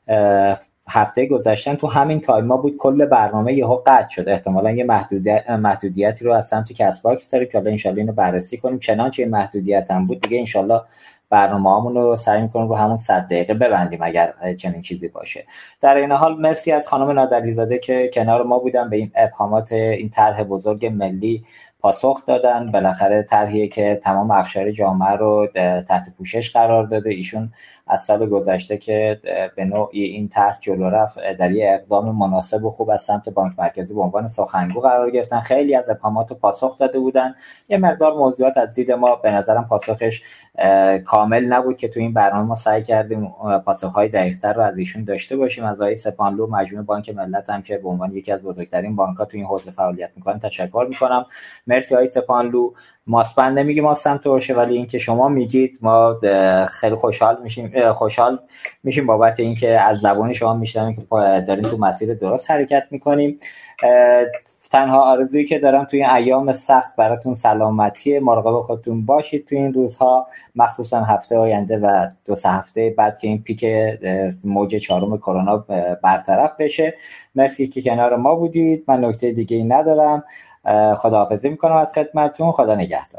هفته گذشتن تو همین تایما بود کل برنامه یهو قطع شد. احتمالاً یه محدودیتی رو از سمت کست باکس داریم که حالا انشالله اینو بررسی کنیم. چنانچه این محدودیت هم بود دیگه انشالله برنامه‌مون رو سعی می‌کنیم رو همون 100 دقیقه ببندیم اگر چنین چیزی باشه. در این حال مرسی از خانم نادرلی‌زاده که کنار ما بودن، به این ابهامات این طرح بزرگ ملی پاسخ دادن. بالاخره طرحی که تمام اقشار جامعه رو تحت پوشش قرار داده. ایشون از سال گذشته که به نوعی این طرح جلو رفت، در یه اقدام مناسب و خوب از سمت بانک مرکزی به عنوان سخنگو قرار گرفتن. خیلی از ابهامات رو پاسخ داده بودن. یه مقدار موضوعات از دید ما به نظرم پاسخش کامل نبود که تو این برنامه ما سعی کردیم پاسخ‌های دقیق‌تر رو از ایشون داشته باشیم. از آقای سپاهانلو، مجموعه بانک ملت هم که به عنوان یکی از بزرگترین بانک‌ها تو این حوزه فعالیت می‌کنن تشکر می‌کنم. مرسی آقای سپاهانلو. ماسپند نمیگیم ماستم ترشه، ولی این که شما میگید ما خیلی خوشحال میشیم بابت این که از زبان شما میشنویم که داریم تو مسیر درست حرکت میکنیم. تنها آرزویی که دارم توی این ایام سخت براتون سلامتی، مراقب خودتون باشید توی این روزها، مخصوصا هفته آینده و 2-3 هفته بعد که این پیک موج 4 کرونا برطرف بشه. مرسی که کنار ما بودید. من نکته دیگه ای ندارم. خداحافظی میکنم از خدمتتون. خدا نگهدار.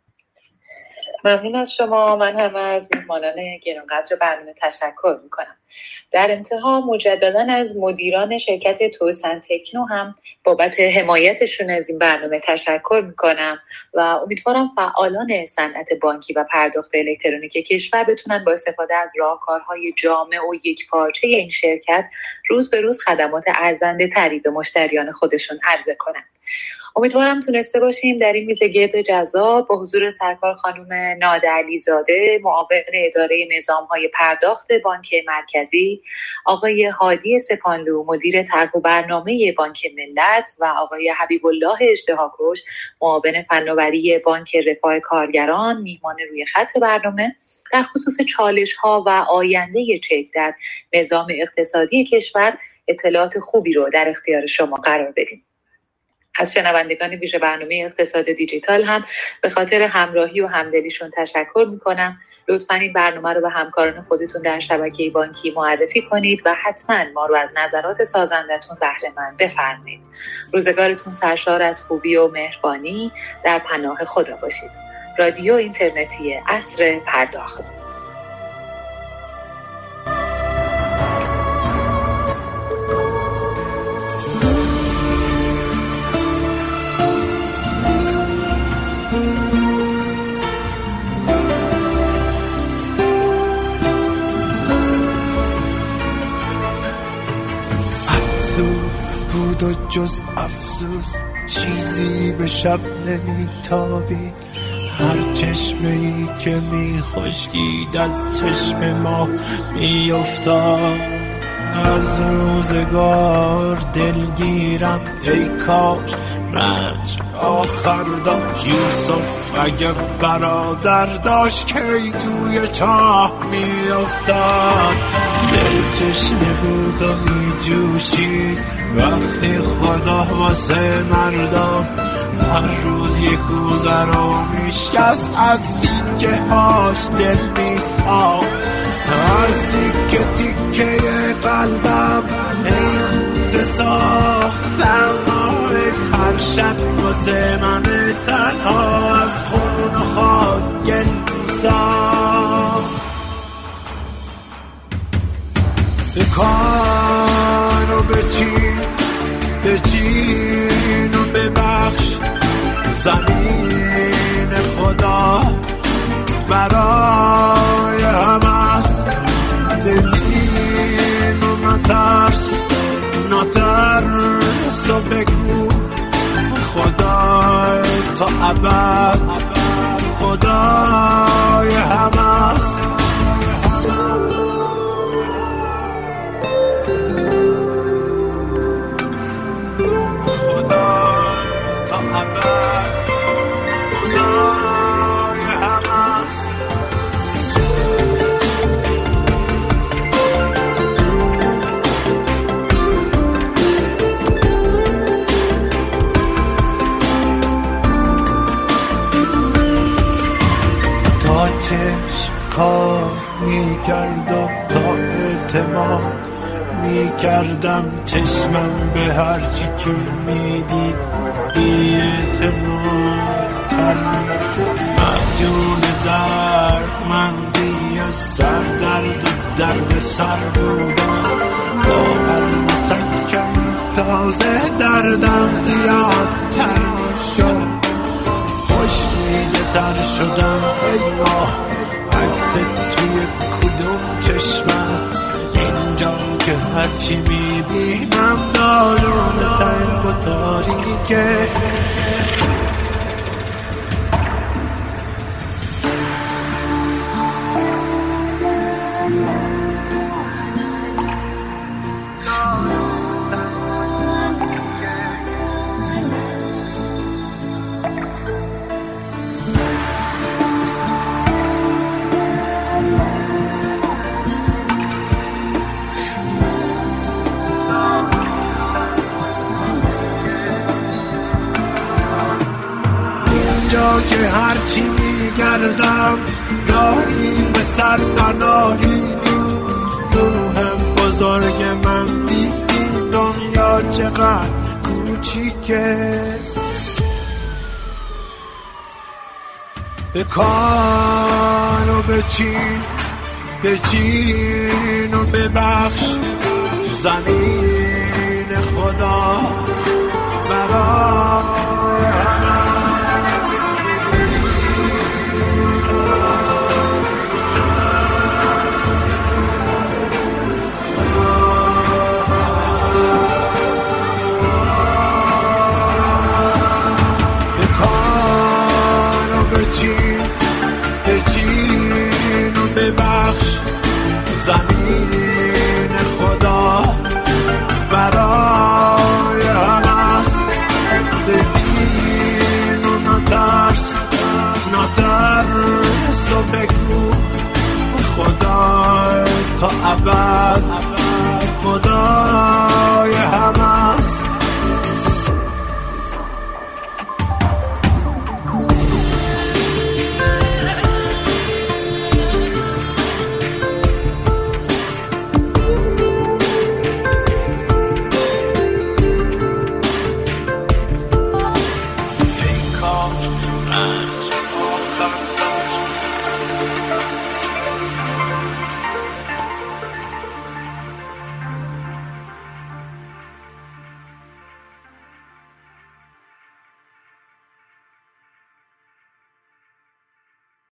ممنون از شما. من هم از مهمانان گرانقدر برنامه تشکر میکنم. در انتها مجددا از مدیران شرکت توسن تکنو هم بابت حمایتشون از این برنامه تشکر میکنم و امیدوارم فعالان صنعت بانکی و پرداخت الکترونیک کشور بتونن با استفاده از راهکارهای جامع و یکپارچه این شرکت روز به روز خدمات ارزنده تری به مشتریان خودشون عرضه کنن. امیدوارم تونسته باشیم در این میزگرد جذاب با حضور سرکار خانم نادرلی‌زاده، معاون اداره نظام‌های پرداخت بانک مرکزی، آقای هادی سپاهانلو، مدیر طرح و برنامه بانک ملت و آقای حبیب الله اژدهاکش، معاون فناوری بانک رفاه کارگران، میهمان روی خط برنامه در خصوص چالش‌ها و آینده چک در نظام اقتصادی کشور اطلاعات خوبی رو در اختیار شما قرار بدیم. از شنوندگان ویژه برنامه اقتصاد دیجیتال هم به خاطر همراهی و همدلیشون تشکر میکنم. لطفاً این برنامه رو به همکاران خودتون در شبکه بانکی معرفی کنید و حتماً ما رو از نظرات سازندتون بهره مند بفرمایید. روزگارتون سرشار از خوبی و مهربانی در پناه خدا باشید. رادیو اینترنتی عصر پرداخت. و جز افسوس چیزی به شب نمیتابید. هر چشمه‌ای که میخشکید از چشم ما میافتاد. از روزگار دلگیرم ای کاش رنج آخر داشت. یوسف اگه برادر داشت کی توی چاه میافتاد. دل چشمه بود و میجوشید وقتی خدا واسه مردم هر روز یک کوزه رو میشکست. از تیکه هاش دل میساخت، از تیکه تیکه قلبم ای کوزه ساختم. هر شب واسه من تنها از خون و خاک گل میساخت. کارو بچین و ببخش زمین خدا برای هم است. ببین و نترس و بگو خدای تا ابد خدای هم است. خدای تا ابد خدای می کردم چشمم به هرچی که می دید بی اعتمادتر می شد. مدیون دردمندی از سر درد و درد سر بودم، با هر مسکن تازه دردم زیادتر می شد. خوشیده تر شدم ای ماه، عکس توی کدوم چشم است اینجا که هرچی میبینم دارون تنگ و تاریکه. اینجا که هرچی میگردم راهی به سر پناهی روحم بزرگ من دیدی دنیا چقدر کوچیکه. بکن و بچین و ببخش زمین خدا برای همه. بچین و ببخش زمین خدا برای همه است. بچین و نترس و بگو خدا تا ابد